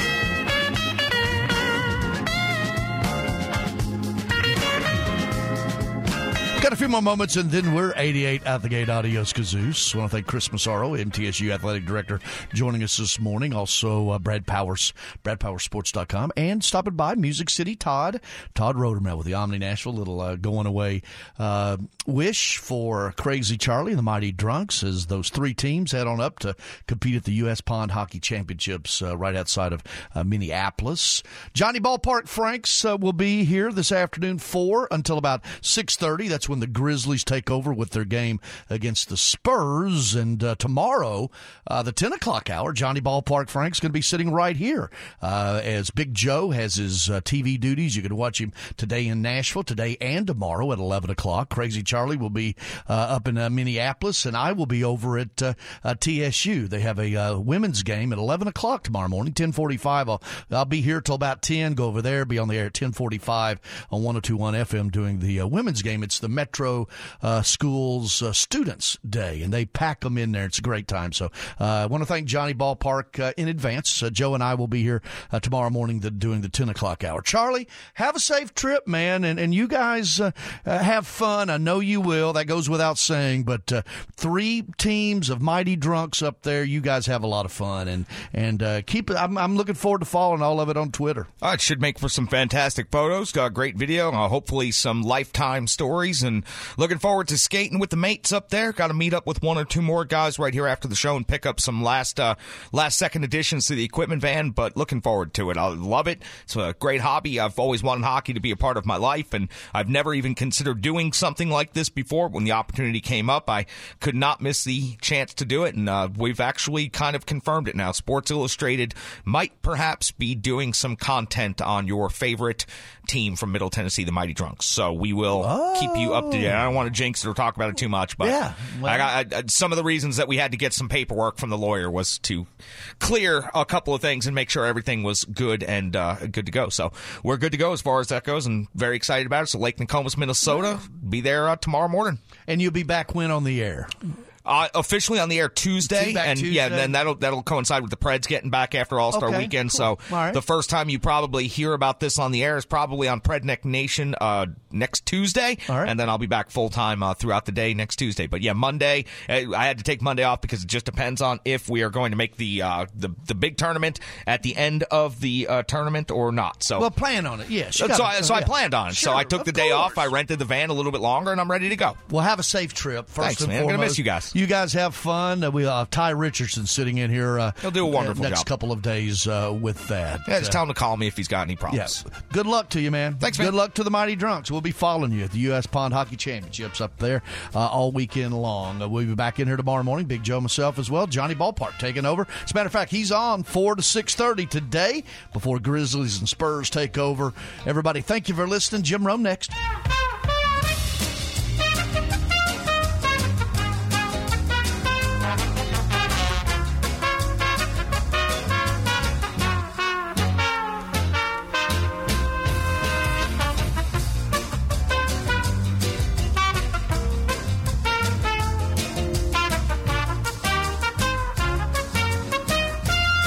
Got a few more moments, and then we're eighty-eight at the gate. Adios, Cazoose. I want to thank Chris Massaro, M T S U Athletic Director, joining us this morning. Also, uh, Brad Powers, brad powers sports dot com, and stopping by Music City Todd, Todd Rodermel with the Omni Nashville. Little uh, going away uh, wish for Crazy Charlie and the Mighty Drunks as those three teams head on up to compete at the U S Pond Hockey Championships uh, right outside of uh, Minneapolis. Johnny Ballpark Franks uh, will be here this afternoon, four until about six thirty. That's when the Grizzlies take over with their game against the Spurs. And uh, tomorrow, uh, the ten o'clock hour, Johnny Ballpark Frank's going to be sitting right here uh, as Big Joe has his uh, T V duties. You can watch him today in Nashville, today and tomorrow at eleven o'clock. Crazy Charlie will be uh, up in uh, Minneapolis, and I will be over at uh, uh, T S U. They have a uh, women's game at eleven o'clock tomorrow morning, ten forty-five. I'll, I'll be here till about ten, go over there, be on the air at ten forty-five on one oh two point one F M doing the uh, women's game. It's the Metro uh, Schools uh, Students Day, and they pack them in there. It's a great time. So uh, I want to thank Johnny Ballpark uh, in advance. Uh, Joe and I will be here uh, tomorrow morning the, doing the ten o'clock hour. Charlie, have a safe trip, man, and, and you guys uh, uh, have fun. I know you will. That goes without saying, but uh, three teams of Mighty Drunks up there. You guys have a lot of fun, and, and uh, keep it. I'm, I'm looking forward to following all of it on Twitter. Uh, it should make for some fantastic photos, got great video, uh, hopefully some lifetime stories, and looking forward to skating with the mates up there. Got to meet up with one or two more guys right here after the show and pick up some last uh, last second additions to the equipment van, but looking forward to it. I love it. It's a great hobby. I've always wanted hockey to be a part of my life, and I've never even considered doing something like this before. When the opportunity came up, I could not miss the chance to do it, and uh, we've actually kind of confirmed it now. Sports Illustrated might perhaps be doing some content on your favorite team from Middle Tennessee, the Mighty Drunks. So we will oh. keep you up to date. I don't want to jinx it or talk about it too much, but yeah, well, I got, I, some of the reasons that we had to get some paperwork from the lawyer was to clear a couple of things and make sure everything was good and uh, good to go. So we're good to go as far as that goes, and very excited about it. So Lake Nokomis, Minnesota, be there uh, tomorrow morning. And you'll be back when on the air? Uh, officially on the air Tuesday, back and Tuesday. yeah, then that'll that'll coincide with the Preds getting back after All Star okay, Weekend. Cool. So right. the first time you probably hear about this on the air is probably on Predneck Nation uh, next Tuesday, right. and then I'll be back full time uh, throughout the day next Tuesday. But yeah, Monday I had to take Monday off because it just depends on if we are going to make the uh, the the big tournament at the end of the uh, tournament or not. So well, plan on it. Yes. So, so, I, so yeah. I planned on it. Sure, so I took the day course. off. I rented the van a little bit longer, and I'm ready to go. Well, have a safe trip. First Thanks, and man. I'm foremost, gonna miss you guys. You guys have fun. Uh, we have Ty Richardson sitting in here. Uh, He'll do a wonderful uh, next job. couple of days uh, with that. Yeah, just uh, tell him to call me if he's got any problems. Yeah. Good luck to you, man. Thanks, man. Good luck to the Mighty Drunks. We'll be following you at the U S Pond Hockey Championships up there uh, all weekend long. Uh, we'll be back in here tomorrow morning. Big Joe, myself as well. Johnny Ballpark taking over. As a matter of fact, he's on four to six thirty today before Grizzlies and Spurs take over. Everybody, thank you for listening. Jim Rome next.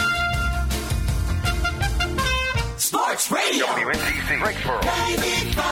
Sports Radio. W N C C. Greensboro.